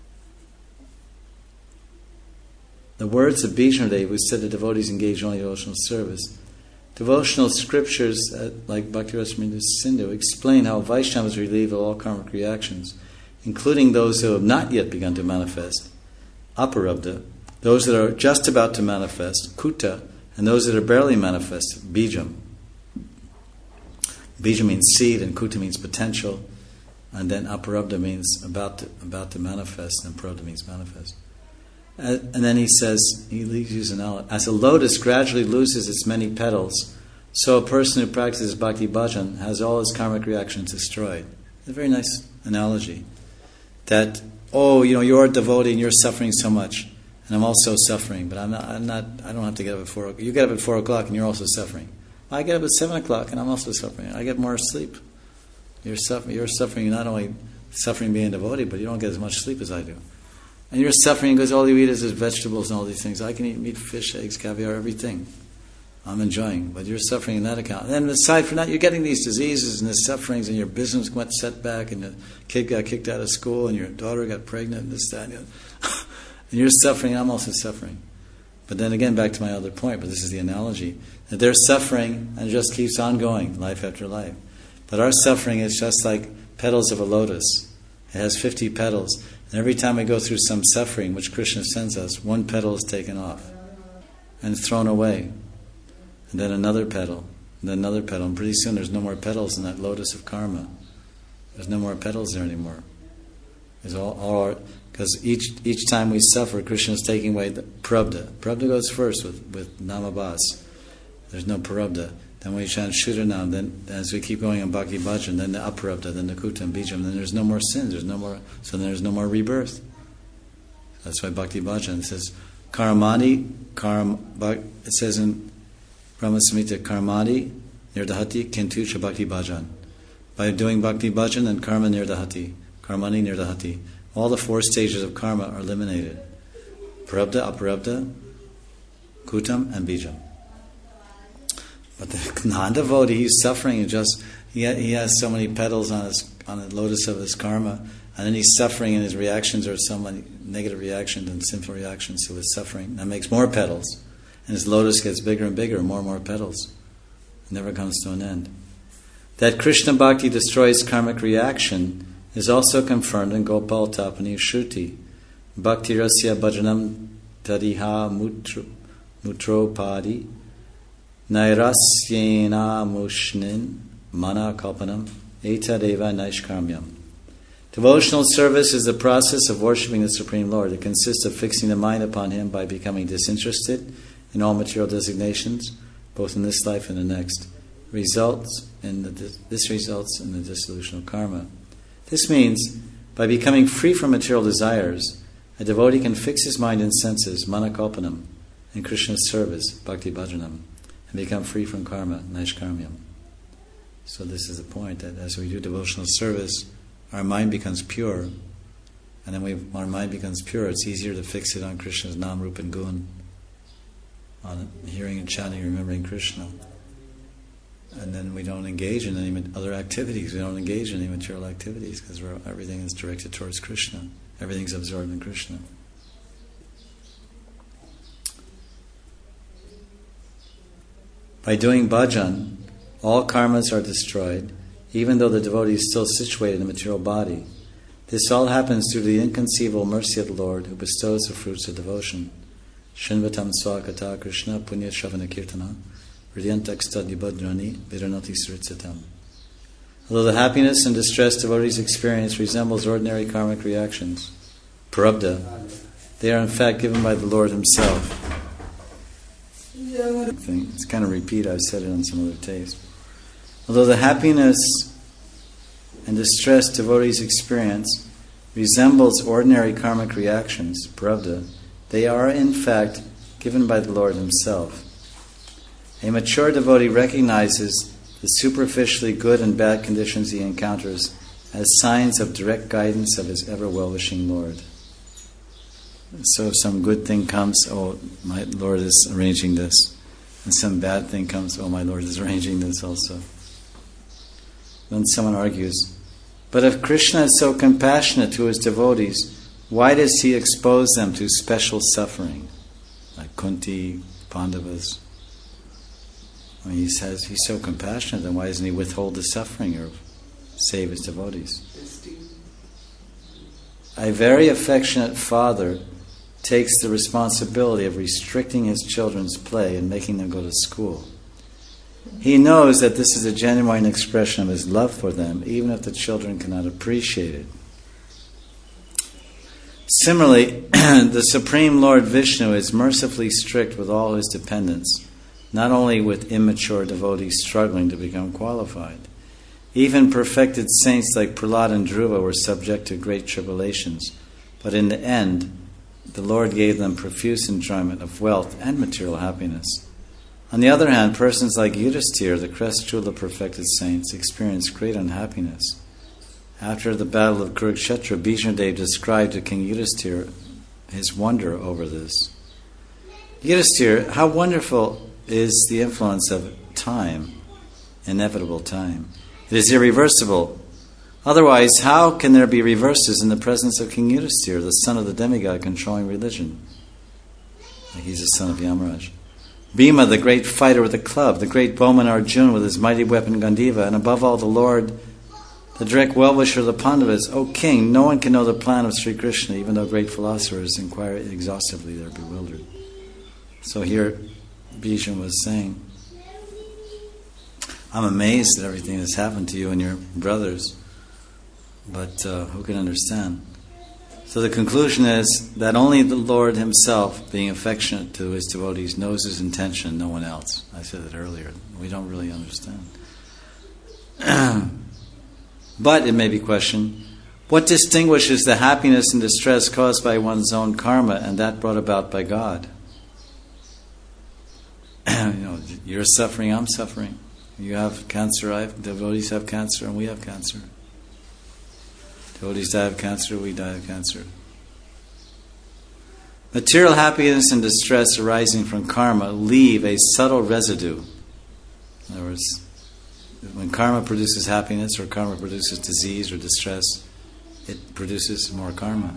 the words of Bhishmadev, who said the devotees engage only in devotional service. Devotional scriptures, uh, like Bhakti-Rasamrita Sindhu, explain how Vaishnavas relieve all karmic reactions, including those who have not yet begun to manifest, aparabdha, those that are just about to manifest, kuta, and those that are barely manifest, bijam. Bija means seed, and kuta means potential, and then aparabdha means about to, about to manifest, and prabdha means manifest. And then he says, he uses an analogy, as a lotus gradually loses its many petals, so a person who practices bhakti bhajan has all his karmic reactions destroyed. It's a very nice analogy. That, oh, you know, you're a devotee and you're suffering so much, and I'm also suffering, but I'm not, I'm not, I don't have to get up at four o'clock. You get up at four o'clock and you're also suffering. I get up at seven o'clock and I'm also suffering. I get more sleep. You're suffering, you're suffering, not only suffering being a devotee, but you don't get as much sleep as I do. And you're suffering because all you eat is vegetables and all these things. I can eat meat, fish, eggs, caviar, everything. I'm enjoying. But you're suffering in that account. And then aside from that, you're getting these diseases and the sufferings, and your business went setback, and your kid got kicked out of school, and your daughter got pregnant, and this, that, and, and you're suffering, I'm also suffering. But then again, back to my other point, but this is the analogy, that they're suffering and it just keeps on going, life after life. But our suffering is just like petals of a lotus. It has fifty petals. And every time we go through some suffering, which Krishna sends us, one petal is taken off and thrown away. And then another petal, and then another petal. And pretty soon there's no more petals in that lotus of karma. There's no more petals there anymore. There's all, all our, because each each time we suffer, Krishna is taking away the prabdha. Prabdha goes first with, with namabhas. There's no prabdha. Then we chant Shuddhanam, then as we keep going on Bhakti Bhajan, then the aparabdha, then the kuta and bijam, then there's no more sins, there's no more, so then there's no more rebirth. That's why Bhakti Bhajan says, Karamani, karam, it says in Brahma Samhita, Karamani nirdahati kintucha Bhakti Bhajan. By doing Bhakti Bhajan, then karma nirdahati, Karamani nirdahati. All the four stages of karma are eliminated. Prabdha, aparabdha, kutam, and bijam. But the non-devotee, he's suffering and just he ha- he has so many petals on his on the lotus of his karma, and then he's suffering, and his reactions are so many negative reactions and sinful reactions to his suffering. That makes more petals, and his lotus gets bigger and bigger, more and more petals. It never comes to an end. That Krishna Bhakti destroys karmic reaction is also confirmed in Gopal Tapani Shruti. Bhakti Rasya Bhajanam Tadiha Mutro, Mutropadi Nairasyena Mushnin Mana Kalpanam Etadeva Naishkarmyam. Devotional service is the process of worshipping the Supreme Lord. It consists of fixing the mind upon Him by becoming disinterested in all material designations, both in this life and the next, results in the, this results in the dissolution of karma. This means, by becoming free from material desires, a devotee can fix his mind and senses, manakalpanam, in Krishna's service, bhakti bhajanam, and become free from karma, naishkarmyam. So this is the point, that as we do devotional service, our mind becomes pure, and then we, our mind becomes pure, it's easier to fix it on Krishna's Nam, Rupa and Gun, on hearing and chanting, remembering Krishna. And then we don't engage in any other activities, we don't engage in any material activities, because everything is directed towards Krishna. Everything's absorbed in Krishna. By doing bhajan, all karmas are destroyed, even though the devotee is still situated in the material body. This all happens due to the inconceivable mercy of the Lord, who bestows the fruits of devotion. Shinvatam swakata Krishna punya shavana kirtana hridyantaksta dibhadrani viranati sritsatam. Although the happiness and distress devotees experience resembles ordinary karmic reactions, prarabdha, they are in fact given by the Lord Himself. It's kind of repeat, I've said it on some other tapes. Although the happiness and distress devotees experience resembles ordinary karmic reactions, prarabdha, they are in fact given by the Lord Himself. A mature devotee recognizes the superficially good and bad conditions he encounters as signs of direct guidance of his ever well-wishing Lord. So if some good thing comes, oh, my Lord is arranging this. And some bad thing comes, oh, my Lord is arranging this also. Then someone argues, but if Krishna is so compassionate to His devotees, why does He expose them to special suffering? Like Kunti, Pandavas. I mean, He says He's so compassionate, then why doesn't He withhold the suffering or save His devotees? A very affectionate father takes the responsibility of restricting his children's play and making them go to school. He knows that this is a genuine expression of his love for them, even if the children cannot appreciate it. Similarly, the Supreme Lord Vishnu is mercifully strict with all His dependents, not only with immature devotees struggling to become qualified. Even perfected saints like Prahlad and Dhruva were subject to great tribulations, but in the end, the Lord gave them profuse enjoyment of wealth and material happiness. On the other hand, persons like Yudhisthira, the crest jewel of perfected saints, experienced great unhappiness. After the battle of Kurukshetra, Bhishma Dev described to King Yudhisthira his wonder over this. Yudhisthira, how wonderful is the influence of time, inevitable time. It is irreversible. Otherwise, how can there be reverses in the presence of King Yudhisthira, the son of the demigod controlling religion? Like he's the son of Yamaraj. Bhima, the great fighter with the club, the great bowman Arjuna with his mighty weapon Gandiva, and above all the Lord, the direct well-wisher of the Pandavas. O king, no one can know the plan of Sri Krishna, even though great philosophers inquire exhaustively, they're bewildered. So here, Bhishma was saying, I'm amazed at everything that's happened to you and your brothers, but uh, who can understand? So the conclusion is that only the Lord Himself, being affectionate to His devotees, knows His intention, no one else. I said it earlier. We don't really understand. But it may be questioned, what distinguishes the happiness and distress caused by one's own karma and that brought about by God? You know, you're suffering, I'm suffering. You have cancer, I have, devotees have cancer, and we have cancer. Devotees die of cancer, we die of cancer. Material happiness and distress arising from karma leave a subtle residue. In other words, when karma produces happiness or karma produces disease or distress, it produces more karma.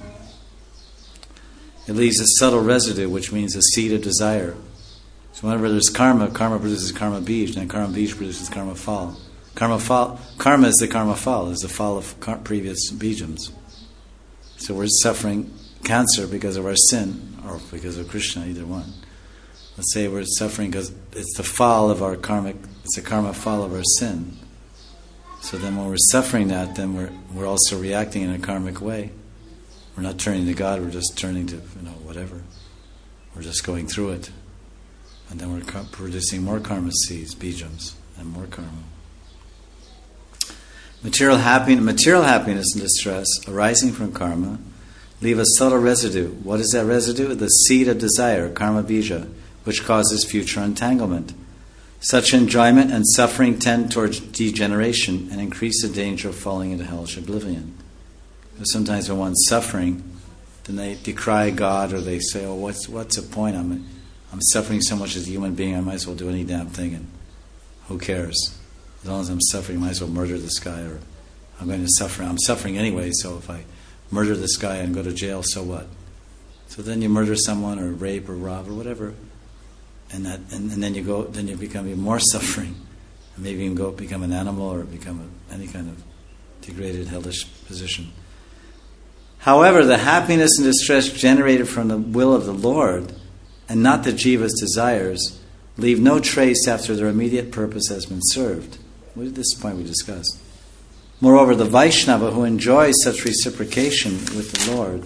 It leaves a subtle residue, which means a seed of desire. So whenever there's karma, karma produces karma bij, and karma bij produces karma phal. Karma phal, karma is the karma phal, is the phal of kar- previous bijams. So we're suffering cancer because of our sin, or because of Krishna, either one. Let's say we're suffering because it's the phal of our karmic, it's the karma phal of our sin. So then when we're suffering that, then we're we're also reacting in a karmic way. We're not turning to God, we're just turning to, you know, whatever. We're just going through it. And then we're producing more karma seeds, bijams. and more karma. Material happiness, material happiness and distress arising from karma leave a subtle residue. What is that residue? The seed of desire, karma bija, which causes future entanglement. Such enjoyment and suffering tend towards degeneration and increase the danger of falling into hellish oblivion. Because sometimes when one's suffering, then they decry God, or they say, "Oh, what's what's the point? I'm I'm suffering so much as a human being. I might as well do any damn thing, and who cares? As long as I'm suffering, I might as well murder this guy, or I'm going to suffer. I'm suffering anyway, so if I murder this guy and go to jail, so what?" So then you murder someone, or rape, or rob, or whatever. And that, and, and then you go, then you become even more suffering, and maybe even go become an animal or become a, any kind of degraded, hellish position. However, the happiness and distress generated from the will of the Lord, and not the jiva's desires, leave no trace after their immediate purpose has been served. This is the point we discussed. Moreover, the Vaishnava who enjoys such reciprocation with the Lord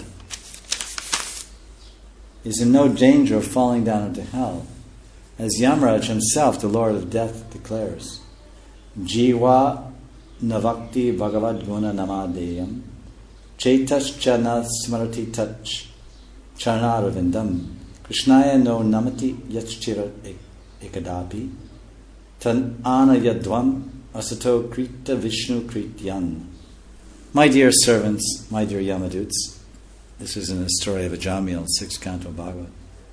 is in no danger of falling down into hell. As Yamraj himself, the Lord of Death, declares, Jiva navakti bhagavad guna namadeyam chaitascha na smarati tach charnaravindam krishnaya no namati yachchira ekadapi tan anayadvam asato krita vishnu krityan. My dear servants, my dear Yamaduts, this is in the story of Ajamil, sixth canto of Bhagavad.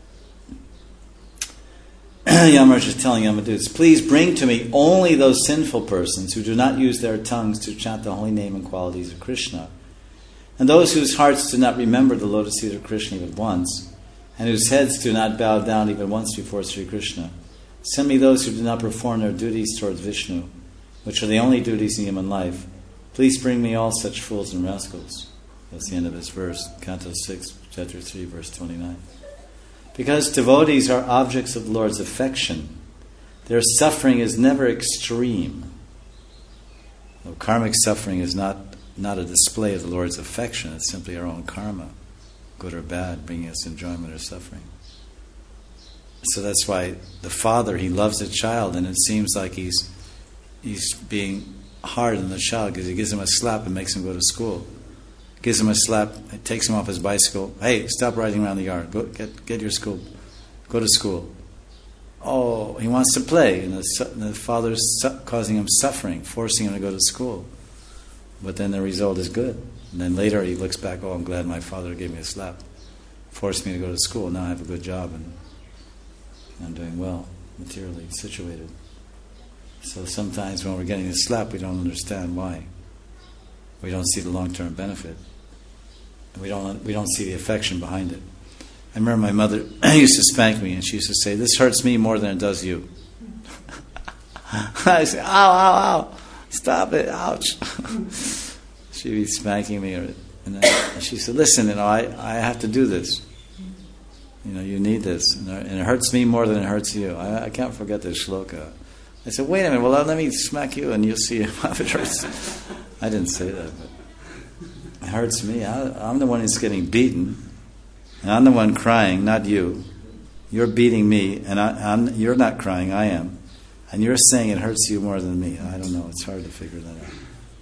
Yamaraj is telling Yamaduts, please bring to me only those sinful persons who do not use their tongues to chant the holy name and qualities of Krishna, and those whose hearts do not remember the lotus feet of Krishna even once, and whose heads do not bow down even once before Sri Krishna. Send me those who do not perform their duties towards Vishnu, which are the only duties in human life. Please bring me all such fools and rascals. That's the end of his verse, Canto six, Chapter three, verse twenty-nine. Because devotees are objects of the Lord's affection, their suffering is never extreme. Though karmic suffering is not, not a display of the Lord's affection, it's simply our own karma, good or bad, bringing us enjoyment or suffering. So that's why the father, he loves the child, and it seems like he's he's being hard on the child because he gives him a slap and makes him go to school. Gives him a slap, takes him off his bicycle. Hey, stop riding around the yard. Go get get your school. Go to school. Oh, he wants to play, and the, the father's su- causing him suffering, forcing him to go to school. But then the result is good. And then later he looks back, oh, I'm glad my father gave me a slap, forced me to go to school. Now I have a good job, and I'm doing well, materially situated. So sometimes when we're getting a slap, we don't understand why. We don't see the long-term benefit. We don't we don't see the affection behind it. I remember my mother used to spank me, and she used to say, "This hurts me more than it does you." I say, "Ow, ow, ow! Stop it! Ouch!" She'd be spanking me, and then she said, "Listen, you know, I, I have to do this. You know, you need this, and it hurts me more than it hurts you." I, I can't forget this shloka. I said, "Wait a minute. Well, let me smack you, and you'll see how it hurts." I didn't say that, but it hurts me. I, I'm the one who's getting beaten, and I'm the one crying, not you. You're beating me, and I, I'm, you're not crying, I am. And you're saying it hurts you more than me. I don't know. It's hard to figure that out.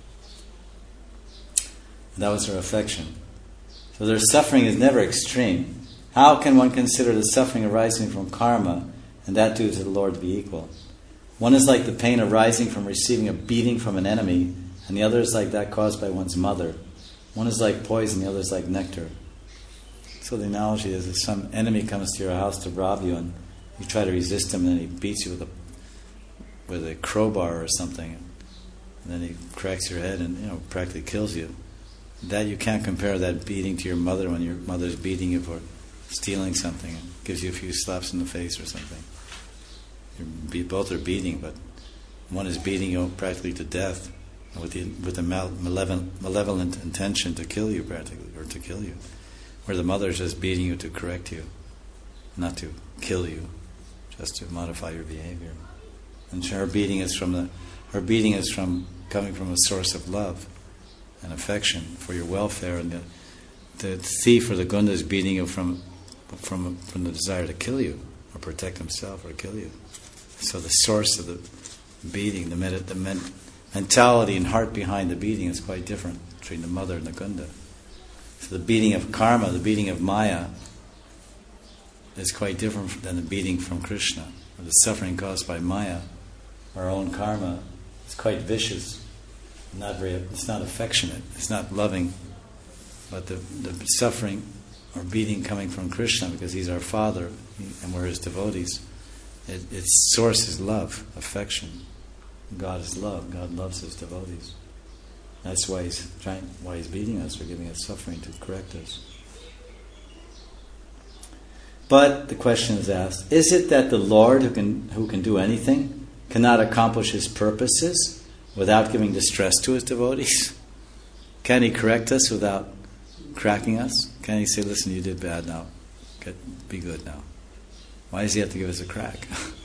That was her affection. So their suffering is never extreme. How can one consider the suffering arising from karma and that due to the Lord to be equal? One is like the pain arising from receiving a beating from an enemy, and the other is like that caused by one's mother. One is like poison, the other is like nectar. So the analogy is if some enemy comes to your house to rob you and you try to resist him and then he beats you with a with a crowbar or something, and then he cracks your head and, you know, practically kills you. That you can't compare that beating to your mother when your mother's beating you for stealing something and gives you a few slaps in the face or something. You're, both are beating, but one is beating you practically to death with the with the malevolent, malevolent intention to kill you practically, or to kill you. Where the mother is just beating you to correct you, not to kill you, just to modify your behavior. And her beating is from the her beating is from coming from a source of love and affection for your welfare, and the the thief or the gunda is beating you from from from the desire to kill you or protect himself or kill you. So the source of the beating, the, med- the men- mentality and heart behind the beating is quite different between the mother and the Kunda. So the beating of karma, the beating of Maya, is quite different than the beating from Krishna. Or the suffering caused by Maya, our own karma, is quite vicious. Not very, it's not affectionate, it's not loving. But the, the suffering or beating coming from Krishna, because He's our Father and we're His devotees, it, its source is love, affection. God is love. God loves His devotees. That's why He's trying, why He's beating us or giving us suffering to correct us. But the question is asked: is it that the Lord, who can who can do anything, cannot accomplish His purposes without giving distress to His devotees? Can He correct us without cracking us? Can He say, "Listen, you did bad now. Get, be good now"? Why does He have to give us a crack?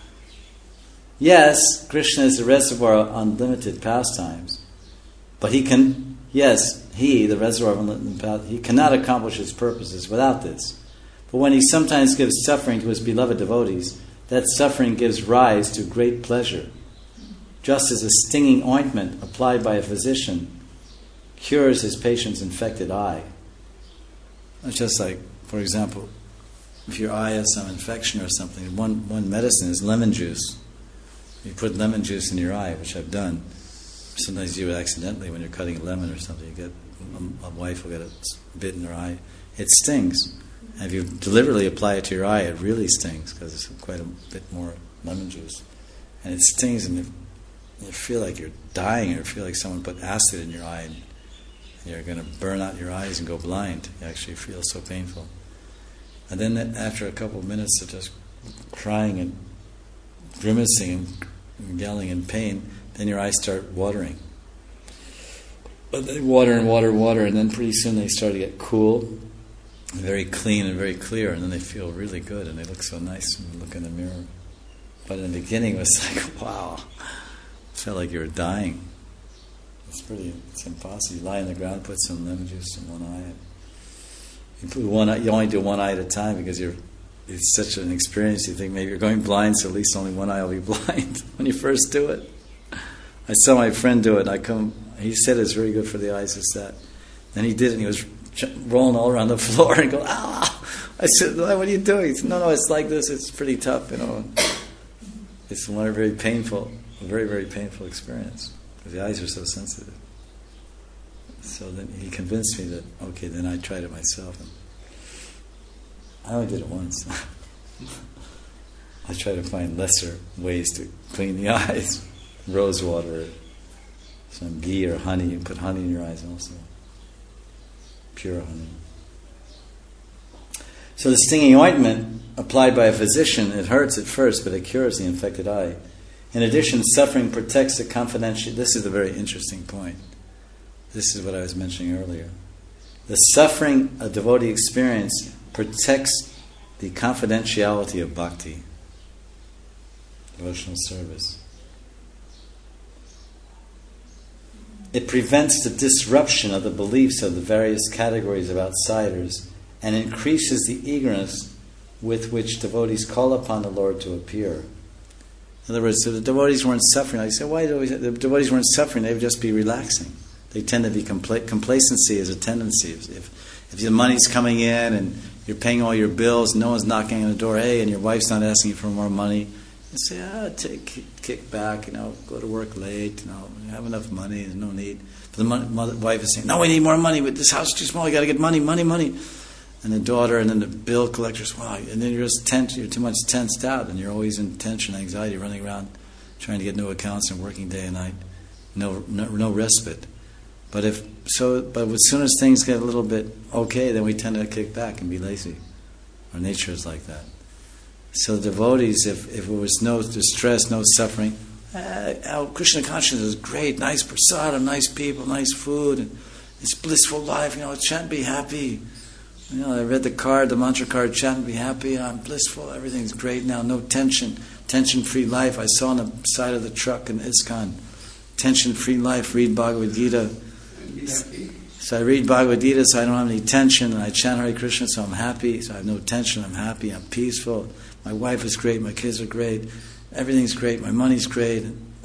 Yes, Krishna is the reservoir of unlimited pastimes, but He can. Yes, He, the reservoir of unlimited pastimes, He cannot accomplish His purposes without this. But when He sometimes gives suffering to His beloved devotees, that suffering gives rise to great pleasure. Just as a stinging ointment applied by a physician cures his patient's infected eye. It's just like, for example, if your eye has some infection or something, one, one medicine is lemon juice. You put lemon juice in your eye, which I've done. Sometimes you do it accidentally when you're cutting a lemon or something. You get a, a wife will get a bit in her eye. It stings. And if you deliberately apply it to your eye, it really stings because it's quite a bit more lemon juice. And it stings and you, you feel like you're dying, or you feel like someone put acid in your eye and you're going to burn out your eyes and go blind. You actually feel so painful. And then after a couple of minutes of just crying and grimacing and yelling in pain, then your eyes start watering. But they water and water and water, and then pretty soon they start to get cool, very clean and very clear, and then they feel really good and they look so nice when you look in the mirror. But in the beginning it was like, wow, it felt like you were dying. It's pretty, it's impossible. You lie on the ground, put some lemon juice in one eye. You put one eye, you only do one eye at a time because you're, it's such an experience. You think maybe you're going blind, so at least only one eye will be blind when you first do it. I saw my friend do it, and I come. He said it's very good for the eyes. It's that. Then he did it, and he was rolling all around the floor and going, ah! I said, what are you doing? He said, no, no, it's like this. It's pretty tough, you know. It's one very painful, a very, very painful experience because the eyes are so sensitive. So then he convinced me that, okay, then I tried it myself. And I only did it once. I try to find lesser ways to clean the eyes. Rose water, some ghee or honey. You put honey in your eyes also. Pure honey. So the stinging ointment applied by a physician, it hurts at first, but it cures the infected eye. In addition, suffering protects the confidential. This is a very interesting point. This is what I was mentioning earlier. The suffering a devotee experience protects the confidentiality of bhakti, devotional service. It prevents the disruption of the beliefs of the various categories of outsiders and increases the eagerness with which devotees call upon the Lord to appear. In other words, if the devotees weren't suffering, I say, why do the devotees weren't suffering? They would just be relaxing. They tend to be compla- complacency is a tendency. If if the money's coming in and you're paying all your bills, and no one's knocking on the door, hey, and your wife's not asking you for more money, you say, ah, take kick, kick back, you know, go to work late, you know, you have enough money, there's no need. But the mother, mother, wife is saying, no, we need more money, but this house is too small, you got to get money, money, money. And the daughter, and then the bill collectors, wow, and then you're just tense, you're too much tensed out, and you're always in tension, anxiety, running around, trying to get new accounts and working day and night, no, no, no respite. But if so, but as soon as things get a little bit okay, then we tend to kick back and be lazy. Our nature is like that. So the devotees, if, if it was no distress, no suffering, uh, our Krishna consciousness is great, nice prasadam, nice people, nice food, and it's blissful life. You know, chant, be happy. You know, I read the card, the mantra card, chant, be happy. I'm blissful. Everything's great now. No tension, tension-free life. I saw on the side of the truck in ISKCON, tension-free life. Read Bhagavad Gita. So I read Bhagavad Gita, so I don't have any tension, and I chant Hare Krishna, so I'm happy. So I have no tension. I'm happy. I'm peaceful. My wife is great. My kids are great. Everything's great. My money's great.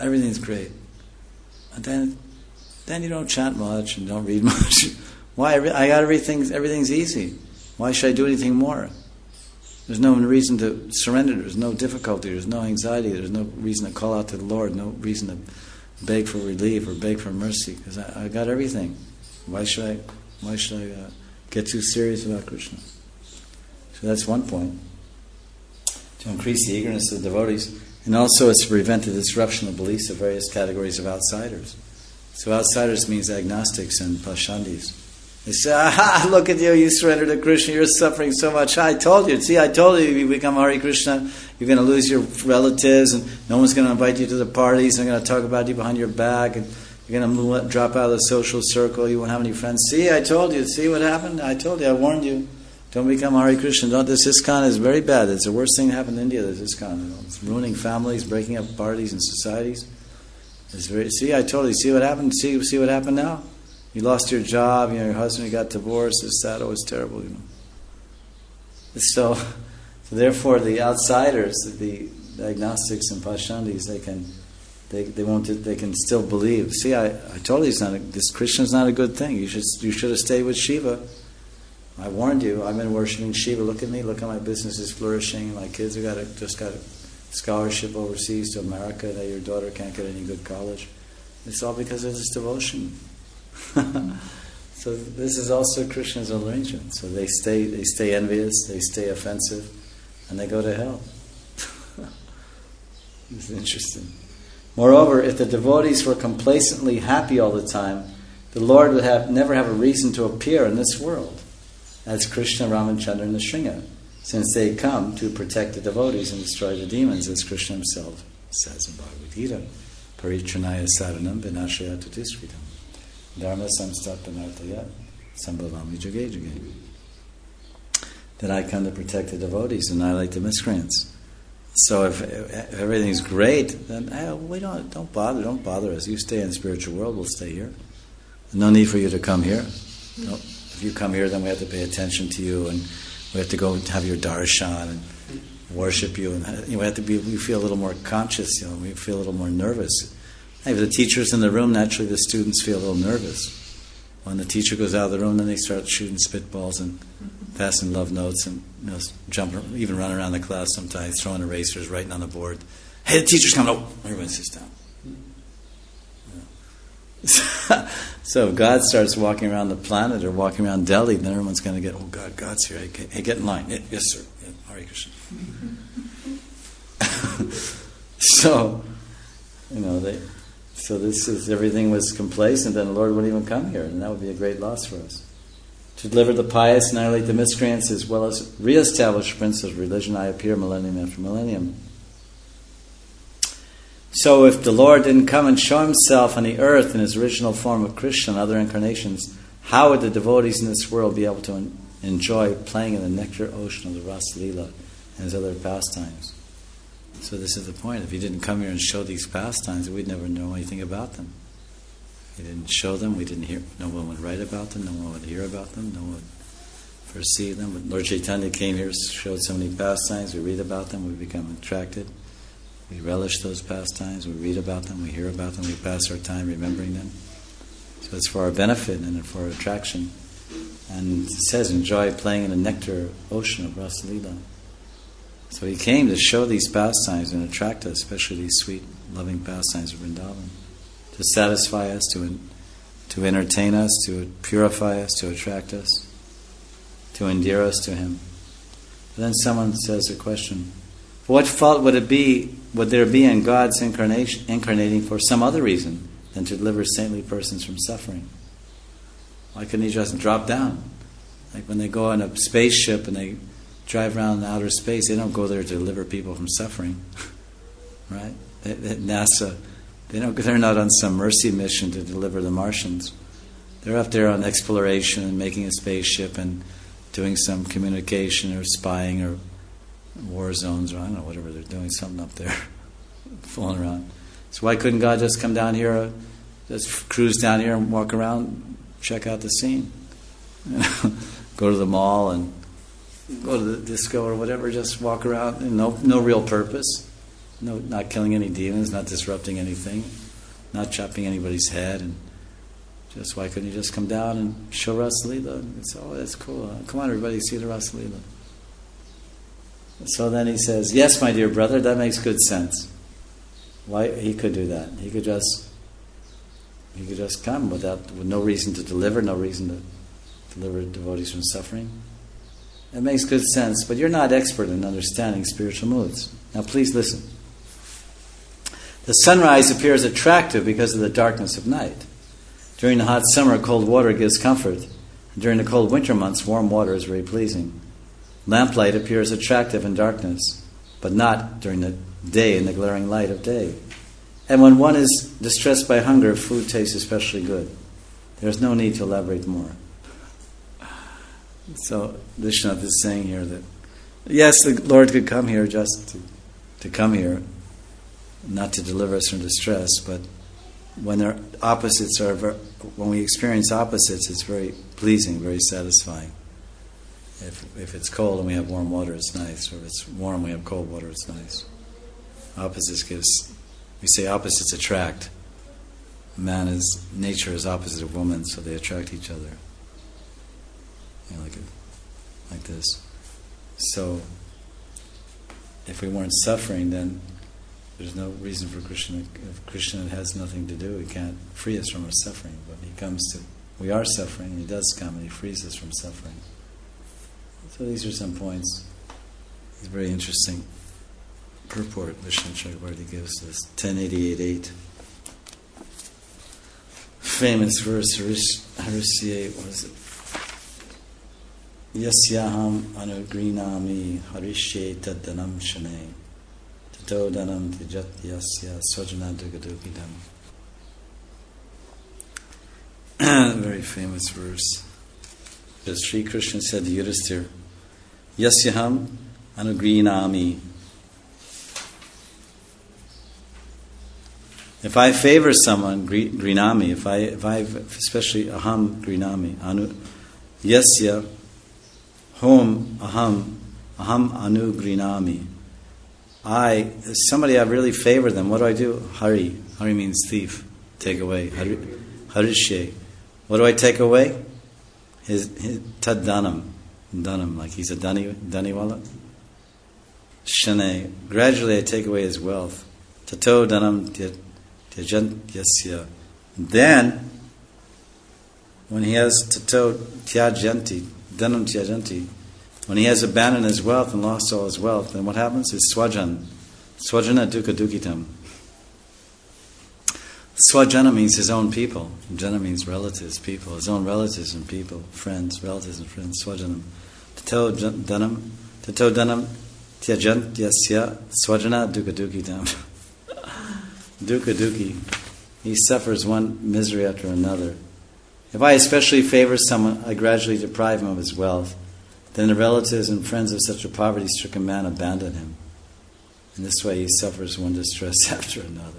everything's great. And then, then you don't chant much and don't read much. Why? I got everything. Everything's easy. Why should I do anything more? There's no reason to surrender. There's no difficulty. There's no anxiety. There's no reason to call out to the Lord. No reason to beg for relief or beg for mercy, because I, I got everything. Why should I? Why should I uh, get too serious about Krishna? So that's one point. To increase the eagerness of the devotees, and also it's to prevent the disruption of beliefs of various categories of outsiders. So outsiders means agnostics and pashandis. They say, aha, look at you, you surrender to Krishna, you're suffering so much. I told you, see, I told you, if you become Hare Krishna, you're going to lose your relatives, and no one's going to invite you to the parties, and they're going to talk about you behind your back, and you're going to drop out of the social circle, you won't have any friends. See, I told you, see what happened? I told you, I warned you. Don't become Hare Krishna. Don't, this ISKCON is very bad. It's the worst thing that happened in India, this ISKCON. You know, it's ruining families, breaking up parties and societies. It's very, see, I told you, see what happened? See, see what happened now? You lost your job, you know, your husband, you got divorced, this, that, oh, it's terrible, you know. So, so therefore the outsiders, the, the agnostics and pashandis, they can, they they won't, they can still believe. See, I, I told you, it's not a, this Krishna's not a good thing. You should you should have stayed with Shiva. I warned you. I've been worshiping Shiva. Look at me. Look at my business is flourishing. My kids have got a, just got a scholarship overseas to America. That your daughter can't get any good college. It's all because of this devotion. So this is also Krishna's arrangement. So they stay, they stay envious, they stay offensive, and they go to hell. It's interesting. Moreover, if the devotees were complacently happy all the time, the Lord would have never have a reason to appear in this world as Krishna, Ramachandra, and Nrsimha, since they come to protect the devotees and destroy the demons, as Krishna himself says in Bhagavad Gita, Paritranaya saranam vinashaya tutisritam. Dharma samstaptanartaya sambhavami juge juge. That I come to protect the devotees and annihilate the miscreants. So if, if everything's great, then hey, we don't don't bother, don't bother us. You stay in the spiritual world, we'll stay here. No need for you to come here. No, if you come here, then we have to pay attention to you, and we have to go and have your darshan and worship you, and you know, we have to be. We feel a little more conscious. You know, we feel a little more nervous. If the teacher's in the room, naturally the students feel a little nervous. When the teacher goes out of the room, then they start shooting spitballs and passing love notes and you know, jumping, even running around the class sometimes, throwing erasers, writing on the board. Hey, the teacher's coming! Oh, everyone sits down. Yeah. So if God starts walking around the planet or walking around Delhi, then everyone's going to get, oh God, God's here. Hey, get in line. Yes, sir. Yeah, Hare Krishna. So, you know, they... So this is, everything was complacent, then the Lord wouldn't even come here, and that would be a great loss for us. To deliver the pious, annihilate the miscreants, as well as re-establish Prince of religion, I appear millennium after millennium. So if the Lord didn't come and show himself on the earth in his original form of Krishna and other incarnations, how would the devotees in this world be able to en- enjoy playing in the nectar ocean of the Rasa Leela and his other pastimes? So this is the point. If he didn't come here and show these pastimes, we'd never know anything about them. He didn't show them, we didn't hear, no one would write about them, no one would hear about them, no one would perceive them. But Lord Chaitanya came here, showed so many pastimes, we read about them, we become attracted. We relish those pastimes, we read about them, we hear about them, we pass our time remembering them. So it's for our benefit and for our attraction. And it says, enjoy playing in the nectar ocean of Rasa Leela. So he came to show these pastimes and attract us, especially these sweet, loving pastimes of Vrindavan, to satisfy us, to to entertain us, to purify us, to attract us, to endear us to him. But then someone says a question, what fault would it be, would there be in God's incarnation, incarnating for some other reason than to deliver saintly persons from suffering? Why couldn't he just drop down? Like when they go on a spaceship and they drive around in outer space, they don't go there to deliver people from suffering, right? At NASA, they don't. They're not on some mercy mission to deliver the Martians. They're up there on exploration and making a spaceship and doing some communication or spying or war zones or I don't know, whatever they're doing, something up there, fooling around. So why couldn't God just come down here, uh, just cruise down here and walk around, check out the scene, you know, go to the mall and go to the disco or whatever, just walk around, and no no real purpose. no, not killing any demons, not disrupting anything, not chopping anybody's head, and just why couldn't you just come down and show Rasa Leela? And it's, oh, that's cool. Uh, come on, everybody, see the Rasa Leela. So then he says, yes, my dear brother, that makes good sense. Why he could do that? He could just, he could just come without, with no reason to deliver, no reason to deliver devotees from suffering. It makes good sense, but you're not expert in understanding spiritual moods. Now, please listen. The sunrise appears attractive because of the darkness of night. During the hot summer, cold water gives comfort. During the cold winter months, warm water is very pleasing. Lamplight appears attractive in darkness, but not during the day in the glaring light of day. And when one is distressed by hunger, food tastes especially good. There's no need to elaborate more. So Vishwanath is saying here that, yes, the Lord could come here just to, to come here, not to deliver us from distress, but when their opposites are, ver- when we experience opposites, it's very pleasing, very satisfying. If if it's cold and we have warm water, it's nice. Or if it's warm and we have cold water, it's nice. Opposites gives, we say opposites attract. Man is, nature is opposite of woman, so they attract each other. You know, like a, like this. So, if we weren't suffering, then there's no reason for Krishna. If Krishna has nothing to do, he can't free us from our suffering. But he comes to, we are suffering, and he does come, and he frees us from suffering. So these are some points. It's very interesting purport Vishnu Chakravarti gives us. ten eighty-eight eight. Famous verse, Harisye, what is it? Yasyaham anugrinami harishye taddanam shane tato danam tijat yasya swajana dugadukidam. Very famous verse. Because Sri Krishna said to Yudhisthira, Yasyaham anugrinami. If I favor someone, grinami, if I, if I, especially aham grinami, anu, yasya, whom aham, aham anu grinami. I, somebody I really favor them, what do I do? Hari, hari means thief, take away. Hari, harishe. What do I take away? His, his tad danam, danam, like he's a dani, daniwala. Shane, gradually I take away his wealth. Tato danam tyajantiyasya. Then, when he has tato tyajanti, danam tyajanti, when he has abandoned his wealth and lost all his wealth, then what happens? Is swajan, swajana dukkha dukkitam. Swajana means his own people. Jana means relatives, people. His own relatives and people, friends, relatives and friends. Swajanam. Tato danam, tato danam tyajantyasya swajana dukkha dukkitam. Dukkha dukki. He suffers one misery after another. If I especially favor someone, I gradually deprive him of his wealth. Then the relatives and friends of such a poverty-stricken man abandon him. In this way he suffers one distress after another.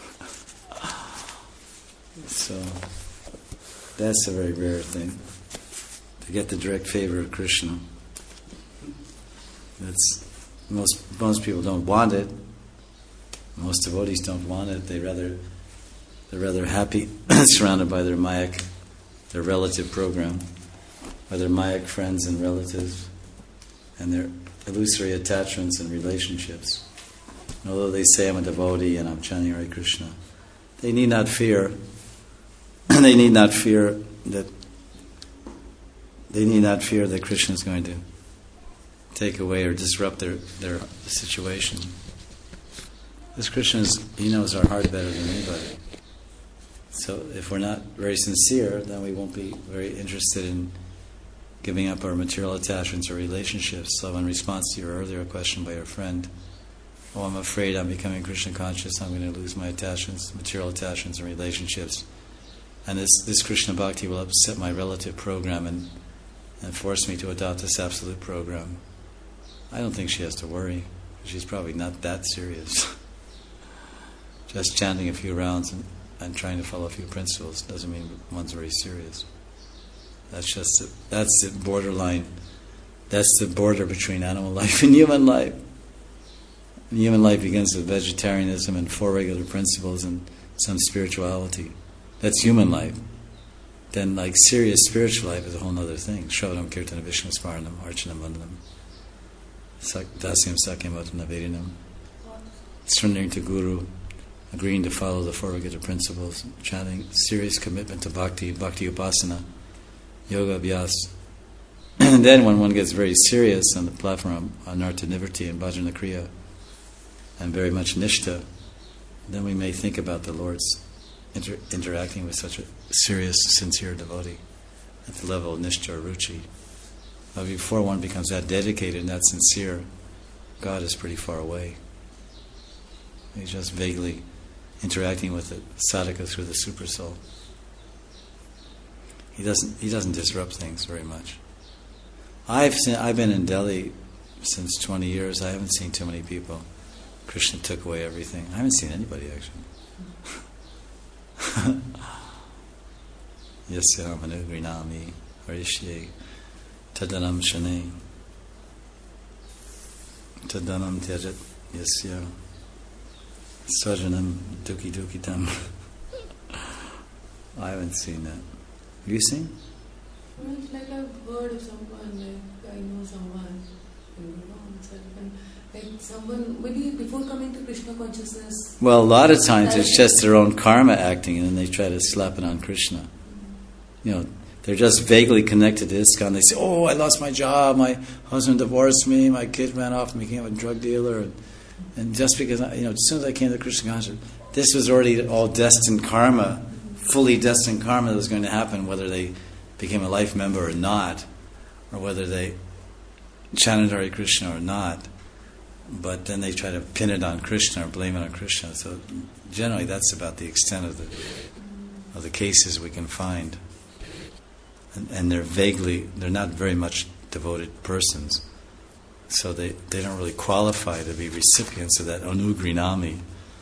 So, that's a very rare thing, to get the direct favor of Krishna. That's, most most people don't want it. Most devotees don't want it. They rather they're rather happy surrounded by their mayak, their relative program, by their mayak friends and relatives, and their illusory attachments and relationships. And although they say I'm a devotee and I'm chanting Hare Krishna, they need not fear. They need not fear that they need not fear that Krishna is going to take away or disrupt their, their situation. This Krishna is, he knows our heart better than anybody. So if we're not very sincere, then we won't be very interested in giving up our material attachments or relationships. So in response to your earlier question by your friend, oh, I'm afraid I'm becoming Krishna conscious, I'm going to lose my attachments, material attachments and relationships. And this, this Krishna Bhakti will upset my relative program and, and force me to adopt this absolute program. I don't think she has to worry. She's probably not that serious. Just chanting a few rounds and, and trying to follow a few principles doesn't mean one's very serious. That's just the, that's the borderline. That's the border between animal life and human life. human life begins with vegetarianism and four regular principles and some spirituality. That's human life. Then, like, serious spiritual life is a whole other thing. Shravanam, Kirtana, Vishnu, Smaranam, Archanam, Vandanam, Dasyam, Sakyam, Vatanam, Vedinam. Surrendering to Guru, agreeing to follow the four regular principles, chanting, serious commitment to bhakti, bhakti upasana, yoga abhyas. And then when one gets very serious on the platform, anartha nivritti and bhajana kriya, and very much nishtha, then we may think about the Lord's inter- interacting with such a serious, sincere devotee at the level of nishtha or ruchi. But before one becomes that dedicated and that sincere, God is pretty far away. He's just vaguely interacting with the sadhaka through the super soul. He doesn't. He doesn't disrupt things very much. I've seen. I've been in Delhi since twenty years. I haven't seen too many people. Krishna took away everything. I haven't seen anybody actually. Yasya manu grinami harishye tadanam shane tadanam tyajat yasya swajanam duki dukitam. I haven't seen that. Have you seen? Well, it's like I've heard of someone, like I know someone, you know, and like someone, maybe before coming to Krishna consciousness. Well, a lot of times it's just their own karma acting, and then they try to slap it on Krishna. Mm-hmm. You know, they're just vaguely connected to ISKCON. They say, "Oh, I lost my job. My husband divorced me. My kid ran off and became a drug dealer." And, and just because, I, you know, as soon as I came to Krishna consciousness, this was already all destined karma, fully destined karma that was going to happen, whether they became a life member or not, or whether they chanted Hare Krishna or not. But then they try to pin it on Krishna or blame it on Krishna. So generally that's about the extent of the of the cases we can find. And, and they're vaguely, they're not very much devoted persons. So they, they don't really qualify to be recipients of that anugrinami.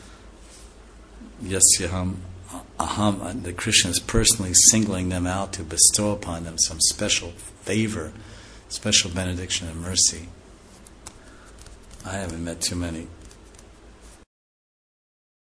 Yasyaham aham, the Krishna is personally singling them out to bestow upon them some special favor, special benediction and mercy. I haven't met too many